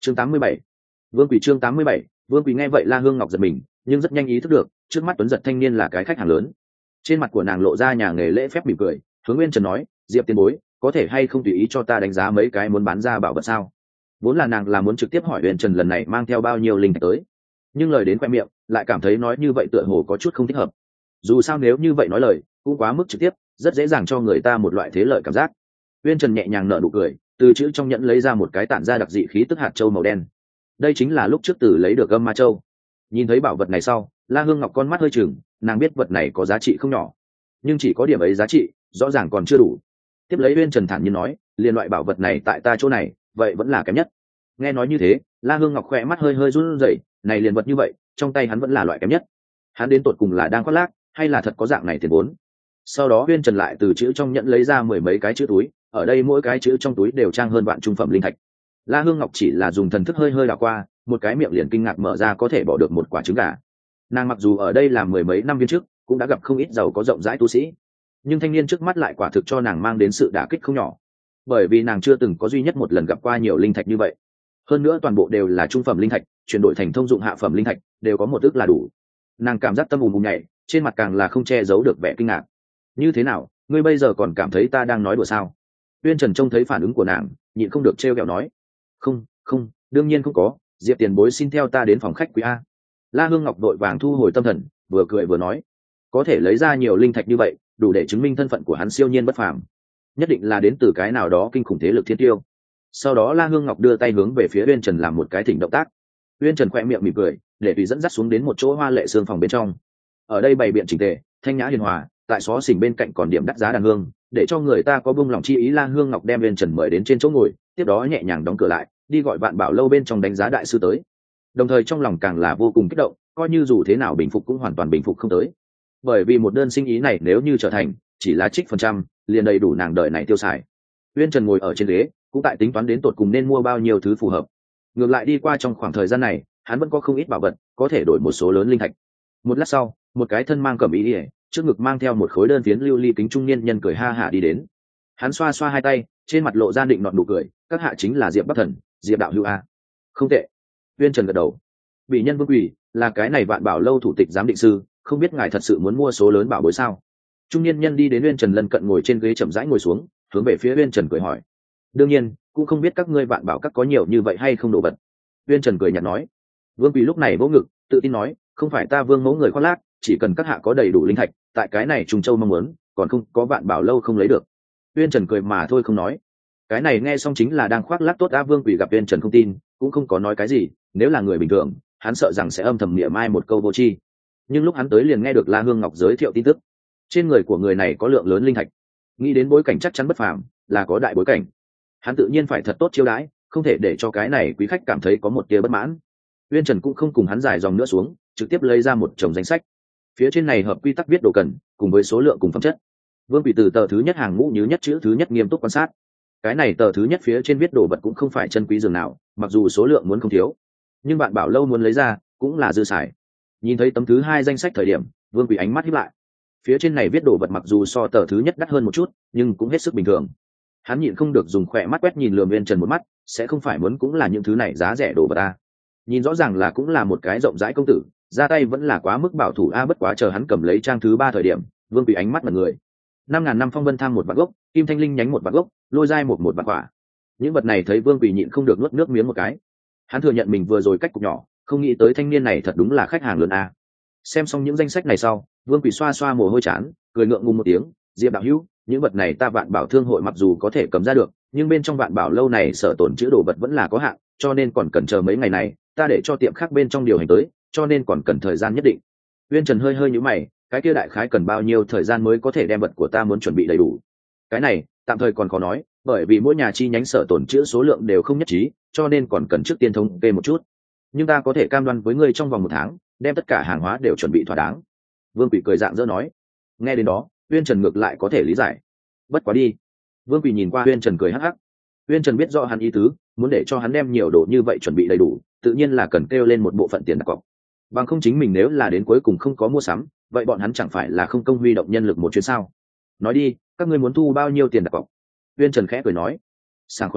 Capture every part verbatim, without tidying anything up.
chương tám mươi bảy, Vương Quỳ chương tám mươi bảy, Vương Quỳ nghe vậy La Hương Ngọc giật mình, nhưng rất nhanh ý thức được, trước mắt tuấn giật thanh niên là cái khách hàng lớn. Trên mặt của nàng lộ ra nhà nghề lễ phép mỉm cười, hướng Nguyên Trần nói, Diệp tiền bối, có thể hay không tùy ý cho ta đánh giá mấy cái muốn bán ra bảo vật sao? Vốn là nàng là muốn trực tiếp hỏi Nguyên Trần lần này mang theo bao nhiêu linh thạch tới, nhưng lời đến khoe miệng, lại cảm thấy nói như vậy tựa hồ có chút không thích hợp. Dù sao nếu như vậy nói lời, cũng quá mức trực tiếp, rất dễ dàng cho người ta một loại thế lợi cảm giác. Nguyên Trần nhẹ nhàng nở nụ cười, từ chữ trong nhẫn lấy ra một cái tản ra đặc dị khí tức hạt châu màu đen. Đây chính là lúc trước Tử lấy được Gâm Ma Châu. Nhìn thấy bảo vật này sau, La Hương Ngọc con mắt hơi chừng, nàng biết vật này có giá trị không nhỏ, nhưng chỉ có điểm ấy giá trị, rõ ràng còn chưa đủ. Tiếp lấy Nguyên Trần thản nhiên nói, liên loại bảo vật này tại ta chỗ này, vậy vẫn là kém nhất. Nghe nói như thế, La Hương Ngọc khỏe mắt hơi hơi run rẩy, này liền vật như vậy, trong tay hắn vẫn là loại kém nhất. Hắn đến tột cùng là đang khoác lác, hay là thật có dạng này tiền vốn? Sau đó Nguyên Trần lại từ chữ trong nhẫn lấy ra mười mấy cái chữ túi, ở đây mỗi cái chữ trong túi đều trang hơn vạn trung phẩm linh thạch. La Hương Ngọc chỉ là dùng thần thức hơi hơi đảo qua, một cái miệng liền kinh ngạc mở ra có thể bỏ được một quả trứng gà. Nàng mặc dù ở đây làm mười mấy năm viên trước, cũng đã gặp không ít giàu có rộng rãi tu sĩ, nhưng thanh niên trước mắt lại quả thực cho nàng mang đến sự đả kích không nhỏ, bởi vì nàng chưa từng có duy nhất một lần gặp qua nhiều linh thạch như vậy. Hơn nữa toàn bộ đều là trung phẩm linh thạch, chuyển đổi thành thông dụng hạ phẩm linh thạch, đều có một ức là đủ. Nàng cảm giác tâm ùm ùm nhảy, trên mặt càng là không che giấu được vẻ kinh ngạc. Như thế nào, ngươi bây giờ còn cảm thấy ta đang nói đùa sao? Uyên Trần trông thấy phản ứng của nàng, nhịn không được trêu ghẹo nói, không, không, đương nhiên không có, Diệp tiền bối xin theo ta đến phòng khách quý a. La Hương Ngọc đội vàng thu hồi tâm thần, vừa cười vừa nói, có thể lấy ra nhiều linh thạch như vậy, đủ để chứng minh thân phận của hắn siêu nhiên bất phàm, nhất định là đến từ cái nào đó kinh khủng thế lực thiên tiêu. Sau đó La Hương Ngọc đưa tay hướng về phía Uyên Trần làm một cái thỉnh động tác. Uyên Trần khoe miệng mỉm cười, để tùy dẫn dắt xuống đến một chỗ hoa lệ xương phòng bên trong. Ở đây bày biện chỉnh tề, thanh nhã hiền hòa, tại xó xỉnh bên cạnh còn điểm đắt giá đàn hương, để cho người ta có bông lòng chi ý. La Hương Ngọc đem Uyên Trần mời đến trên chỗ ngồi, tiếp đó nhẹ nhàng đóng cửa lại, đi gọi Vạn Bảo lâu bên trong đánh giá đại sư tới. Đồng thời trong lòng càng là vô cùng kích động, coi như dù thế nào bình phục cũng hoàn toàn bình phục không tới, bởi vì một đơn sinh ý này nếu như trở thành, chỉ là trích phần trăm, liền đầy đủ nàng đời này tiêu xài. Uyên Trần ngồi ở trên ghế, cũng tại tính toán đến tột cùng nên mua bao nhiêu thứ phù hợp. Ngược lại đi qua trong khoảng thời gian này, hắn vẫn có không ít bảo vật, có thể đổi một số lớn linh thạch. Một lát sau, một cái thân mang cẩm y ỉa, trước ngực mang theo một khối đơn phiến lưu ly kính trung niên nhân cười ha hả đi đến. Hắn xoa xoa hai tay, trên mặt lộ ra định nọt nụ cười, các hạ chính là Diệp Bắc Thần, Diệp đạo hữu a. Không tệ. Uyên Trần gật đầu. Bị nhân Vương Quỳ là cái này Vạn Bảo lâu thủ tịch giám định sư, không biết ngài thật sự muốn mua số lớn bảo bối sao? Trung niên nhân đi đến Uyên Trần lân cận ngồi trên ghế chậm rãi ngồi xuống, hướng về phía Uyên Trần cười hỏi, đương nhiên cũng không biết các ngươi Vạn Bảo các có nhiều như vậy hay không đồ vật. Uyên Trần cười nhạt nói. Vương Quỳ lúc này vỗ ngực, tự tin nói, không phải ta Vương mẫu người khoác lác, chỉ cần các hạ có đầy đủ linh thạch, tại cái này Trùng Châu mong muốn, còn không có Vạn Bảo lâu không lấy được. Uyên Trần cười mà thôi không nói. Cái này nghe xong chính là đang khoác lác tốt á. Vương Quỳ gặp Uyên Trần không tin, cũng không có nói cái gì, nếu là người bình thường, hắn sợ rằng sẽ âm thầm mỉa mai một câu vô tri. Nhưng lúc hắn tới liền nghe được La Hương Ngọc giới thiệu tin tức, trên người của người này có lượng lớn linh thạch, nghĩ đến bối cảnh chắc chắn bất phàm, là có đại bối cảnh, hắn tự nhiên phải thật tốt chiêu đãi, không thể để cho cái này quý khách cảm thấy có một tia bất mãn. Uyên Trần cũng không cùng hắn dài dòng nữa xuống, trực tiếp lấy ra một chồng danh sách. Phía trên này hợp quy tắc viết đồ cần, cùng với số lượng cùng phẩm chất. Vương Quỳ từ tờ thứ nhất hàng ngũ nhứ nhất chữ thứ nhất nghiêm túc quan sát. Cái này tờ thứ nhất phía trên viết đồ vật cũng không phải chân quý dường nào, mặc dù số lượng muốn không thiếu, nhưng Vạn Bảo lâu muốn lấy ra cũng là dư xài. Nhìn thấy tấm thứ hai danh sách thời điểm, Vương Quỳ ánh mắt híp lại. Phía trên này viết đồ vật mặc dù so tờ thứ nhất đắt hơn một chút, nhưng cũng hết sức bình thường. Hắn nhịn không được dùng khỏe mắt quét nhìn lườm Uyên Trần một mắt, sẽ không phải muốn cũng là những thứ này giá rẻ đồ vật a. Nhìn rõ ràng là cũng là một cái rộng rãi công tử, ra tay vẫn là quá mức bảo thủ a. Bất quá chờ hắn cầm lấy trang thứ ba thời điểm, Vương Quỳ ánh mắt mật người. Năm ngàn năm phong vân tham một vạn gốc, kim thanh linh nhánh một vạn gốc, lôi giai một một vạn quả. Những vật này thấy Vương Quỳ nhịn không được nuốt nước miếng một cái. Hắn thừa nhận mình vừa rồi cách cục nhỏ, không nghĩ tới thanh niên này thật đúng là khách hàng lớn a. Xem xong những danh sách này sau, Vương Quỳ xoa xoa mồ hôi chán, cười ngượng ngùng một tiếng, Diệp đạo hữu, những vật này ta Vạn Bảo thương hội mặc dù có thể cầm ra được, nhưng bên trong Vạn Bảo lâu này sở tổn chữ đồ vật vẫn là có hạn, cho nên còn cần chờ mấy ngày này, ta để cho tiệm khác bên trong điều hành tới, cho nên còn cần thời gian nhất định. Uyên Trần hơi hơi nhíu mày, cái kia đại khái cần bao nhiêu thời gian mới có thể đem vật của ta muốn chuẩn bị đầy đủ? Cái này tạm thời còn khó nói, bởi vì mỗi nhà chi nhánh sở tổn chữ số lượng đều không nhất trí, cho nên còn cần trước tiên thống kê một chút. Nhưng ta có thể cam đoan với ngươi trong vòng một tháng, đem tất cả hàng hóa đều chuẩn bị thỏa đáng. Vương Quỳ cười dạng dỡ nói. Nghe đến đó, Uyên Trần ngược lại có thể lý giải. Bất quá đi. Vương Quỳ nhìn qua Uyên Trần cười hắc hắc. Uyên Trần biết rõ hắn ý tứ, muốn để cho hắn đem nhiều đồ như vậy chuẩn bị đầy đủ, tự nhiên là cần kêu lên một bộ phận tiền đặt cọc. Bằng không chính mình nếu là đến cuối cùng không có mua sắm, vậy bọn hắn chẳng phải là không công huy động nhân lực một chuyến sao? Nói đi, các ngươi muốn thu bao nhiêu tiền đặt cọc? Uyên Trần khẽ cười nói. Sảng khoái,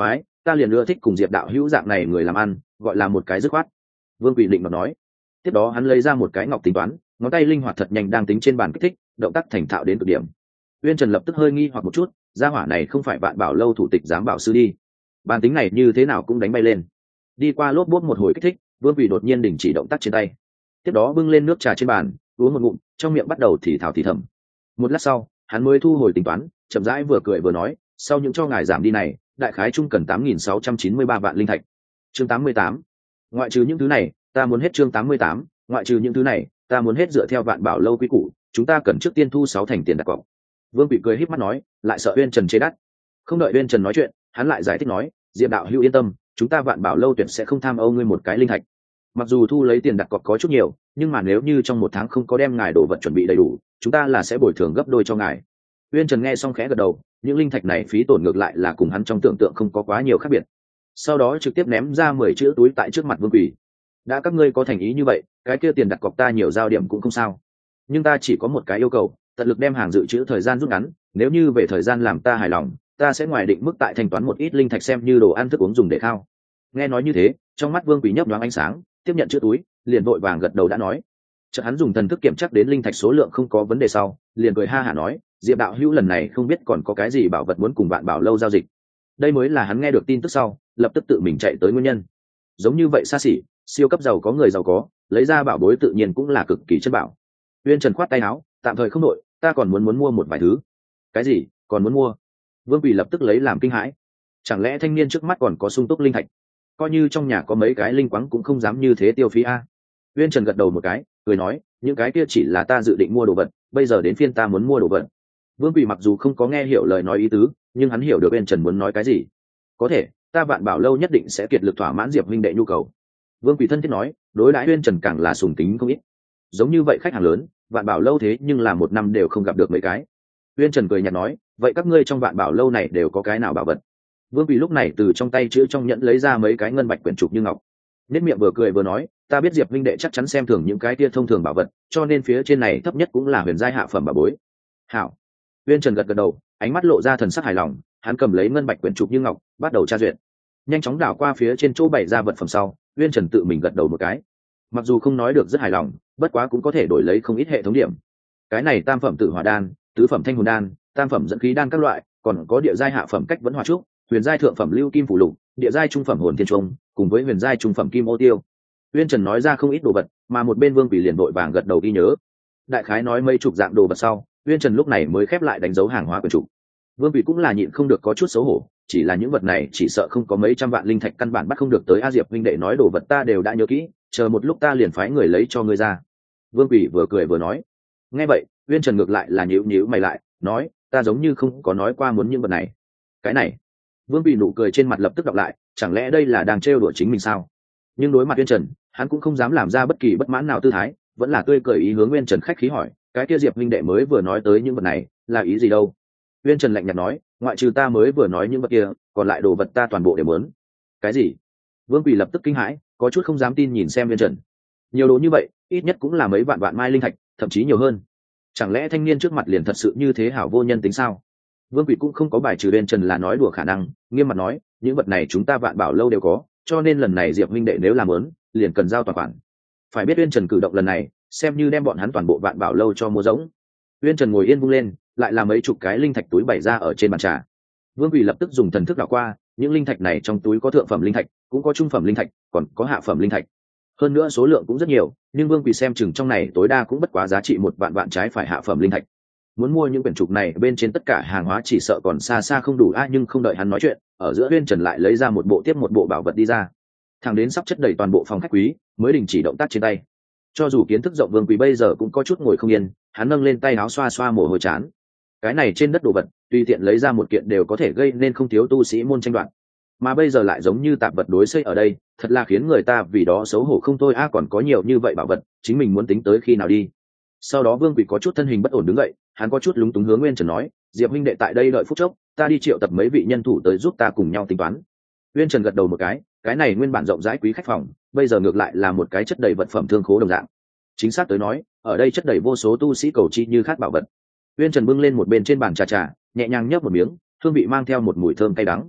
ta liền ưa thích cùng Diệp đạo hữu dạng này người làm ăn, gọi là một cái dứt khoát. Vương Quỷ định mà nói. Tiếp đó hắn lấy ra một cái ngọc tính toán, ngón tay linh hoạt thật nhanh đang tính trên bàn kích thích, động tác thành thạo đến cực điểm. Uyên Trần lập tức hơi nghi hoặc một chút, gia hỏa này không phải Vạn Bảo lâu thủ tịch giám bảo sư đi? Bàn tính này như thế nào cũng đánh bay lên. Đi qua lốp bốp một hồi kích thích, Vương Quỷ đột nhiên đình chỉ động tác trên tay. Tiếp đó bưng lên nước trà trên bàn, uống một ngụm, trong miệng bắt đầu thì thào thì thầm. Một lát sau, hắn mới thu hồi tính toán, chậm rãi vừa cười vừa nói, sau những cho ngài giảm đi này, đại khái chung cần tám nghìn sáu trăm chín mươi ba vạn linh thạch. Chương tám mươi tám. Ngoại trừ những thứ này, ta muốn hết chương tám mươi tám, ngoại trừ những thứ này, ta muốn hết dựa theo Vạn Bảo lâu quy củ, chúng ta cần trước tiên thu sáu thành tiền đặt cọc. Vương Bị cười híp mắt nói, lại sợ Uyên Trần chế đắt. Không đợi Uyên Trần nói chuyện, hắn lại giải thích nói, Diệp đạo hữu yên tâm, chúng ta Vạn Bảo lâu tuyệt sẽ không tham ô ngươi một cái linh thạch. Mặc dù thu lấy tiền đặt cọc có chút nhiều, nhưng mà nếu như trong một tháng không có đem ngài đồ vật chuẩn bị đầy đủ, chúng ta là sẽ bồi thường gấp đôi cho ngài. Uyên Trần nghe xong khẽ gật đầu, những linh thạch này phí tổn ngược lại là cùng hắn trong tưởng tượng không có quá nhiều khác biệt. Sau đó trực tiếp ném ra mười chữ túi tại trước mặt Vương Quỷ. Đã các ngươi có thành ý như vậy, cái kia tiền đặt cọc ta nhiều giao điểm cũng không sao. Nhưng ta chỉ có một cái yêu cầu, tận lực đem hàng dự trữ thời gian rút ngắn, nếu như về thời gian làm ta hài lòng, ta sẽ ngoài định mức tại thanh toán một ít linh thạch xem như đồ ăn thức uống dùng để khao. Nghe nói như thế, trong mắt Vương Quỷ nhấp nhoáng ánh sáng, tiếp nhận chữ túi, liền vội vàng gật đầu đã nói. Chợt hắn dùng thần thức kiểm chắc đến linh thạch số lượng không có vấn đề sau, liền cười ha hả nói, Diệp đạo hữu lần này không biết còn có cái gì bảo vật muốn cùng Vạn Bảo lâu giao dịch. Đây mới là hắn nghe được tin tức sau, lập tức tự mình chạy tới nguyên nhân. Giống như vậy xa xỉ, siêu cấp giàu có người giàu có, lấy ra bảo bối tự nhiên cũng là cực kỳ chất bảo. Uyên Trần khoát tay áo, tạm thời không nội, ta còn muốn muốn mua một vài thứ. Cái gì? Còn muốn mua? Vương Quỷ lập tức lấy làm kinh hãi. Chẳng lẽ thanh niên trước mắt còn có sung túc linh thạch? Coi như trong nhà có mấy cái linh quáng cũng không dám như thế tiêu phí a. Uyên Trần gật đầu một cái, cười nói, những cái kia chỉ là ta dự định mua đồ vật, bây giờ đến phiên ta muốn mua đồ vật. Vương Quỷ mặc dù không có nghe hiểu lời nói ý tứ, nhưng hắn hiểu được Uyên Trần muốn nói cái gì. Có thể, ta Vạn Bảo lâu nhất định sẽ kiệt lực thỏa mãn Diệp huynh đệ nhu cầu. Vương Quỷ thân thiết nói, đối đãi Uyên Trần càng là sùng kính không ít. Giống như vậy khách hàng lớn, Vạn Bảo lâu thế nhưng là một năm đều không gặp được mấy cái. Uyên Trần cười nhạt nói, vậy các ngươi trong Vạn Bảo lâu này đều có cái nào bảo vật? Vương Quỷ lúc này từ trong tay chữ trong nhẫn lấy ra mấy cái ngân bạch quyển trục như ngọc. Nét miệng vừa cười vừa nói, ta biết Diệp huynh đệ chắc chắn xem thường những cái kia thông thường bảo vật, cho nên phía trên này thấp nhất cũng là huyền giai hạ phẩm bảo bối. Hảo. Uyên Trần gật gật đầu, ánh mắt lộ ra thần sắc hài lòng, hắn cầm lấy ngân bạch quyển trục như ngọc, bắt đầu tra duyệt. Nhanh chóng đảo qua phía trên chỗ bày ra vật phẩm sau, Uyên Trần tự mình gật đầu một cái. Mặc dù không nói được rất hài lòng, bất quá cũng có thể đổi lấy không ít hệ thống điểm. Cái này tam phẩm tử hỏa đan, tứ phẩm thanh hồn đan, tam phẩm dẫn khí đan các loại, còn có địa giai hạ phẩm cách vẫn hỏa trúc, huyền giai thượng phẩm lưu kim phủ lục, địa giai trung phẩm hồn thiên trung, cùng với huyền giai trung phẩm kim ô tiêu. Uyên Trần nói ra không ít đồ vật, mà một bên Vương Quỷ liền vội vàng gật đầu ghi nhớ. Đại khái nói mấy chục dạng đồ vật sau, Uyên Trần lúc này mới khép lại đánh dấu hàng hóa quyển trục. Vương Quỷ cũng là nhịn không được có chút xấu hổ, chỉ là những vật này chỉ sợ không có mấy trăm vạn linh thạch căn bản bắt không được tới. A Diệp huynh đệ nói đồ vật ta đều đã nhớ kỹ, chờ một lúc ta liền phái người lấy cho ngươi ra. Vương Quỷ vừa cười vừa nói. Nghe vậy, Uyên Trần ngược lại là nhíu nhíu mày lại, nói, ta giống như không có nói qua muốn những vật này. Cái này. Vương Quỷ nụ cười trên mặt lập tức đọc lại, chẳng lẽ đây là đang trêu đùa chính mình sao? Nhưng đối mặt Uyên Trần, hắn cũng không dám làm ra bất kỳ bất mãn nào tư thái, vẫn là tươi cười ý hướng Uyên Trần khách khí hỏi, cái kia Diệp huynh đệ mới vừa nói tới những vật này, là ý gì đâu? Uyên Trần lạnh nhạt nói, ngoại trừ ta mới vừa nói những vật kia, còn lại đồ vật ta toàn bộ đều muốn. Cái gì? Vương Quỷ lập tức kinh hãi, có chút không dám tin nhìn xem Uyên Trần. Nhiều đồ như vậy, ít nhất cũng là mấy vạn vạn mai linh thạch, thậm chí nhiều hơn. Chẳng lẽ thanh niên trước mặt liền thật sự như thế hảo vô nhân tính sao? Vương Quỷ cũng không có bài trừ Uyên Trần là nói đùa khả năng, nghiêm mặt nói, những vật này chúng ta Vạn Bảo lâu đều có, cho nên lần này Diệp huynh đệ nếu làm muốn, liền cần giao toàn khoản. Phải biết Uyên Trần cử động lần này, xem như đem bọn hắn toàn bộ Vạn Bảo lâu cho mua rỗng. Uyên Trần ngồi yên vung lên, lại là mấy chục cái linh thạch túi bày ra ở trên bàn trà. Vương Quỷ lập tức dùng thần thức đảo qua, những linh thạch này trong túi có thượng phẩm linh thạch, cũng có trung phẩm linh thạch, còn có hạ phẩm linh thạch. Hơn nữa số lượng cũng rất nhiều, nhưng Vương Quỷ xem chừng trong này tối đa cũng bất quá giá trị một vạn vạn trái phải hạ phẩm linh thạch. Muốn mua những quyển trục này bên trên tất cả hàng hóa chỉ sợ còn xa xa không đủ a. Nhưng không đợi hắn nói chuyện, ở giữa Uyên Trần lại lấy ra một bộ tiếp một bộ bảo vật đi ra, thẳng đến sắp chất đầy toàn bộ phòng khách quý mới đình chỉ động tác trên tay. Cho dù kiến thức rộng, Vương Quỷ bây giờ cũng có chút ngồi không yên, hắn nâng lên tay áo xoa xoa mồ hôi chán. Cái này trên đất đồ vật, tùy tiện lấy ra một kiện đều có thể gây nên không thiếu tu sĩ môn tranh đoạt, mà bây giờ lại giống như tạp vật đối xây ở đây, thật là khiến người ta vì đó xấu hổ không thôi a. Còn có nhiều như vậy bảo vật, chính mình muốn tính tới khi nào đi? Sau đó Vương Quỷ có chút thân hình bất ổn đứng dậy, hắn có chút lúng túng hướng Uyên Trần nói, Diệp huynh đệ tại đây đợi phút chốc, ta đi triệu tập mấy vị nhân thủ tới giúp ta cùng nhau tính toán. Uyên Trần gật đầu một cái, cái này nguyên bản rộng rãi quý khách phòng, bây giờ ngược lại là một cái chất đầy vật phẩm thương khố đồng dạng. Chính xác tới nói, ở đây chất đầy vô số tu sĩ cầu chi như khát bảo vật. Uyên Trần bưng lên một bên trên bàn trà trà, nhẹ nhàng nhấp một miếng, hương vị mang theo một mùi thơm cay đắng.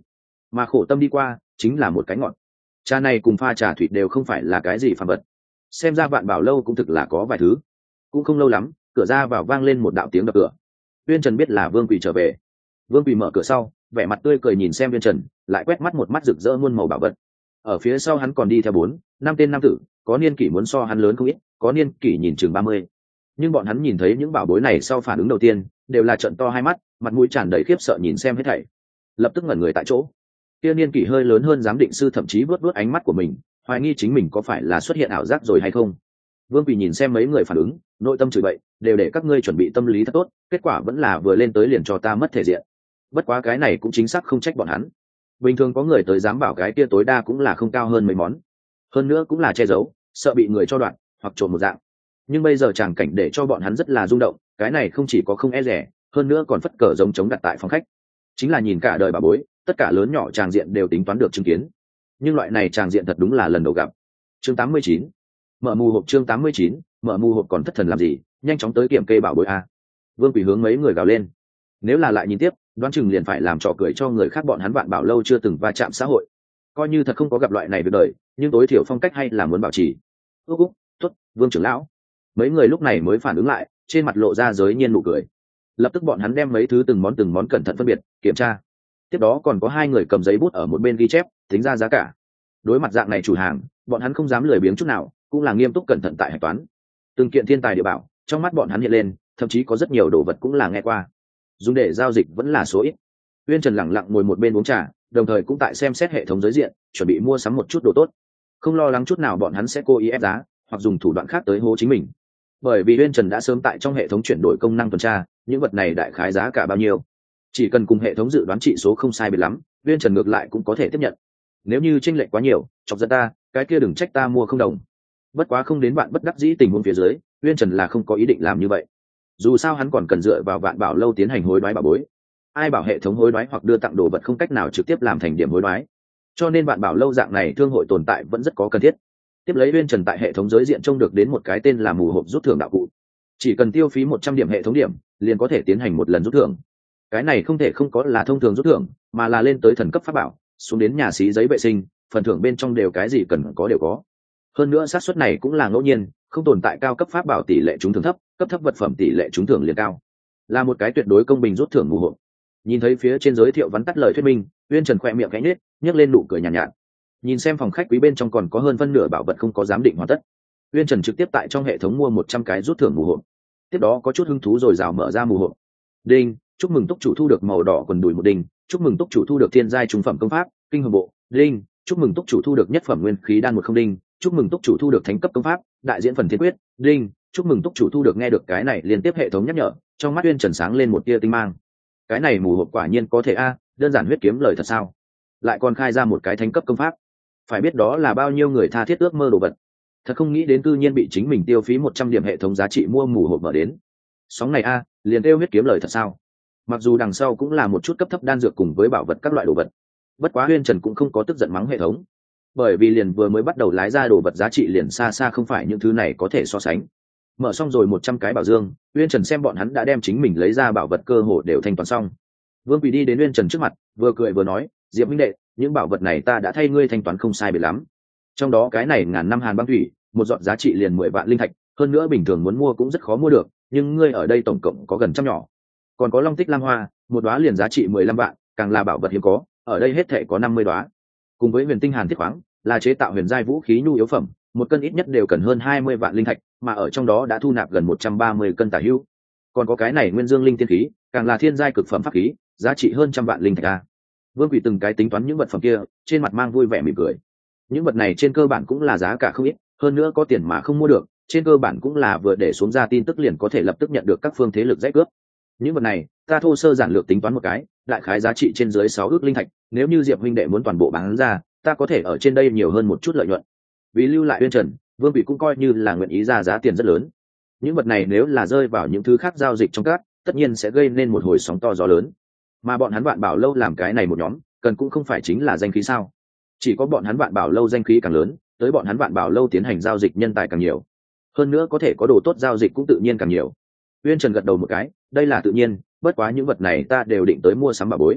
mà khổ tâm đi qua chính là một cái ngọn. Trà này cùng pha trà thủy đều không phải là cái gì phàm vật. Xem ra Vạn Bảo lâu cũng thực là có vài thứ. Cũng không lâu lắm, cửa ra vào vang lên một đạo tiếng đập cửa. Uyên Trần biết là Vương Quỳ trở về. Vương Quỳ mở cửa sau, vẻ mặt tươi cười nhìn xem Uyên Trần, lại quét mắt một mắt rực rỡ muôn màu bảo vật. Ở phía sau hắn còn đi theo bốn, năm tên nam tử, có niên kỷ muốn so hắn lớn không ít, có niên kỷ nhìn chừng ba mươi. Nhưng bọn hắn nhìn thấy những bảo bối này sau phản ứng đầu tiên, đều là trợn to hai mắt, mặt mũi tràn đầy khiếp sợ nhìn xem hết thảy. Lập tức ngẩn người tại chỗ. Kia niên kỷ hơi lớn hơn giám định sư thậm chí vớt vớt ánh mắt của mình, hoài nghi chính mình có phải là xuất hiện ảo giác rồi hay không. Vương Quỳ nhìn xem mấy người phản ứng, nội tâm chửi bậy, đều để các ngươi chuẩn bị tâm lý thật tốt, kết quả vẫn là vừa lên tới liền cho ta mất thể diện. Bất quá cái này cũng chính xác không trách bọn hắn. Bình thường có người tới dám bảo cái kia tối đa cũng là không cao hơn mấy món, hơn nữa cũng là che giấu, sợ bị người cho đoạn hoặc trộm một dạng. Nhưng bây giờ tràng cảnh để cho bọn hắn rất là rung động, cái này không chỉ có không e rẻ, hơn nữa còn phất cờ giống chống đặt tại phòng khách. Chính là nhìn cả đời bà bối, tất cả lớn nhỏ tràng diện đều tính toán được chứng kiến. Nhưng loại này tràng diện thật đúng là lần đầu gặp. Chương tám mươi chín, mở mù hộp. Chương tám mươi chín, mở mù hộp. Còn thất thần làm gì, nhanh chóng tới kiểm kê bảo bối a. Vương Quỳ hướng mấy người gào lên. Nếu là lại nhìn tiếp, đoán chừng liền phải làm trò cười cho người khác, bọn hắn Vạn Bảo lâu chưa từng va chạm xã hội, coi như thật không có gặp loại này việc đời, nhưng tối thiểu phong cách hay là muốn bảo trì. Úc úc, tốt, Vương trưởng lão. Mấy người lúc này mới phản ứng lại, trên mặt lộ ra giới nhiên nụ cười. Lập tức bọn hắn đem mấy thứ từng món từng món cẩn thận phân biệt kiểm tra. Tiếp đó còn có hai người cầm giấy bút ở một bên ghi chép, tính ra giá cả. Đối mặt dạng này chủ hàng, bọn hắn không dám lười biếng chút nào, cũng là nghiêm túc cẩn thận tại hạch toán. Từng kiện thiên tài địa bảo trong mắt bọn hắn hiện lên, thậm chí có rất nhiều đồ vật cũng là nghe qua, dùng để giao dịch vẫn là số ít. Uyên Trần lẳng lặng ngồi một bên uống trà, đồng thời cũng tại xem xét hệ thống giới diện, chuẩn bị mua sắm một chút đồ tốt, không lo lắng chút nào bọn hắn sẽ cố ý ép giá hoặc dùng thủ đoạn khác tới hố chính mình. Bởi vì Uyên Trần đã sớm tại trong hệ thống chuyển đổi công năng tuần tra, những vật này đại khái giá cả bao nhiêu, chỉ cần cùng hệ thống dự đoán trị số không sai biệt lắm, Uyên Trần ngược lại cũng có thể tiếp nhận. Nếu như chênh lệch quá nhiều, chọc giận ta, cái kia đừng trách ta mua không đồng. Bất quá không đến bạn bất đắc dĩ tình huống phía dưới, Uyên Trần là không có ý định làm như vậy. Dù sao hắn còn cần dựa vào Vạn Bảo lâu tiến hành hối đoái bảo bối. Ai bảo hệ thống hối đoái hoặc đưa tặng đồ vật không cách nào trực tiếp làm thành điểm hối đoái, cho nên Vạn Bảo lâu dạng này thương hội tồn tại vẫn rất có cần thiết. Tiếp lấy Uyên Trần tại hệ thống giới diện trông được đến một cái tên là mù hộp rút thưởng đạo cụ, chỉ cần tiêu phí một trăm điểm hệ thống điểm liền có thể tiến hành một lần rút thưởng. Cái này không thể không có là thông thường rút thưởng, mà là lên tới thần cấp pháp bảo, xuống đến nhà xí giấy vệ sinh, phần thưởng bên trong đều cái gì cần có đều có. Hơn nữa xác suất này cũng là ngẫu nhiên, không tồn tại cao cấp pháp bảo tỷ lệ trúng thưởng thấp, cấp thấp vật phẩm tỷ lệ trúng thưởng liền cao, là một cái tuyệt đối công bình rút thưởng mù hộp. Nhìn thấy phía trên giới thiệu vắn tắt lời thuyết minh, Uyên Trần khỏe miệng cánh nết, nhấc lên nụ cười nhàn nhạt, nhạt. Nhìn xem phòng khách quý bên trong còn có hơn phân nửa bảo vật không có giám định hoàn tất, Uyên Trần trực tiếp tại trong hệ thống mua một trăm cái rút thưởng mù hộp. Tiếp đó có chút hứng thú rồi rào mở ra mù hộp. Đinh, chúc mừng túc chủ thu được màu đỏ quần đùi một đinh, chúc mừng túc chủ thu được thiên giai trung phẩm công pháp kinh hồng bộ. Đinh, chúc mừng túc chủ thu được nhất phẩm nguyên khí đan một không đinh, chúc mừng túc chủ thu được thánh cấp công pháp đại diễn phần thiên quyết. Đinh, chúc mừng túc chủ thu được. Nghe được cái này liên tiếp hệ thống nhắc nhở, trong mắt Uyên Trần sáng lên một tia tinh mang. Cái này mù hộp quả nhiên có thể a, đơn giản huyết kiếm lời thật sao? Lại còn khai ra một cái thánh cấp công pháp, phải biết đó là bao nhiêu người tha thiết ước mơ đồ vật. Thật không nghĩ đến cư nhiên bị chính mình tiêu phí một trăm điểm hệ thống giá trị mua mù hộp mở đến. Sóng này a, liền kêu huyết kiếm lời thật sao? Mặc dù đằng sau cũng là một chút cấp thấp đan dược cùng với bảo vật các loại đồ vật, bất quá Uyên Trần cũng không có tức giận mắng hệ thống, bởi vì liền vừa mới bắt đầu lái ra đồ vật giá trị liền xa xa không phải những thứ này có thể so sánh. Mở xong rồi một trăm cái bảo dương, Uyên Trần xem bọn hắn đã đem chính mình lấy ra bảo vật cơ hồ đều thanh toán xong. Vương Quỳ đi đến Uyên Trần trước mặt, vừa cười vừa nói, Diệp minh đệ, những bảo vật này ta đã thay ngươi thanh toán không sai biệt lắm. Trong đó cái này ngàn năm hàn băng thủy, một giọt giá trị liền mười vạn linh thạch, hơn nữa bình thường muốn mua cũng rất khó mua được, nhưng ngươi ở đây tổng cộng có gần trăm nhỏ. Còn có long tích lam hoa, một đóa liền giá trị mười lăm vạn, càng là bảo vật hiếm có, ở đây hết thảy có năm mươi đóa. Cùng với huyền tinh hàn thiết khoáng, là chế tạo huyền giai vũ khí nhu yếu phẩm, một cân ít nhất đều cần hơn hai mươi vạn linh thạch, mà ở trong đó đã thu nạp gần một trăm ba mươi cân tả hữu. Còn có cái này nguyên dương linh tiên khí, càng là thiên giai cực phẩm pháp khí, giá trị hơn trăm vạn linh thạch a. Vương Quỳ từng cái tính toán những vật phẩm kia, trên mặt mang vui vẻ mỉm cười. Những vật này trên cơ bản cũng là giá cả không ít, hơn nữa có tiền mà không mua được, trên cơ bản cũng là vừa để xuống ra tin tức liền có thể lập tức nhận được các phương thế lực dãy cướp. Những vật này, ta thô sơ giản lược tính toán một cái, đại khái giá trị trên dưới sáu ước linh thạch, nếu như Diệp huynh đệ muốn toàn bộ bán ra, ta có thể ở trên đây nhiều hơn một chút lợi nhuận. Vì lưu lại Uyên Trần, Vương Quỳ cũng coi như là nguyện ý ra giá tiền rất lớn. Những vật này nếu là rơi vào những thứ khác giao dịch trong các, tất nhiên sẽ gây nên một hồi sóng to gió lớn. Mà bọn hắn Vạn Bảo lâu làm cái này một nhóm, cần cũng không phải chính là danh khí sao? Chỉ có bọn hắn Vạn Bảo lâu danh khí càng lớn, tới bọn hắn Vạn Bảo lâu tiến hành giao dịch nhân tài càng nhiều, hơn nữa có thể có đồ tốt giao dịch cũng tự nhiên càng nhiều. Uyên Trần gật đầu một cái, đây là tự nhiên, bất quá những vật này ta đều định tới mua sắm bảo bối.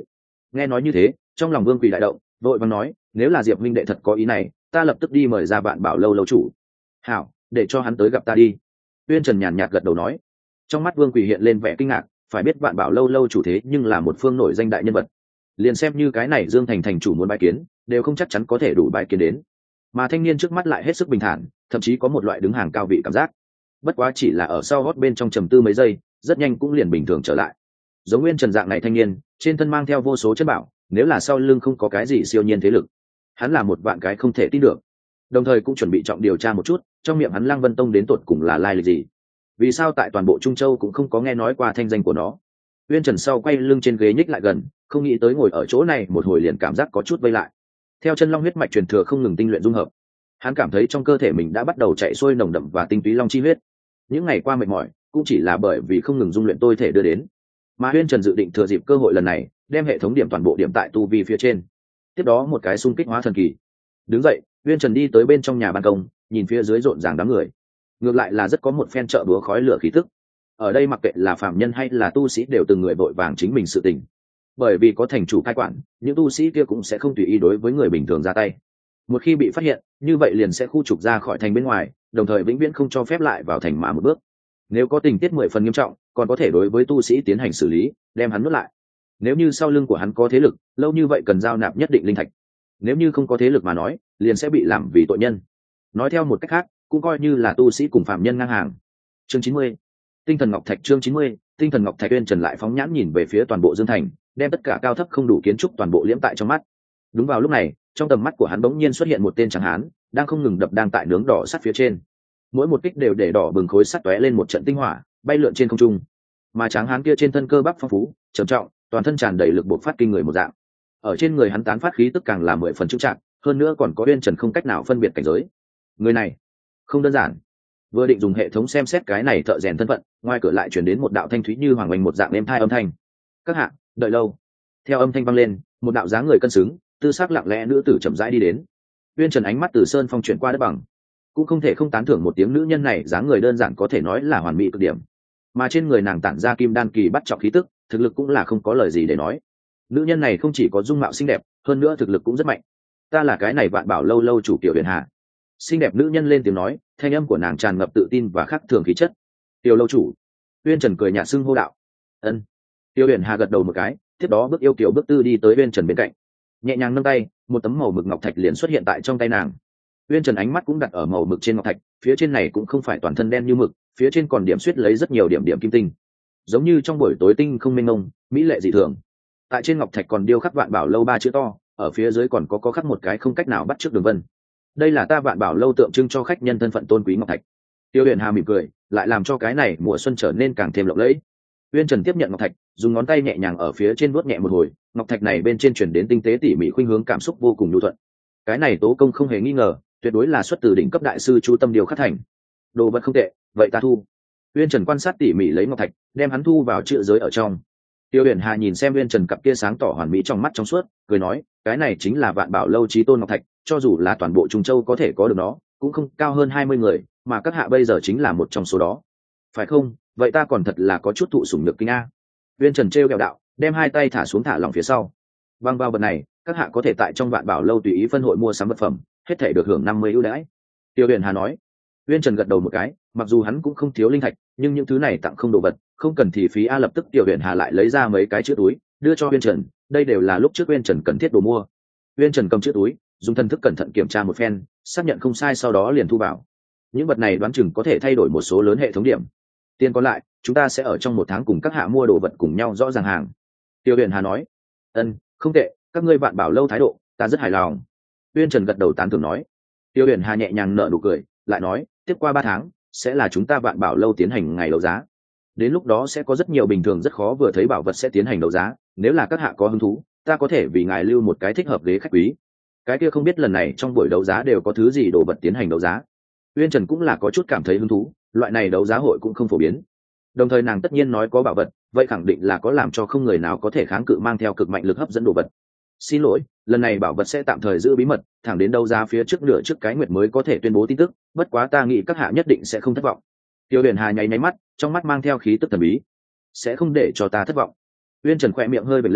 Nghe nói như thế, trong lòng Vương Quỳ đại động, vội vàng nói, nếu là Diệp huynh đệ thật có ý này, ta lập tức đi mời ra Vạn Bảo lâu lâu chủ. Hảo, để cho hắn tới gặp ta đi. Uyên Trần nhàn nhạt gật đầu nói. Trong mắt Vương Quỳ hiện lên vẻ kinh ngạc, phải biết Vạn Bảo lâu lâu chủ thế nhưng là một phương nổi danh đại nhân vật, liền xem như cái này Dương Thành thành chủ muốn bái kiến, đều không chắc chắn có thể đủ bái kiến đến. Mà thanh niên trước mắt lại hết sức bình thản, thậm chí có một loại đứng hàng cao vị cảm giác. Bất quá chỉ là ở sau gót bên trong trầm tư mấy giây, rất nhanh cũng liền bình thường trở lại. Giống Nguyên Trần dạng này thanh niên, trên thân mang theo vô số chất bảo, nếu là sau lưng không có cái gì siêu nhiên thế lực, hắn là một vạn cái không thể tin được. Đồng thời cũng chuẩn bị trọng điều tra một chút, trong miệng hắn Lăng Vân Tông đến tột cùng là lai lịch gì, vì sao tại toàn bộ Trung Châu cũng không có nghe nói qua thanh danh của nó. Nguyên Trần sau quay lưng trên ghế nhích lại gần, không nghĩ tới ngồi ở chỗ này một hồi liền cảm giác có chút vây lại. Theo chân long huyết mạch truyền thừa không ngừng tinh luyện dung hợp, hắn cảm thấy trong cơ thể mình đã bắt đầu chạy xuôi nồng đậm và tinh túy long chi huyết. Những ngày qua mệt mỏi cũng chỉ là bởi vì không ngừng dung luyện tôi thể đưa đến. Mà Nguyên Trần dự định thừa dịp cơ hội lần này, đem hệ thống điểm toàn bộ điểm tại tu vi phía trên. Tiếp đó một cái xung kích hóa thần kỳ. Đứng dậy, Nguyên Trần đi tới bên trong nhà ban công, nhìn phía dưới rộn ràng đám người. Ngược lại là rất có một phen chợ búa khói lửa khí tức. Ở đây mặc kệ là phàm nhân hay là tu sĩ đều từng người vội vàng chính mình sự tình. Bởi vì có thành chủ cai quản, những tu sĩ kia cũng sẽ không tùy ý đối với người bình thường ra tay. Một khi bị phát hiện, như vậy liền sẽ khu trục ra khỏi thành bên ngoài, đồng thời vĩnh viễn không cho phép lại vào thành mà một bước. Nếu có tình tiết mười phần nghiêm trọng, còn có thể đối với tu sĩ tiến hành xử lý, đem hắn nuốt lại. Nếu như sau lưng của hắn có thế lực, lâu như vậy cần giao nạp nhất định linh thạch. Nếu như không có thế lực mà nói, liền sẽ bị làm vì tội nhân. Nói theo một cách khác, cũng coi như là tu sĩ cùng phạm nhân ngang hàng. Chương chín mươi, Tinh thần ngọc thạch. Chương chín mươi, Tinh thần ngọc thạch. Uyên Trần lại phóng nhãn nhìn về phía toàn bộ Dương Thành, đem tất cả cao thấp không đủ kiến trúc toàn bộ liễm tại trong mắt. Đúng vào lúc này, trong tầm mắt của hắn bỗng nhiên xuất hiện một tên tráng hán, đang không ngừng đập đang tại nướng đỏ sắt phía trên. Mỗi một kích đều để đỏ bừng khối sắt tóe lên một trận tinh hỏa, bay lượn trên không trung. Mà tráng hán kia trên thân cơ bắp phong phú, trầm trọng, toàn thân tràn đầy lực bộc phát kinh người một dạng. Ở trên người hắn tán phát khí tức càng là mười phần trưng trạng, hơn nữa còn có Uyên Trần không cách nào phân biệt cảnh giới. Người này không đơn giản. Vừa định dùng hệ thống xem xét cái này thợ rèn thân phận, ngoài cửa lại truyền đến một đạo thanh thúy như hoàng oanh một dạng êm thai âm thanh. Các hạ, đợi lâu. Theo âm thanh vang lên, một đạo dáng người cân xứng, tư sắc lặng lẽ nữ tử chậm rãi đi đến. Uyên Trần ánh mắt từ sơn phong chuyển qua đất bằng, cũng không thể không tán thưởng một tiếng nữ nhân này dáng người đơn giản có thể nói là hoàn mỹ cực điểm, mà trên người nàng tản ra kim đan kỳ bắt trọng khí tức, thực lực cũng là không có lời gì để nói. Nữ nhân này không chỉ có dung mạo xinh đẹp, hơn nữa thực lực cũng rất mạnh. Ta là cái này Vạn Bảo lâu lâu chủ Tiểu Huyền Hà. Xinh đẹp nữ nhân lên tiếng nói, thanh âm của nàng tràn ngập tự tin và khác thường khí chất. Tiểu lâu chủ. Uyên Trần cười nhạt xưng hô đạo. Ân. Tiểu Huyền Hà gật đầu một cái, tiếp đó bước yêu kiều bước tư đi tới Uyên Trần bên cạnh, nhẹ nhàng nâng tay, một tấm màu mực ngọc thạch liền xuất hiện tại trong tay nàng. Uyên Trần ánh mắt cũng đặt ở màu mực trên ngọc thạch, phía trên này cũng không phải toàn thân đen như mực, phía trên còn điểm xuyết lấy rất nhiều điểm điểm kim tinh, giống như trong buổi tối tinh không mênh mông, mỹ lệ dị thường. Tại trên ngọc thạch còn điêu khắc Vạn Bảo lâu ba chữ to, ở phía dưới còn có có khắc một cái không cách nào bắt chước đường vân. Đây là ta Vạn Bảo lâu tượng trưng cho khách nhân thân phận tôn quý ngọc thạch. Tiêu Huyền Hà mỉm cười, lại làm cho cái này mùa xuân trở nên càng thêm lộng lẫy. Uyên Trần tiếp nhận ngọc thạch, dùng ngón tay nhẹ nhàng ở phía trên vuốt nhẹ một hồi, ngọc thạch này bên trên truyền đến tinh tế tỉ mỉ khuynh hướng cảm xúc vô cùng nhu thuận. Cái này tố công không hề nghi ngờ, tuyệt đối là xuất từ đỉnh cấp đại sư Chu Tâm điều khắc thành. Đồ vật không tệ, vậy ta thu. Uyên Trần quan sát tỉ mỉ lấy ngọc thạch, đem hắn thu vào chữ giới ở trong. Tiêu Huyền Hà nhìn xem Uyên Trần cặp kia sáng tỏ hoàn mỹ trong mắt trong suốt, cười nói, cái này chính là Vạn Bảo lâu chí tôn ngọc thạch, cho dù là toàn bộ Trung Châu có thể có được nó, cũng không cao hơn hai mươi người, mà các hạ bây giờ chính là một trong số đó. Phải không? Vậy ta còn thật là có chút thụ sủng nhược kinh a. Uyên Trần trêu ghẹo đạo, đem hai tay thả xuống thả lỏng phía sau. Băng bao vật này, các hạ có thể tại trong Vạn Bảo lâu tùy ý phân hội mua sắm vật phẩm, hết thể được hưởng năm mươi ưu đãi. Tiêu Huyền Hà nói. Uyên Trần gật đầu một cái, mặc dù hắn cũng không thiếu linh thạch, nhưng những thứ này tặng không đồ vật, không cần thì phí a. Lập tức Tiêu Huyền Hà lại lấy ra mấy cái chữ túi, đưa cho Uyên Trần, đây đều là lúc trước Uyên Trần cần thiết đồ mua. Uyên Trần cầm chữ túi, dùng thần thức cẩn thận kiểm tra một phen, xác nhận không sai sau đó liền thu vào. Những vật này đoán chừng có thể thay đổi một số lớn hệ thống điểm. Tiền còn lại, chúng ta sẽ ở trong một tháng cùng các hạ mua đồ vật cùng nhau rõ ràng hàng. Tiêu Huyền Hà nói. Ân, không tệ, các ngươi Vạn Bảo lâu thái độ, ta rất hài lòng. Uyên Trần gật đầu tán thưởng nói. Tiêu Huyền Hà nhẹ nhàng nở nụ cười, lại nói, tiếp qua ba tháng sẽ là chúng ta Vạn Bảo lâu tiến hành ngày đấu giá. Đến lúc đó sẽ có rất nhiều bình thường rất khó vừa thấy bảo vật sẽ tiến hành đấu giá, nếu là các hạ có hứng thú, ta có thể vì ngài lưu một cái thích hợp ghế khách quý. Cái kia không biết lần này trong buổi đấu giá đều có thứ gì đồ vật tiến hành đấu giá. Uyên Trần cũng là có chút cảm thấy hứng thú, loại này đấu giá hội cũng không phổ biến. Đồng thời nàng tất nhiên nói có bảo vật, vậy khẳng định là có làm cho không người nào có thể kháng cự mang theo cực mạnh lực hấp dẫn đồ vật. Xin lỗi, lần này bảo vật sẽ tạm thời giữ bí mật, thẳng đến đấu giá phía trước nửa trước cái nguyệt mới có thể tuyên bố tin tức, bất quá ta nghĩ các hạ nhất định sẽ không thất vọng. Tiêu Huyền Hà nháy nháy mắt, trong mắt mang theo khí tức thần bí. Sẽ không để cho ta thất vọng. Uyên Trần khẽ miệng hơi vểnh lên,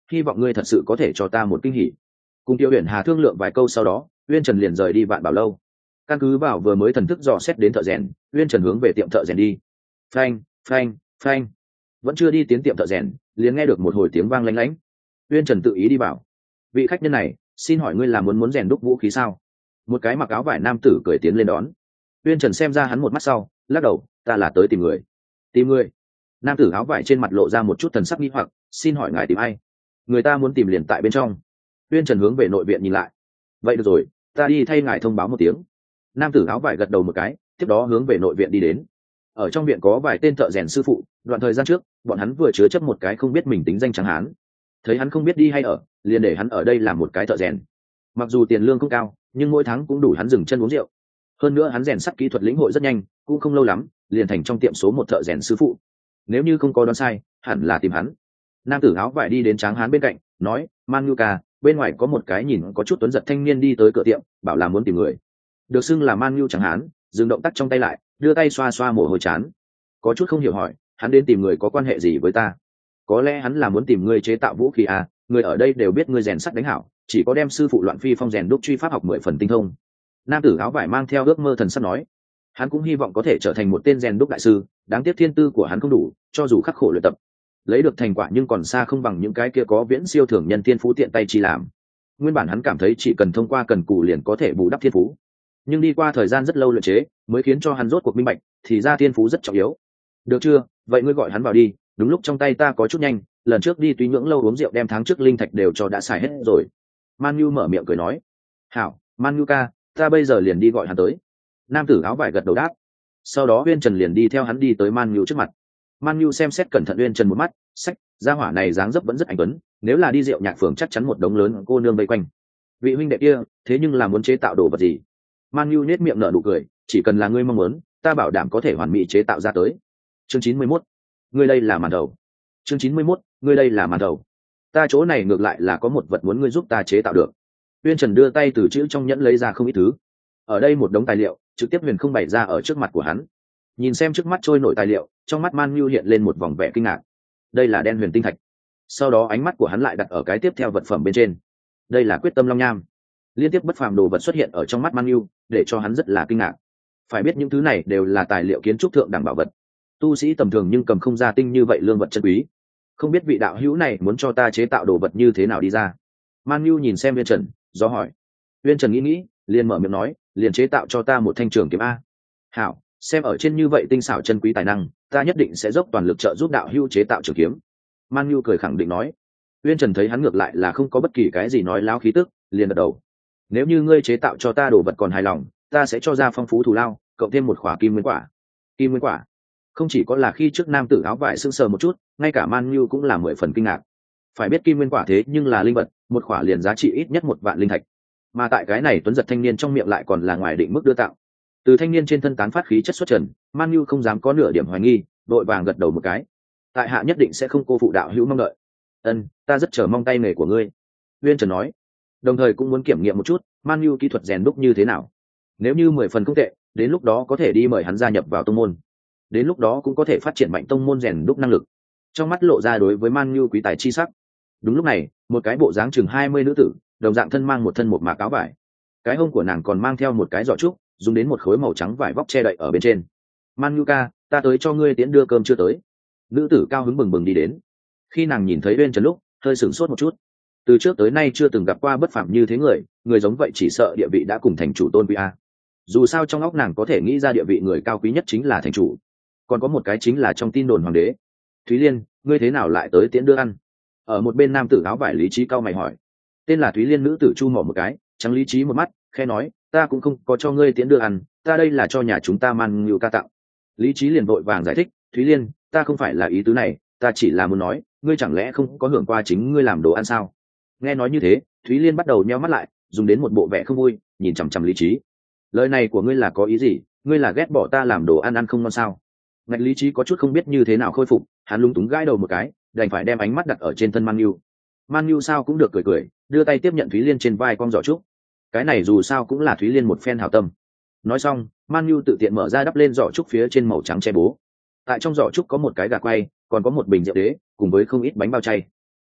hy vọng ngươi thật sự có thể cho ta một kinh hỉ. Cùng Tiêu Uyển Hà thương lượng vài câu sau đó, Uyên Trần liền rời đi Vạn Bảo lâu. Căn cứ vào vừa mới thần thức dò xét đến thợ rèn, Uyên Trần hướng về tiệm thợ rèn đi. Phanh, phanh, phanh. Vẫn chưa đi tiến tiệm thợ rèn, liền nghe được một hồi tiếng vang lanh lảnh. Uyên Trần tự ý đi bảo: vị khách nhân này, xin hỏi ngươi là muốn muốn rèn đúc vũ khí sao? Một cái mặc áo vải nam tử cười tiến lên đón. Uyên Trần xem ra hắn một mắt sau, lắc đầu: ta là tới tìm người. Tìm người? Nam tử áo vải trên mặt lộ ra một chút thần sắc nghi hoặc: xin hỏi ngài tìm ai? Người ta muốn tìm liền tại bên trong. Uyên Trần hướng về nội viện nhìn lại. Vậy được rồi, ta đi thay ngài thông báo một tiếng. Nam tử áo vải gật đầu một cái, tiếp đó hướng về nội viện đi đến. Ở trong viện có vài tên thợ rèn sư phụ, đoạn thời gian trước bọn hắn vừa chứa chấp một cái không biết mình tính danh trắng hán, thấy hắn không biết đi hay ở, liền để hắn ở đây làm một cái thợ rèn. Mặc dù tiền lương không cao, nhưng mỗi tháng cũng đủ hắn dừng chân uống rượu. Hơn nữa hắn rèn sắt kỹ thuật lĩnh hội rất nhanh, cũng không lâu lắm liền thành trong tiệm số một thợ rèn sư phụ. Nếu như không có đoán sai, hẳn là tìm hắn. Nam tử áo vải đi đến tráng hán bên cạnh, nói: Man Nhu ca, bên ngoài có một cái nhìn có chút tuấn giật thanh niên đi tới cửa tiệm, bảo là muốn tìm người. Được xưng là Man Nhu tráng hán, dừng động tác trong tay lại, đưa tay xoa xoa mồ hôi chán, có chút không hiểu hỏi: hắn đến tìm người có quan hệ gì với ta? Có lẽ hắn là muốn tìm người chế tạo vũ khí à? Người ở đây đều biết ngươi rèn sắt đánh hảo, chỉ có đem sư phụ Loạn Phi Phong rèn đúc truy pháp học mười phần tinh thông. Nam tử áo vải mang theo ước mơ thần sắt nói. Hắn cũng hy vọng có thể trở thành một tên rèn đúc đại sư, đáng tiếc thiên tư của hắn không đủ, cho dù khắc khổ luyện tập, lấy được thành quả nhưng còn xa không bằng những cái kia có viễn siêu thường nhân thiên phú tiện tay chi làm. Nguyên bản hắn cảm thấy chỉ cần thông qua cần cù liền có thể bù đắp thiên phú, nhưng đi qua thời gian rất lâu luyện chế, mới khiến cho hắn rốt cuộc minh bạch, thì ra thiên phú rất trọng yếu. Được chưa, vậy ngươi gọi hắn vào đi, đúng lúc trong tay ta có chút nhanh, lần trước đi Túy Nhưỡng lâu uống rượu đem tháng trước linh thạch đều cho đã xài hết rồi. Man Nhu mở miệng cười nói. Hảo, Man Nhu ca, ta bây giờ liền đi gọi hắn tới. Nam tử áo vải gật đầu đáp. Sau đó Uyên Trần liền đi theo hắn đi tới Man Nhu trước mặt. Man Nhu xem xét cẩn thận Uyên Trần một mắt, sách, gia hỏa này dáng dấp vẫn rất anh tuấn, nếu là đi rượu nhạc phường chắc chắn một đống lớn cô nương vây quanh. Vị huynh đệ kia, thế nhưng là muốn chế tạo đồ vật gì? Man Nhu nhếch miệng nở nụ cười, chỉ cần là ngươi mong muốn, ta bảo đảm có thể hoàn mỹ chế tạo ra tới. Chương chín mươi mốt, ngươi đây là màn đầu. Chương chín mươi mốt, ngươi đây là màn đầu. Ta chỗ này ngược lại là có một vật muốn ngươi giúp ta chế tạo được. Uyên Trần đưa tay từ chữ trong nhẫn lấy ra không ít thứ. Ở đây một đống tài liệu, trực tiếp huyền không bày ra ở trước mặt của hắn. Nhìn xem trước mắt trôi nổi tài liệu, trong mắt Man Nhu hiện lên một vòng vẻ kinh ngạc. Đây là đen huyền tinh thạch. Sau đó ánh mắt của hắn lại đặt ở cái tiếp theo vật phẩm bên trên. Đây là quyết tâm long nham. Liên tiếp bất phàm đồ vật xuất hiện ở trong mắt Man Nhu, để cho hắn rất là kinh ngạc. Phải biết những thứ này đều là tài liệu kiến trúc thượng đẳng bảo vật. Tu sĩ tầm thường nhưng cầm không ra tinh như vậy lương vật chân quý. Không biết vị đạo hữu này muốn cho ta chế tạo đồ vật như thế nào đi ra? Man Nhu nhìn xem Uyên Trần, do hỏi. Uyên Trần nghĩ nghĩ, liền mở miệng nói, liền chế tạo cho ta một thanh trường kiếm a. Hảo, xem ở trên như vậy tinh xảo chân quý tài năng, ta nhất định sẽ dốc toàn lực trợ giúp đạo hữu chế tạo trường kiếm. Man Nhu cười khẳng định nói. Uyên Trần thấy hắn ngược lại là không có bất kỳ cái gì nói láo khí tức, liền gật đầu. Nếu như ngươi chế tạo cho ta đồ vật còn hài lòng, ta sẽ cho ra phong phú thù lao, cộng thêm một khỏa kim nguyên quả. Kim nguyên quả? Không chỉ có là khi trước nam tử áo vải sưng sờ một chút, ngay cả Man Nhu cũng là mười phần kinh ngạc. Phải biết kim nguyên quả thế nhưng là linh vật, một khỏa liền giá trị ít nhất một vạn linh thạch. Mà tại cái này tuấn giật thanh niên trong miệng lại còn là ngoài định mức đưa tạo. Từ thanh niên trên thân tán phát khí chất xuất trần, Man Nhu không dám có nửa điểm hoài nghi, đội vàng gật đầu một cái. Tại hạ nhất định sẽ không cô phụ đạo hữu mong đợi. Ân, ta rất chờ mong tay nghề của ngươi. Uyên Trần nói, đồng thời cũng muốn kiểm nghiệm một chút Man Nhu kỹ thuật rèn đúc như thế nào. Nếu như mười phần không tệ, đến lúc đó có thể đi mời hắn gia nhập vào tông môn. Đến lúc đó cũng có thể phát triển mạnh tông môn rèn đúc năng lực. Trong mắt lộ ra đối với Man Nhu quý tài chi sắc. Đúng lúc này, một cái bộ dáng chừng hai mươi nữ tử, đồng dạng thân mang một thân một mạc áo vải. Cái hông của nàng còn mang theo một cái giỏ trúc, dùng đến một khối màu trắng vải vóc che đậy ở bên trên. Man Nhu ca, ta tới cho ngươi tiễn đưa cơm chưa tới. Nữ tử cao hứng bừng bừng đi đến. Khi nàng nhìn thấy Uyên Trần lúc, hơi sửng sốt một chút. Từ trước tới nay chưa từng gặp qua bất phàm như thế người, người giống vậy chỉ sợ địa vị đã cùng thành chủ tôn quý a. Dù sao trong óc nàng có thể nghĩ ra địa vị người cao quý nhất chính là thành chủ, còn có một cái chính là trong tin đồn hoàng đế. Thúy Liên, ngươi thế nào lại tới tiễn đưa ăn? Ở một bên nam tử áo vải Lý Trí cao mày hỏi. Tên là Thúy Liên nữ tử chu mỏ một cái, trắng Lý Trí một mắt, khẽ nói, ta cũng không có cho ngươi tiễn đưa ăn, ta đây là cho nhà chúng ta Man Nhu ca tặng. Lý Trí liền vội vàng giải thích, Thúy Liên, ta không phải là ý tứ này, ta chỉ là muốn nói, ngươi chẳng lẽ không có hưởng qua chính ngươi làm đồ ăn sao? Nghe nói như thế, Thúy Liên bắt đầu nheo mắt lại, dùng đến một bộ vẻ không vui, nhìn chằm chằm Lý Trí. Lời này của ngươi là có ý gì? Ngươi là ghét bỏ ta làm đồ ăn ăn không ngon sao? Ngạch Lý Trí có chút không biết như thế nào khôi phục, hắn lúng túng gãi đầu một cái, đành phải đem ánh mắt đặt ở trên thân Man Nhu. Man Nhu sao cũng được cười cười, đưa tay tiếp nhận Thúy Liên trên vai con giỏ trúc. Cái này dù sao cũng là Thúy Liên một phen hảo tâm. Nói xong, Man Nhu tự tiện mở ra đắp lên giỏ trúc phía trên màu trắng che bố. Tại trong giỏ trúc có một cái gà quay, còn có một bình rượu đế, cùng với không ít bánh bao chay.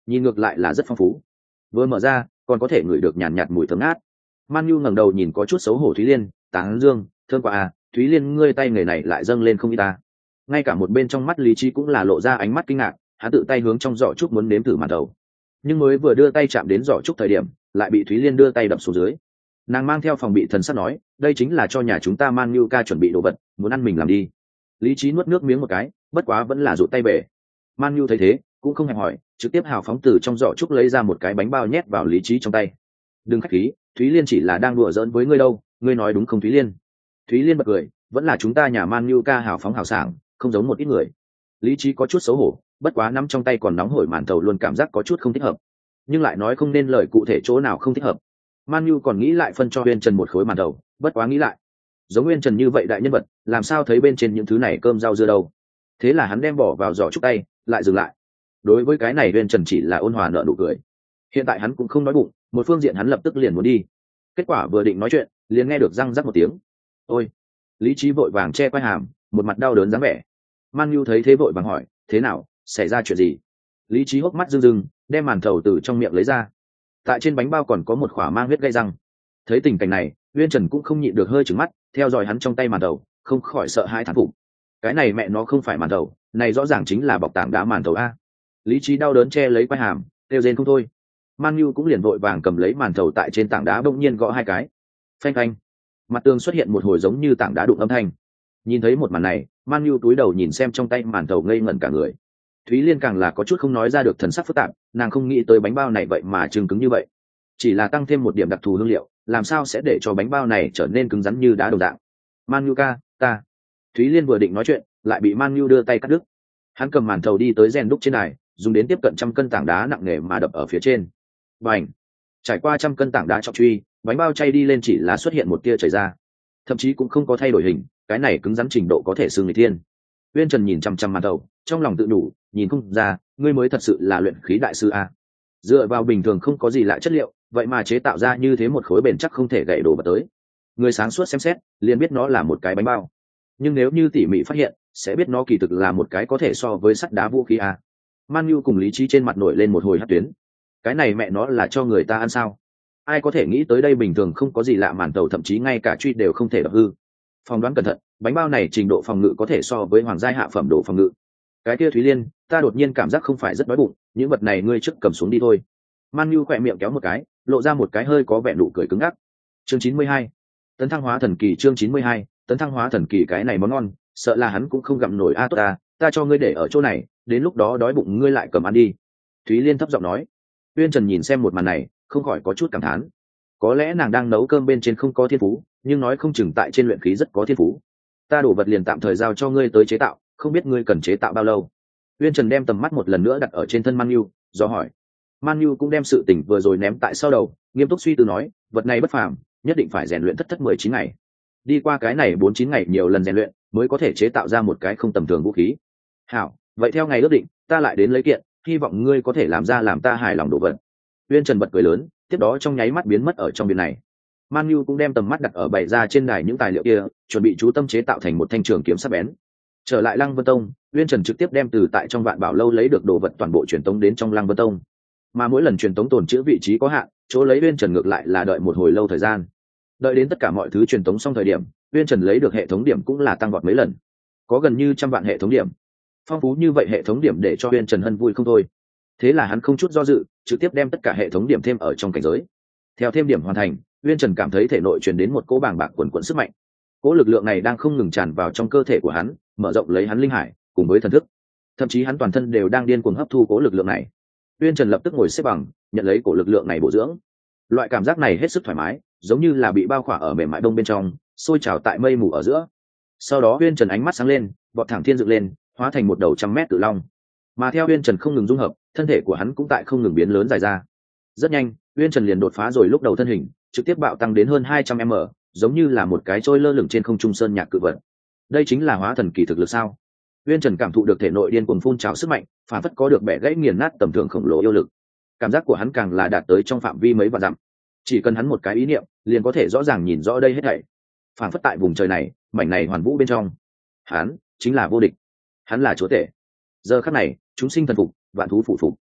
nhìn ngược lại là rất phong phú. Vừa mở ra còn có thể ngửi được nhàn nhạt, nhạt mùi thơm ngát. Man Nhu ngẩng đầu nhìn có chút xấu hổ Thúy Liên, tán dương, thơm quá à, Thúy Liên ngươi tay nghề này lại dâng lên không ít ta. Ngay cả một bên trong mắt Lý Trí cũng là lộ ra ánh mắt kinh ngạc, hắn tự tay hướng trong giỏ trúc muốn nếm thử màn thầu, nhưng mới vừa đưa tay chạm đến giỏ trúc thời điểm lại bị Thúy Liên đưa tay đập xuống dưới. Nàng mang theo phòng bị thần sắc nói, đây chính là cho nhà chúng ta Man Nhu ca chuẩn bị đồ vật, muốn ăn mình làm đi. Lý Trí nuốt nước miếng một cái, bất quá vẫn là rụt tay về. Man Nhu thấy thế cũng không hẹn hỏi, trực tiếp hào phóng từ trong giỏ trúc lấy ra một cái bánh bao nhét vào Lý Trí trong tay. Đừng khách khí, Thúy Liên chỉ là đang đùa giỡn với ngươi đâu, ngươi nói đúng không Thúy Liên? Thúy Liên bật cười, vẫn là chúng ta nhà Man Nhu ca hào phóng hào sảng, không giống một ít người. Lý Trí có chút xấu hổ, bất quá nắm trong tay còn nóng hổi màn thầu luôn cảm giác có chút không thích hợp, nhưng lại nói không nên lời cụ thể chỗ nào không thích hợp. Man Nhu còn nghĩ lại phân cho Uyên Trần một khối màn thầu, bất quá nghĩ lại, giống Uyên Trần như vậy đại nhân vật, làm sao thấy bên trên những thứ này cơm rau dưa đâu. Thế là hắn đem bỏ vào giỏ trúc tay, lại dừng lại. Đối với cái này Uyên Trần chỉ là ôn hòa nở nụ cười. Hiện tại hắn cũng không nói bụng, một phương diện hắn lập tức liền muốn đi. Kết quả vừa định nói chuyện, liền nghe được răng rắc một tiếng. Ôi! Lý Trí vội vàng che quai hàm, một mặt đau đớn dáng vẻ. Man Nhu thấy thế vội vàng hỏi, thế nào, xảy ra chuyện gì? Lý Trí hốc mắt rưng rưng, đem màn thầu từ trong miệng lấy ra. Tại trên bánh bao còn có một khỏa mang huyết gây răng. Thấy tình cảnh này, Uyên Trần cũng không nhịn được hơi trừng mắt, theo dõi hắn trong tay màn thầu, không khỏi sợ hãi thán phục. Cái này mẹ nó không phải màn thầu, này rõ ràng chính là bọc tảng đá màn thầu a. Lý Trí đau đớn che lấy quai hàm, kêu rên không thôi. Man Nhu cũng liền vội vàng cầm lấy màn thầu tại trên tảng đá bỗng nhiên gõ hai cái. Phanh phanh. Mặt tường xuất hiện một hồi giống như tảng đá đụng âm thanh. Nhìn thấy một màn này, Man Nhu túi đầu nhìn xem trong tay màn thầu ngây ngẩn cả người. Thúy Liên càng là có chút không nói ra được thần sắc phức tạp, nàng không nghĩ tới bánh bao này vậy mà chừng cứng như vậy. Chỉ là tăng thêm một điểm đặc thù hương liệu, làm sao sẽ để cho bánh bao này trở nên cứng rắn như đá đồng dạng. Man Nhu ca, ta. Thúy Liên vừa định nói chuyện, lại bị Man Nhu đưa tay cắt đứt. Hắn cầm màn thầu đi tới rèn đúc trên đài, dùng đến tiếp cận trăm cân tảng đá nặng nề mà đập ở phía trên. Bành! Trải qua trăm cân tảng đá trọng truy, bánh bao chay đi lên chỉ là xuất hiện một tia chảy ra, thậm chí cũng không có thay đổi hình, cái này cứng rắn trình độ có thể xưng người thiên. Uyên Trần nhìn chăm chăm màn thầu, trong lòng tự đủ, nhìn không ra, ngươi mới thật sự là luyện khí đại sư a. Dựa vào bình thường không có gì lạ chất liệu, vậy mà chế tạo ra như thế một khối bền chắc không thể gãy đổ vào tới. Người sáng suốt xem xét, liền biết nó là một cái bánh bao. Nhưng nếu như tỉ mỉ phát hiện, sẽ biết nó kỳ thực là một cái có thể so với sắt đá vũ khí a. Man Nhu cùng Lý Trí trên mặt nổi lên một hồi hất tuyến. Cái này mẹ nó là cho người ta ăn sao? Ai có thể nghĩ tới đây bình thường không có gì lạ màn tàu thậm chí ngay cả truy đều không thể đập hư. Phòng đoán cẩn thận, bánh bao này trình độ phòng ngự có thể so với hoàng giai hạ phẩm độ phòng ngự. Cái kia Thúy Liên, ta đột nhiên cảm giác không phải rất đói bụng, những vật này ngươi trước cầm xuống đi thôi. Man Nhu khỏe miệng kéo một cái, lộ ra một cái hơi có vẻ nụ cười cứng ngắc. Chương chín mươi hai, tấn thăng hóa thần kỳ. Chương chín mươi hai, tấn thăng hóa thần kỳ. Cái này món ngon, sợ là hắn cũng không gặm nổi a. Tốt ta, ta cho ngươi để ở chỗ này, đến lúc đó đói bụng ngươi lại cầm ăn đi. Thúy Liên thấp giọng nói. Uyên Trần nhìn xem một màn này, không khỏi có chút cảm thán. Có lẽ nàng đang nấu cơm bên trên không có thiên phú, nhưng nói không chừng tại trên luyện khí rất có thiên phú. Ta đổ vật liền tạm thời giao cho ngươi tới chế tạo, không biết ngươi cần chế tạo bao lâu. Uyên Trần đem tầm mắt một lần nữa đặt ở trên thân Man Nhu, do hỏi. Man Nhu cũng đem sự tình vừa rồi ném tại sau đầu, nghiêm túc suy tư nói, vật này bất phàm, nhất định phải rèn luyện thất thất mười chín ngày. Đi qua cái này bốn chín ngày nhiều lần rèn luyện, mới có thể chế tạo ra một cái không tầm thường vũ khí. Hảo, vậy theo ngày ước định, ta lại đến lấy kiện, hy vọng ngươi có thể làm ra làm ta hài lòng đồ vật. Uyên Trần bật cười lớn, tiếp đó trong nháy mắt biến mất ở trong biển này. Man Nhu cũng đem tầm mắt đặt ở bày ra trên đài những tài liệu kia, chuẩn bị chú tâm chế tạo thành một thanh trường kiếm sắc bén. Trở lại Lăng Vân Tông, Uyên Trần trực tiếp đem từ tại trong Vạn Bảo lâu lấy được đồ vật toàn bộ truyền tống đến trong Lăng Vân Tông. Mà mỗi lần truyền tống tồn trữ vị trí có hạn, chỗ lấy Uyên Trần ngược lại là đợi một hồi lâu thời gian. Đợi đến tất cả mọi thứ truyền tống xong thời điểm, Uyên Trần lấy được hệ thống điểm cũng là tăng vọt mấy lần, có gần như trăm vạn hệ thống điểm. Phong phú như vậy hệ thống điểm để cho Uyên Trần hân vui không thôi. Thế là hắn không chút do dự, trực tiếp đem tất cả hệ thống điểm thêm ở trong cảnh giới. Theo thêm điểm hoàn thành, Uyên Trần cảm thấy thể nội truyền đến một cỗ bàng bạc quần quần sức mạnh. Cỗ lực lượng này đang không ngừng tràn vào trong cơ thể của hắn, mở rộng lấy hắn linh hải cùng với thần thức. Thậm chí hắn toàn thân đều đang điên cuồng hấp thu cỗ lực lượng này. Uyên Trần lập tức ngồi xếp bằng, nhận lấy cỗ lực lượng này bổ dưỡng. Loại cảm giác này hết sức thoải mái, giống như là bị bao khỏa ở mềm mại đông bên trong, sôi trào tại mây mù ở giữa. Sau đó Uyên Trần ánh mắt sáng lên, vọt thẳng thiên dựng lên, hóa thành một đầu trăm mét cự long. Mà theo Uyên Trần không ngừng dung hợp, thân thể của hắn cũng tại không ngừng biến lớn dài ra. Rất nhanh, Uyên Trần liền đột phá rồi lúc đầu thân hình, trực tiếp bạo tăng đến hơn hai trăm mét, giống như là một cái trôi lơ lửng trên không trung sơn nhạc cự vật. Đây chính là hóa thần kỳ thực lực sao? Uyên Trần cảm thụ được thể nội điên cuồng phun trào sức mạnh, phản phất có được bẻ gãy nghiền nát tầm thường khổng lồ yêu lực. Cảm giác của hắn càng là đạt tới trong phạm vi mấy vạn dặm. Chỉ cần hắn một cái ý niệm, liền có thể rõ ràng nhìn rõ đây hết thảy. Phản phất tại vùng trời này, mảnh này hoàn vũ bên trong, hắn chính là vô địch. Hắn là chúa tể. Giờ khắc này, chúng sinh thần phục, vạn thú phụ phục.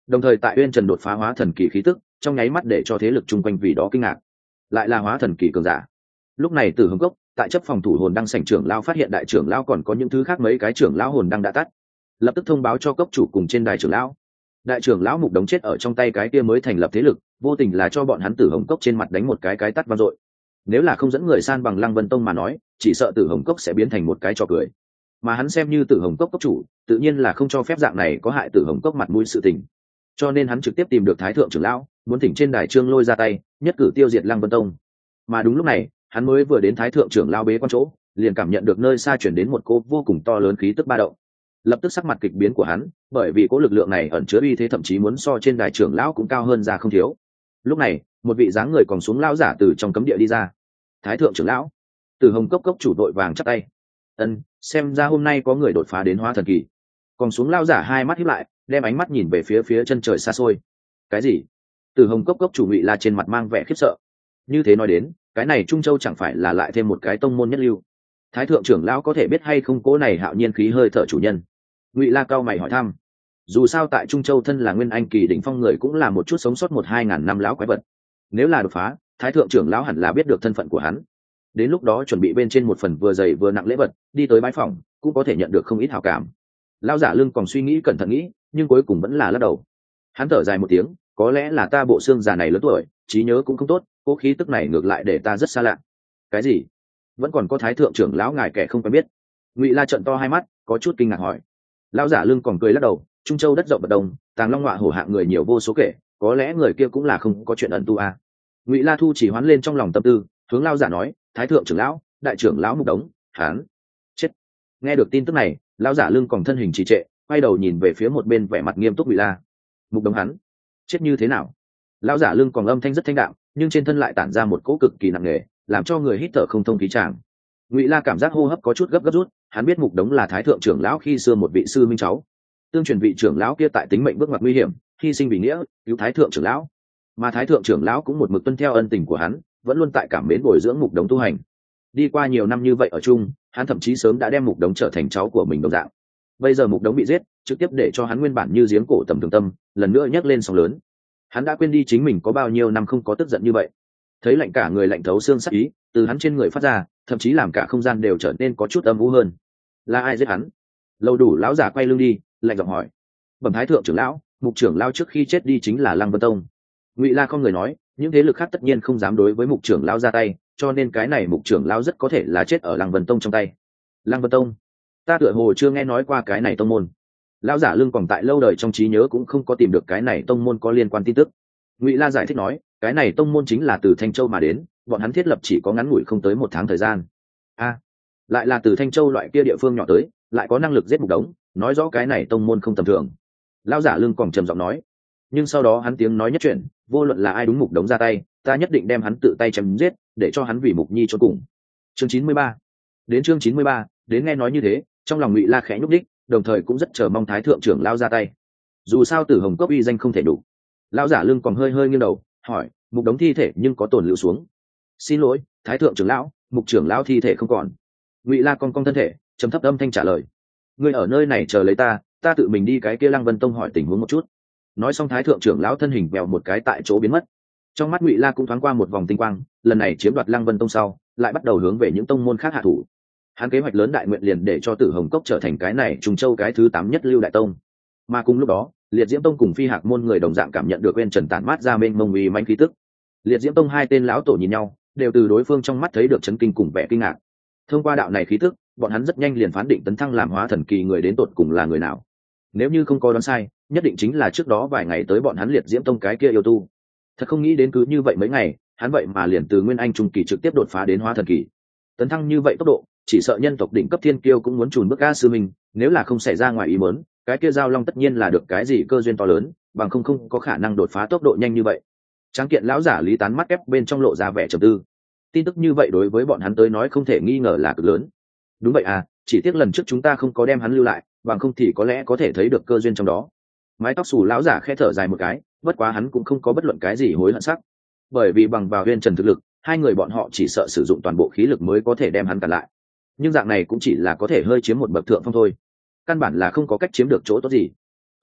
Đồng thời tại uyên trần đột phá hóa thần kỳ khí tức trong nháy mắt để cho thế lực chung quanh vì đó kinh ngạc, lại là hóa thần kỳ cường giả. Lúc này Tử Hồng Cốc tại chấp phòng thủ hồn đăng sảnh trưởng lão phát hiện đại trưởng lão còn có những thứ khác mấy cái trưởng lão hồn đăng đã tắt, lập tức thông báo cho cốc chủ cùng trên đài trưởng lão. Đại trưởng lão Mục Đống chết ở trong tay cái kia mới thành lập thế lực, vô tình là cho bọn hắn Tử Hồng Cốc trên mặt đánh một cái cái tắt vang dội. Nếu là không dẫn người san bằng Lăng Vân Tông mà nói, chỉ sợ Tử Hồng Cốc sẽ biến thành một cái trò cười. Mà hắn xem như Tử Hồng Cốc cốc chủ, tự nhiên là không cho phép dạng này có hại Tử Hồng Cốc mặt mũi sự tình. Cho nên hắn trực tiếp tìm được Thái thượng trưởng lão, muốn thỉnh trên đài Trương Lôi ra tay, nhất cử tiêu diệt Lăng Vân Tông. Mà đúng lúc này, hắn mới vừa đến Thái thượng trưởng lão bế quan chỗ, liền cảm nhận được nơi xa chuyển đến một cỗ vô cùng to lớn khí tức ba động. Lập tức sắc mặt kịch biến của hắn, bởi vì cỗ lực lượng này ẩn chứa uy thế thậm chí muốn so trên đài trưởng lão cũng cao hơn ra không thiếu. Lúc này, một vị dáng người còn xuống lão giả từ trong cấm địa đi ra. Thái thượng trưởng lão, Tử Hồng Cốc cốc chủ đội vàng chắp tay. Ân, xem ra hôm nay có người đột phá đến hóa thần kỳ. Còn xuống lão giả hai mắt híp lại, đem ánh mắt nhìn về phía phía chân trời xa xôi. Cái gì? Tử Hồng Cốc cốc chủ Ngụy La trên mặt mang vẻ khiếp sợ. Như thế nói đến, cái này Trung Châu chẳng phải là lại thêm một cái tông môn nhất lưu? Thái thượng trưởng lão có thể biết hay không cố này hạo nhiên khí hơi thở chủ nhân? Ngụy La cao mày hỏi thăm. Dù sao tại Trung Châu thân là nguyên anh kỳ đỉnh phong người cũng là một chút sống sót một hai ngàn năm lão quái vật. Nếu là đột phá, Thái thượng trưởng lão hẳn là biết được thân phận của hắn. Đến lúc đó chuẩn bị bên trên một phần vừa dày vừa nặng lễ vật, đi tới bái phòng, cũng có thể nhận được không ít hảo cảm. Lão giả lưng còn suy nghĩ cẩn thận nghĩ, nhưng cuối cùng vẫn là lắc đầu. Hắn thở dài một tiếng, có lẽ là ta bộ xương già này lớn tuổi, trí nhớ cũng không tốt, cố khí tức này ngược lại để ta rất xa lạ. Cái gì? Vẫn còn có Thái thượng trưởng lão ngài kẻ không quen biết? Ngụy La trợn to hai mắt, có chút kinh ngạc hỏi. Lão giả lưng còn cười lắc đầu, Trung Châu đất rộng bậc đồng, Tàng Long Ngọa hổ hạng người nhiều vô số kể, có lẽ người kia cũng là không có chuyện ẩn tu a. À. Ngụy La thu chỉ hoán lên trong lòng tâm tư, hướng lão giả nói, Thái thượng trưởng lão, đại trưởng lão Mục Đống, hắn chết. Nghe được tin tức này, lão giả lưng còn thân hình trì trệ, quay đầu nhìn về phía một bên vẻ mặt nghiêm túc Ngụy La. Mục Đống hắn chết như thế nào? Lão giả lưng còn âm thanh rất thanh đạm, nhưng trên thân lại tản ra một cỗ cực kỳ nặng nề, làm cho người hít thở không thông khí tràng. Ngụy La cảm giác hô hấp có chút gấp gấp rút, hắn biết Mục Đống là Thái thượng trưởng lão khi xưa một vị sư minh cháu, tương truyền vị trưởng lão kia tại tính mệnh bước ngoặt nguy hiểm, hy sinh vì nghĩa, cứu Thái thượng trưởng lão, mà Thái thượng trưởng lão cũng một mực tuân theo ân tình của hắn, vẫn luôn tại cảm mến bồi dưỡng Mục Đống tu hành. Đi qua nhiều năm như vậy ở chung, hắn thậm chí sớm đã đem Mục Đống trở thành cháu của mình đồng dạng. Bây giờ Mục Đống bị giết, trực tiếp để cho hắn nguyên bản như giếng cổ tầm thường tâm, lần nữa nhấc lên sóng lớn. Hắn đã quên đi chính mình có bao nhiêu năm không có tức giận như vậy. Thấy lạnh cả người lạnh thấu xương sắc ý từ hắn trên người phát ra, thậm chí làm cả không gian đều trở nên có chút âm u hơn. Là ai giết hắn? Lâu đủ lão giả quay lưng đi, lạnh giọng hỏi. Bẩm Thái thượng trưởng lão, Mục trưởng lão trước khi chết đi chính là Lăng Vân Tông. Ngụy La không người nói, những thế lực khác tất nhiên không dám đối với Mục trưởng lão ra tay, cho nên cái này Mục trưởng lão rất có thể là chết ở Lăng Vân Tông trong tay. Lăng Vân Tông? Ta tựa hồ chưa nghe nói qua cái này tông môn. Lão giả lưng còn tại lâu đời trong trí nhớ cũng không có tìm được cái này tông môn có liên quan tin tức. Ngụy La giải thích nói, cái này tông môn chính là từ Thanh Châu mà đến, bọn hắn thiết lập chỉ có ngắn ngủi không tới một tháng thời gian. A, à, lại là từ Thanh Châu loại kia địa phương nhỏ tới, lại có năng lực giết Mục Đống, nói rõ cái này tông môn không tầm thường. Lão giả lưng còn trầm giọng nói, nhưng sau đó hắn tiếng nói nhất chuyển, vô luận là ai đúng Mục Đống ra tay, ta nhất định đem hắn tự tay chém giết, để cho hắn vì Mục Nhi cho cùng. Chương chín mươi ba. Đến chương chín mươi ba, đến nghe nói như thế, trong lòng Ngụy La khẽ nhúc đích, đồng thời cũng rất chờ mong Thái thượng trưởng lão ra tay. Dù sao Tử Hồng Cốc uy danh không thể đủ. Lão giả lưng còn hơi hơi nghiêng đầu, hỏi, Mục Đống thi thể nhưng có tổn lưu xuống? Xin lỗi, Thái thượng trưởng lão, Mục trưởng lão thi thể không còn. Ngụy La cong cong thân thể, trầm thấp âm thanh trả lời. Ngươi ở nơi này chờ lấy ta, ta tự mình đi cái kia Lăng Vân Tông hỏi tình huống một chút. Nói xong Thái thượng trưởng lão thân hình vèo một cái tại chỗ biến mất. Trong mắt Ngụy La cũng thoáng qua một vòng tinh quang, lần này chiếm đoạt Lăng Vân Tông sau, lại bắt đầu hướng về những tông môn khác hạ thủ. Hắn kế hoạch lớn đại nguyện liền để cho Tử Hồng Cốc trở thành cái này Trung Châu cái thứ tám nhất lưu đại tông. Mà cùng lúc đó, Liệt Diễm Tông cùng Phi Hạc môn người đồng dạng cảm nhận được bên trần tản mát ra mênh mông uy mãnh khí tức. Liệt Diễm Tông hai tên lão tổ nhìn nhau, đều từ đối phương trong mắt thấy được chấn kinh cùng vẻ kinh ngạc. Thông qua đạo này khí tức, bọn hắn rất nhanh liền phán định tấn thăng làm hóa thần kỳ người đến tột cùng là người nào. Nếu như không có đoán sai, nhất định chính là trước đó vài ngày tới bọn hắn Liệt Diễm Tông cái kia yêu tu. Thật không nghĩ đến cứ như vậy mấy ngày, hắn vậy mà liền từ nguyên anh trung kỳ trực tiếp đột phá đến hóa thần kỳ. Tấn thăng như vậy tốc độ, chỉ sợ nhân tộc đỉnh cấp thiên kiêu cũng muốn chùn bước ga sư mình, nếu là không xảy ra ngoài ý muốn, cái kia giao long tất nhiên là được cái gì cơ duyên to lớn, bằng không không có khả năng đột phá tốc độ nhanh như vậy. Tráng kiện lão giả Lý Tán mắt ép bên trong lộ ra vẻ trầm tư. Tin tức như vậy đối với bọn hắn tới nói không thể nghi ngờ là cực lớn. Đúng vậy à, chỉ tiếc lần trước chúng ta không có đem hắn lưu lại, bằng không thì có lẽ có thể thấy được cơ duyên trong đó. Mái tóc xù lão giả khẽ thở dài một cái, bất quá hắn cũng không có bất luận cái gì hối hận sắc, bởi vì bằng vào Huyên Trần thực lực, hai người bọn họ chỉ sợ sử dụng toàn bộ khí lực mới có thể đem hắn cản lại. Nhưng dạng này cũng chỉ là có thể hơi chiếm một bậc thượng phong thôi, căn bản là không có cách chiếm được chỗ tốt gì.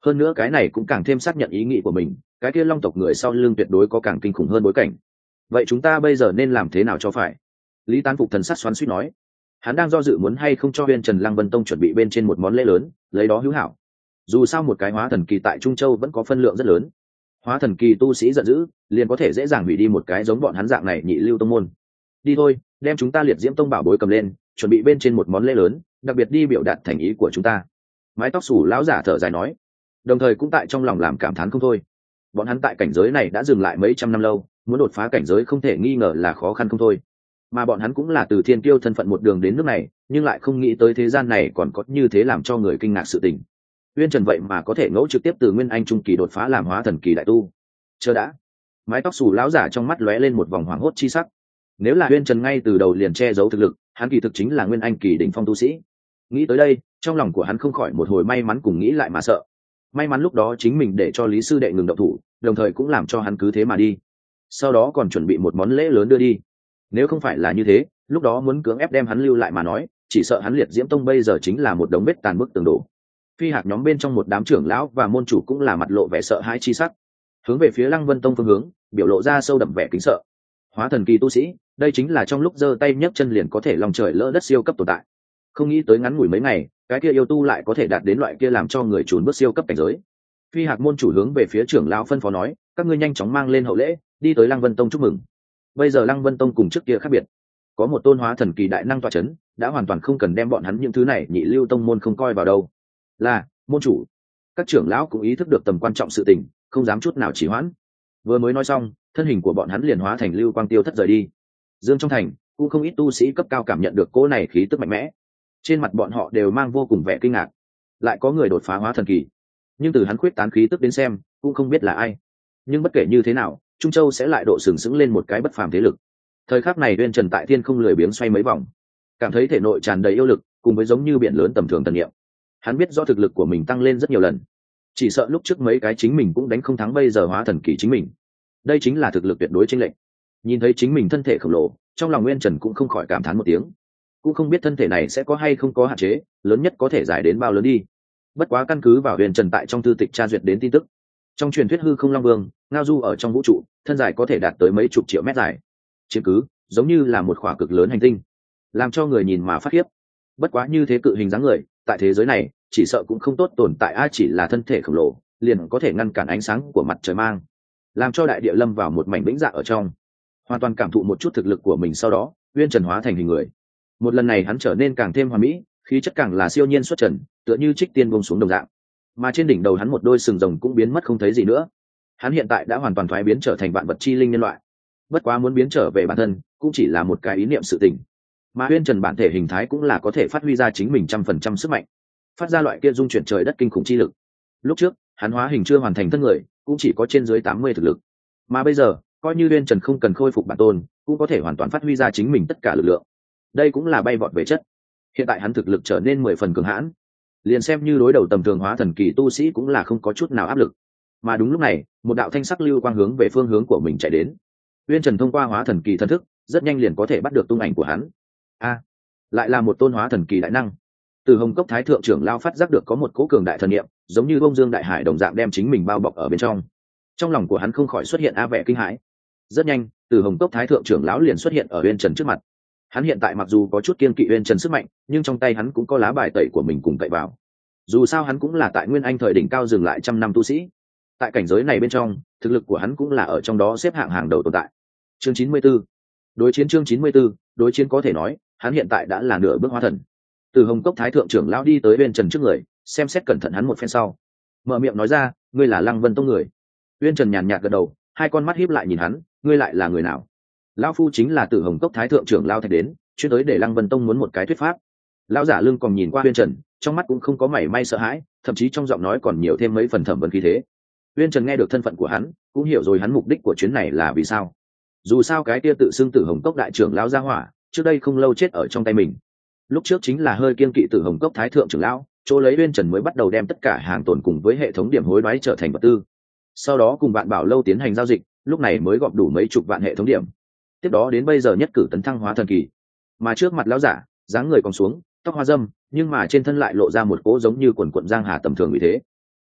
hơn nữa cái này cũng càng thêm xác nhận ý nghĩ của mình, cái kia long tộc người sau lưng tuyệt đối có càng kinh khủng hơn bối cảnh. Vậy chúng ta bây giờ nên làm thế nào cho phải? Lý Tán Phục thần sắc xoắn xuýt nói. Hắn đang do dự muốn hay không cho Huyên Trần Lăng Vân Tông chuẩn bị bên trên một món lễ lớn, lấy đó hữu hảo. Dù sao một cái hóa thần kỳ tại Trung Châu vẫn có phân lượng rất lớn, hóa thần kỳ tu sĩ giận dữ liền có thể dễ dàng hủy đi một cái giống bọn hắn dạng này nhị lưu tông môn. Đi thôi, đem chúng ta liệt diễm tông bảo bối cầm lên, chuẩn bị bên trên một món lễ lớn, đặc biệt đi biểu đạt thành ý của chúng ta. Mái tóc xù lão giả thở dài nói, đồng thời cũng tại trong lòng làm cảm thán không thôi. Bọn hắn tại cảnh giới này đã dừng lại mấy trăm năm lâu, muốn đột phá cảnh giới không thể nghi ngờ là khó khăn không thôi. Mà bọn hắn cũng là từ thiên kiêu thân phận một đường đến nước này, nhưng lại không nghĩ tới thế gian này còn có như thế làm cho người kinh ngạc sự tình. Uyên Trần vậy mà có thể ngẫu trực tiếp từ nguyên anh trung kỳ đột phá làm hóa thần kỳ đại tu. Chờ đã. Mái tóc xù lão giả trong mắt lóe lên một vòng hoảng hốt chi sắc. Nếu là Uyên Trần ngay từ đầu liền che giấu thực lực, hắn kỳ thực chính là nguyên anh kỳ đỉnh phong tu sĩ. Nghĩ tới đây, trong lòng của hắn không khỏi một hồi may mắn cùng nghĩ lại mà sợ. May mắn lúc đó chính mình để cho Lý sư đệ ngừng động thủ, đồng thời cũng làm cho hắn cứ thế mà đi. Sau đó còn chuẩn bị một món lễ lớn đưa đi. Nếu không phải là như thế, lúc đó muốn cưỡng ép đem hắn lưu lại mà nói, chỉ sợ hắn liệt diễm tông bây giờ chính là một đống vết tàn bức tường đổ. Phi hạt nhóm bên trong một đám trưởng lão và môn chủ cũng là mặt lộ vẻ sợ hãi chi sắc, hướng về phía Lăng Vân Tông phương hướng, biểu lộ ra sâu đậm vẻ kính sợ. Hóa thần kỳ tu sĩ, đây chính là trong lúc giơ tay nhấc chân liền có thể lòng trời lỡ đất siêu cấp tồn tại. Không nghĩ tới ngắn ngủi mấy ngày, cái kia yêu tu lại có thể đạt đến loại kia làm cho người trốn bước siêu cấp cảnh giới. Phi hạt môn chủ hướng về phía trưởng lão phân phó nói, các ngươi nhanh chóng mang lên hậu lễ, đi tới Lăng Vân Tông chúc mừng. Bây giờ Lăng Vân Tông cùng trước kia khác biệt, có một tôn hóa thần kỳ đại năng tọa chấn, đã hoàn toàn không cần đem bọn hắn những thứ này nhị lưu tông môn không coi vào đâu. Là môn chủ. Các trưởng lão cũng ý thức được tầm quan trọng sự tình, không dám chút nào trì hoãn. Vừa mới nói xong, thân hình của bọn hắn liền hóa thành lưu quang tiêu thất rời đi. Dương trong thành cũng không ít tu sĩ cấp cao cảm nhận được cỗ này khí tức mạnh mẽ, trên mặt bọn họ đều mang vô cùng vẻ kinh ngạc. Lại có người đột phá hóa thần kỳ, nhưng từ hắn khuyết tán khí tức đến xem, cũng không biết là ai. Nhưng bất kể như thế nào, Trung Châu sẽ lại độ sừng sững lên một cái bất phàm thế lực. Thời khắc này Uyên Trần tại thiên không lười biếng xoay mấy vòng, cảm thấy thể nội tràn đầy yêu lực, cùng với giống như biển lớn tầm thường tần niệm. Hắn biết do thực lực của mình tăng lên rất nhiều lần, chỉ sợ lúc trước mấy cái chính mình cũng đánh không thắng bây giờ hóa thần kỳ chính mình. Đây chính là thực lực tuyệt đối chênh lệch. Nhìn thấy chính mình thân thể khổng lồ, trong lòng Uyên Trần cũng không khỏi cảm thán một tiếng. Cũng không biết thân thể này sẽ có hay không có hạn chế, lớn nhất có thể giải đến bao lớn đi. Bất quá căn cứ vào Uyên Trần tại trong thư tịch tra duyệt đến tin tức, trong truyền thuyết hư không long vương ngao du ở trong vũ trụ, thân dài có thể đạt tới mấy chục triệu mét dài, chiếm cứ giống như là một khỏa cực lớn hành tinh, làm cho người nhìn mà phát khiếp. Bất quá như thế cự hình dáng người tại thế giới này chỉ sợ cũng không tốt tồn tại, ai chỉ là thân thể khổng lồ liền có thể ngăn cản ánh sáng của mặt trời mang, làm cho đại địa lâm vào một mảnh vĩnh dạ ở trong. Hoàn toàn cảm thụ một chút thực lực của mình sau đó, Uyên Trần hóa thành hình người. Một lần này hắn trở nên càng thêm hoàn mỹ, khí chất càng là siêu nhiên xuất trần, tựa như trích tiên buông xuống đồng dạng. Mà trên đỉnh đầu hắn một đôi sừng rồng cũng biến mất không thấy gì nữa. Hắn hiện tại đã hoàn toàn thoái biến trở thành vạn vật chi linh nhân loại. Bất quá muốn biến trở về bản thân, cũng chỉ là một cái ý niệm sự tình. Mà Uyên Trần bản thể hình thái cũng là có thể phát huy ra chính mình trăm phần trăm sức mạnh, phát ra loại kia dung chuyển trời đất kinh khủng chi lực. Lúc trước hắn hóa hình chưa hoàn thành thân người, cũng chỉ có trên dưới tám mươi thực lực, mà bây giờ coi như Uyên Trần không cần khôi phục bản tôn, cũng có thể hoàn toàn phát huy ra chính mình tất cả lực lượng. Đây cũng là bay vọt về chất. Hiện tại hắn thực lực trở nên mười phần cường hãn, liền xem như đối đầu tầm thường hóa thần kỳ tu sĩ cũng là không có chút nào áp lực. Mà đúng lúc này, một đạo thanh sắc lưu quang hướng về phương hướng của mình chạy đến. Uyên Trần thông qua hóa thần kỳ thân thức, rất nhanh liền có thể bắt được tung ảnh của hắn. A, lại là một tôn hóa thần kỳ đại năng. Từ Hồng Cốc Thái thượng trưởng lao phát giác được có một cỗ cường đại thần niệm, giống như bông dương đại hải đồng dạng đem chính mình bao bọc ở bên trong. Trong lòng của hắn không khỏi xuất hiện a vẻ kinh hãi. Rất nhanh, Từ Hồng Cốc Thái thượng trưởng lão liền xuất hiện ở Uyên Trần trước mặt. Hắn hiện tại mặc dù có chút kiên kỵ Uyên Trần sức mạnh, nhưng trong tay hắn cũng có lá bài tẩy của mình cùng tẩy vào. Dù sao hắn cũng là tại Nguyên Anh thời đỉnh cao dừng lại trăm năm tu sĩ, tại cảnh giới này bên trong, thực lực của hắn cũng là ở trong đó xếp hạng hàng đầu tồn tại. Chương chín mươi 44. Đối chiến chương chín mươi 44, đối chiến có thể nói, hắn hiện tại đã là nửa bước hóa thần. Từ Hồng Cốc Thái thượng trưởng lão đi tới Uyên Trần trước người, xem xét cẩn thận hắn một phen sau, mở miệng nói ra, ngươi là Lăng Vân Tông người. Uyên Trần nhàn nhạt gật đầu, hai con mắt híp lại nhìn hắn, ngươi lại là người nào? Lão phu chính là Từ Hồng Cốc Thái thượng trưởng lão thạch đến, chuyên tới để Lăng Vân Tông muốn một cái thuyết pháp. Lão giả lưng còn nhìn qua Uyên Trần, trong mắt cũng không có mảy may sợ hãi, thậm chí trong giọng nói còn nhiều thêm mấy phần thẩm vấn khí thế. Uyên Trần nghe được thân phận của hắn, cũng hiểu rồi hắn mục đích của chuyến này là vì sao. Dù sao cái kia tự xưng Tử Hồng Cốc đại trưởng lão gia hỏa, trước đây không lâu chết ở trong tay mình. Lúc trước chính là hơi kiên kỵ Tử Hồng Cốc Thái thượng trưởng lão, chỗ lấy Uyên Trần mới bắt đầu đem tất cả hàng tồn cùng với hệ thống điểm hối đoái trở thành vật tư. Sau đó cùng Vạn Bảo lâu tiến hành giao dịch, lúc này mới gọp đủ mấy chục vạn hệ thống điểm. Tiếp đó đến bây giờ nhất cử tấn thăng hóa thần kỳ. Mà trước mặt lão giả, dáng người còn xuống, tóc hoa râm, nhưng mà trên thân lại lộ ra một cỗ giống như quần quần giang hà tầm thường vì thế.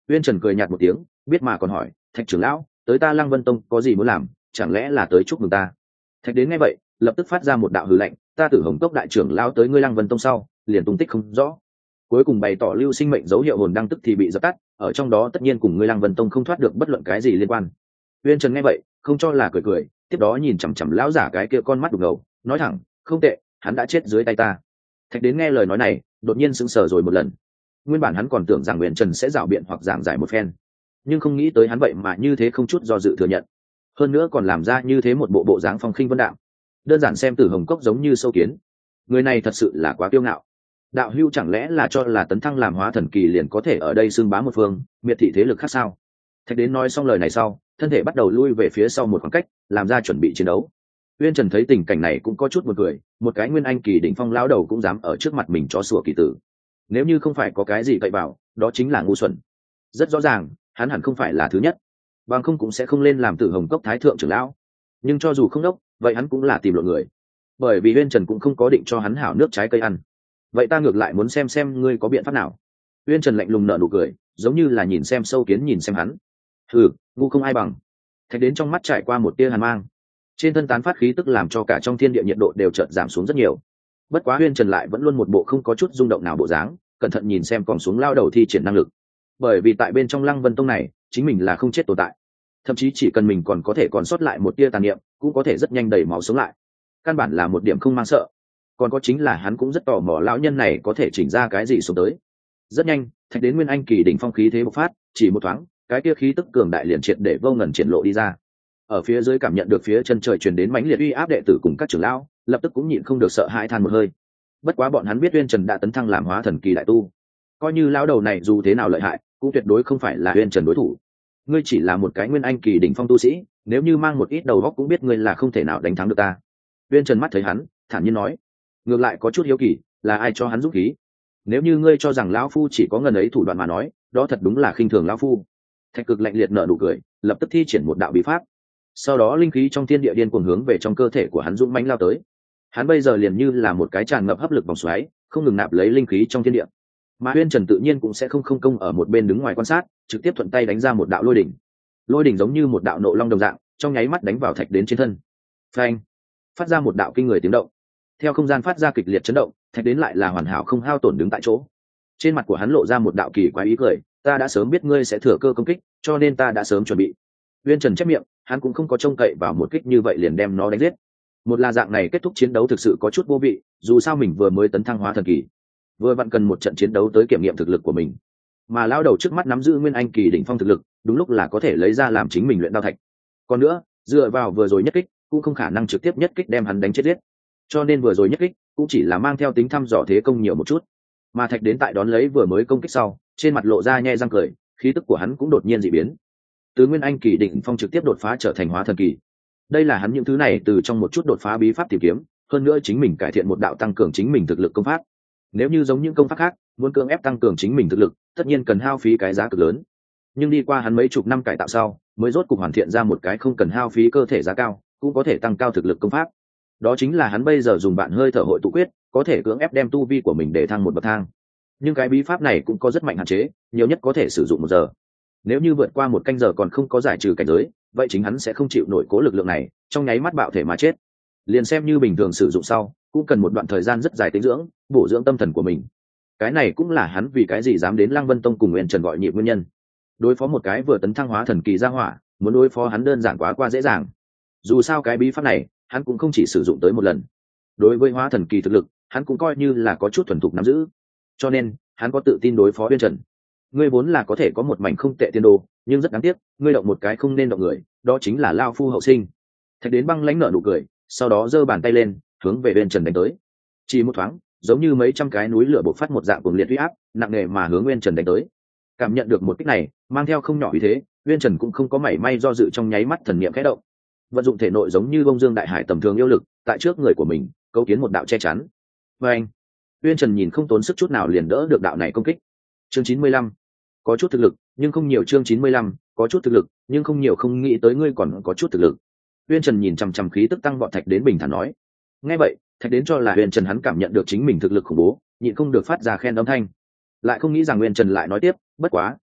Uyên Trần cười nhạt một tiếng, biết mà còn hỏi, Thạch trưởng lão, tới ta Lăng Vân Tông có gì muốn làm, chẳng lẽ là tới chúc mừng ta? Thạch đến nghe vậy, lập tức phát ra một đạo hừ lạnh, ta Tử Hồng Cốc đại trưởng lão tới ngươi Lăng Vân Tông sau, liền tung tích không rõ. Cuối cùng bày tỏ lưu sinh mệnh dấu hiệu hồn đăng tức thì bị dập tắt, ở trong đó tất nhiên cùng ngươi Lăng Vân Tông không thoát được bất luận cái gì liên quan. Uyên Trần nghe vậy, không cho là cười cười, tiếp đó nhìn chằm chằm lão giả cái kia con mắt đục ngầu, nói thẳng, không tệ, hắn đã chết dưới tay ta. Thạch đến nghe lời nói này, đột nhiên sững sờ rồi một lần. Nguyên bản hắn còn tưởng rằng Uyên Trần sẽ rảo biện hoặc giảng giải một phen, nhưng không nghĩ tới hắn vậy mà như thế không chút do dự thừa nhận, hơn nữa còn làm ra như thế một bộ bộ dáng phong khinh vân đạm. Đơn giản xem Tử Hồng Cốc giống như sâu kiến, người này thật sự là quá kiêu ngạo. Đạo hưu chẳng lẽ là cho là tấn thăng làm hóa thần kỳ liền có thể ở đây xưng bá một phương, miệt thị thế lực khác sao? Thạch đến nói xong lời này sau, thân thể bắt đầu lui về phía sau một khoảng cách, làm ra chuẩn bị chiến đấu. Uyên Trần thấy tình cảnh này cũng có chút buồn cười, một cái nguyên anh kỳ đỉnh phong lão đầu cũng dám ở trước mặt mình chó sủa kỳ tử. Nếu như không phải có cái gì cậy vào, đó chính là ngu xuẩn. Rất rõ ràng, hắn hẳn không phải là thứ nhất, bằng không cũng sẽ không lên làm Tử Hồng Cốc thái thượng trưởng lão. Nhưng cho dù không đốc, vậy hắn cũng là tìm lộn người, bởi vì Uyên Trần cũng không có định cho hắn hảo nước trái cây ăn. Vậy ta ngược lại muốn xem xem ngươi có biện pháp nào. Uyên Trần lạnh lùng nở nụ cười, giống như là nhìn xem sâu kiến nhìn xem hắn. Hừ, ngu không ai bằng. Thạch đến trong mắt trải qua một tia hàn mang, trên thân tán phát khí tức làm cho cả trong thiên địa nhiệt độ đều chợt giảm xuống rất nhiều. Bất quá Uyên Trần lại vẫn luôn một bộ không có chút rung động nào bộ dáng, cẩn thận nhìn xem còn xuống lao đầu thi triển năng lực. Bởi vì tại bên trong Lăng Vân Tông này, chính mình là không chết tồn tại, thậm chí chỉ cần mình còn có thể còn sót lại một tia tàn niệm, cũng có thể rất nhanh đẩy máu sống lại. Căn bản là một điểm không mang sợ. Còn có chính là hắn cũng rất tò mò lão nhân này có thể chỉnh ra cái gì xuống tới. Rất nhanh, Thạch đến nguyên anh kỳ đỉnh phong khí thế bộc phát, chỉ một thoáng, cái kia khí tức cường đại liền triệt để vô ngần triển lộ đi ra. Ở phía dưới cảm nhận được phía chân trời truyền đến mãnh liệt uy áp đệ tử cùng các trưởng lão, lập tức cũng nhịn không được sợ hãi than một hơi. Bất quá bọn hắn biết Uyên Trần đã tấn thăng làm hóa thần kỳ đại tu, coi như lão đầu này dù thế nào lợi hại, cũng tuyệt đối không phải là Uyên Trần đối thủ. Ngươi chỉ là một cái nguyên anh kỳ đỉnh phong tu sĩ, nếu như mang một ít đầu óc cũng biết ngươi là không thể nào đánh thắng được ta. Uyên Trần mắt thấy hắn, thản nhiên nói, ngược lại có chút hiếu kỳ, là ai cho hắn dũng khí? Nếu như ngươi cho rằng lão phu chỉ có ngần ấy thủ đoạn mà nói, đó thật đúng là khinh thường lão phu. Thạch Cực lạnh liệt nở nụ cười, lập tức thi triển một đạo bí pháp. Sau đó linh khí trong thiên địa điên cuồng hướng về trong cơ thể của hắn dũng mãnh lao tới. Hắn bây giờ liền như là một cái tràn ngập hấp lực vòng xoáy, không ngừng nạp lấy linh khí trong thiên địa. Mà Uyên Trần tự nhiên cũng sẽ không không công ở một bên đứng ngoài quan sát, trực tiếp thuận tay đánh ra một đạo lôi đỉnh. Lôi đỉnh giống như một đạo nộ long đồng dạng, trong nháy mắt đánh vào Thạch đến trên thân. Phanh! Phát ra một đạo kinh người tiếng động. Theo không gian phát ra kịch liệt chấn động, Thạch đến lại là hoàn hảo không hao tổn đứng tại chỗ. Trên mặt của hắn lộ ra một đạo kỳ quái ý cười, ta đã sớm biết ngươi sẽ thừa cơ công kích, cho nên ta đã sớm chuẩn bị. Uyên Trần chép miệng, hắn cũng không có trông cậy vào một kích như vậy liền đem nó đánh giết. Một là dạng này kết thúc chiến đấu thực sự có chút vô vị, dù sao mình vừa mới tấn thăng hóa thần kỳ, vừa vặn cần một trận chiến đấu tới kiểm nghiệm thực lực của mình. Mà lão đầu trước mắt nắm giữ nguyên anh kỳ đỉnh phong thực lực, đúng lúc là có thể lấy ra làm chính mình luyện đao thạch. Còn nữa, dựa vào vừa rồi nhất kích, cũng không khả năng trực tiếp nhất kích đem hắn đánh chết giết. Cho nên vừa rồi nhất kích cũng chỉ là mang theo tính thăm dò thế công nhiều một chút. Mà Thạch đến tại đón lấy vừa mới công kích sau, trên mặt lộ ra nhe răng cười, khí tức của hắn cũng đột nhiên dị biến. Từ nguyên anh kỳ đỉnh phong trực tiếp đột phá trở thành hóa thần kỳ. Đây là hắn những thứ này từ trong một chút đột phá bí pháp tìm kiếm, hơn nữa chính mình cải thiện một đạo tăng cường chính mình thực lực công pháp. Nếu như giống những công pháp khác, muốn cưỡng ép tăng cường chính mình thực lực, tất nhiên cần hao phí cái giá cực lớn. Nhưng đi qua hắn mấy chục năm cải tạo sau, mới rốt cục hoàn thiện ra một cái không cần hao phí cơ thể giá cao, cũng có thể tăng cao thực lực công pháp. Đó chính là hắn bây giờ dùng bạn hơi thở hội tụ quyết, có thể cưỡng ép đem tu vi của mình để thăng một bậc thang. Nhưng cái bí pháp này cũng có rất mạnh hạn chế, nhiều nhất có thể sử dụng một giờ. Nếu như vượt qua một canh giờ còn không có giải trừ cảnh giới, vậy chính hắn sẽ không chịu nổi cố lực lượng này, trong nháy mắt bạo thể mà chết. Liền xem như bình thường sử dụng sau, cũng cần một đoạn thời gian rất dài tĩnh dưỡng, bổ dưỡng tâm thần của mình. Cái này cũng là hắn vì cái gì dám đến Lăng Vân Tông cùng Uyên Trần gọi nhịp nguyên nhân. Đối phó một cái vừa tấn thăng hóa thần kỳ gia hỏa, muốn đối phó hắn đơn giản quá qua dễ dàng. Dù sao cái bí pháp này, hắn cũng không chỉ sử dụng tới một lần. Đối với hóa thần kỳ thực lực, hắn cũng coi như là có chút thuần thục nắm giữ. Cho nên, hắn có tự tin đối phó Uyên Trần. Ngươi vốn là có thể có một mảnh không tệ tiên đồ, nhưng rất đáng tiếc, ngươi động một cái không nên động người, đó chính là lao phu hậu sinh. Thạch đến băng lãnh nở nụ cười, sau đó giơ bàn tay lên, hướng về Uyên Trần đánh tới. Chỉ một thoáng, giống như mấy trăm cái núi lửa bộc phát một dạng cuồng liệt uy áp, nặng nề mà hướng Uyên Trần đánh tới. Cảm nhận được một kích này, mang theo không nhỏ uy thế, Uyên Trần cũng không có mảy may do dự, trong nháy mắt thần niệm khẽ động, vận dụng thể nội giống như bông dương đại hải tầm thường yêu lực, tại trước người của mình, cấu kiến một đạo che chắn. Và anh, Uyên Trần nhìn không tốn sức chút nào liền đỡ được đạo này công kích. Chương chín mươi lăm, có chút thực lực, nhưng không nhiều. Chương chín mươi lăm, có chút thực lực, nhưng không nhiều. Không nghĩ tới ngươi còn có chút thực lực. Uyên Trần nhìn chằm chằm khí tức tăng vọt Thạch đến bình thản nói. Nghe vậy, Thạch đến cho là Uyên Trần hắn cảm nhận được chính mình thực lực khủng bố, nhịn không được phát ra khen âm thanh. Lại không nghĩ rằng Uyên Trần lại nói tiếp, bất quá,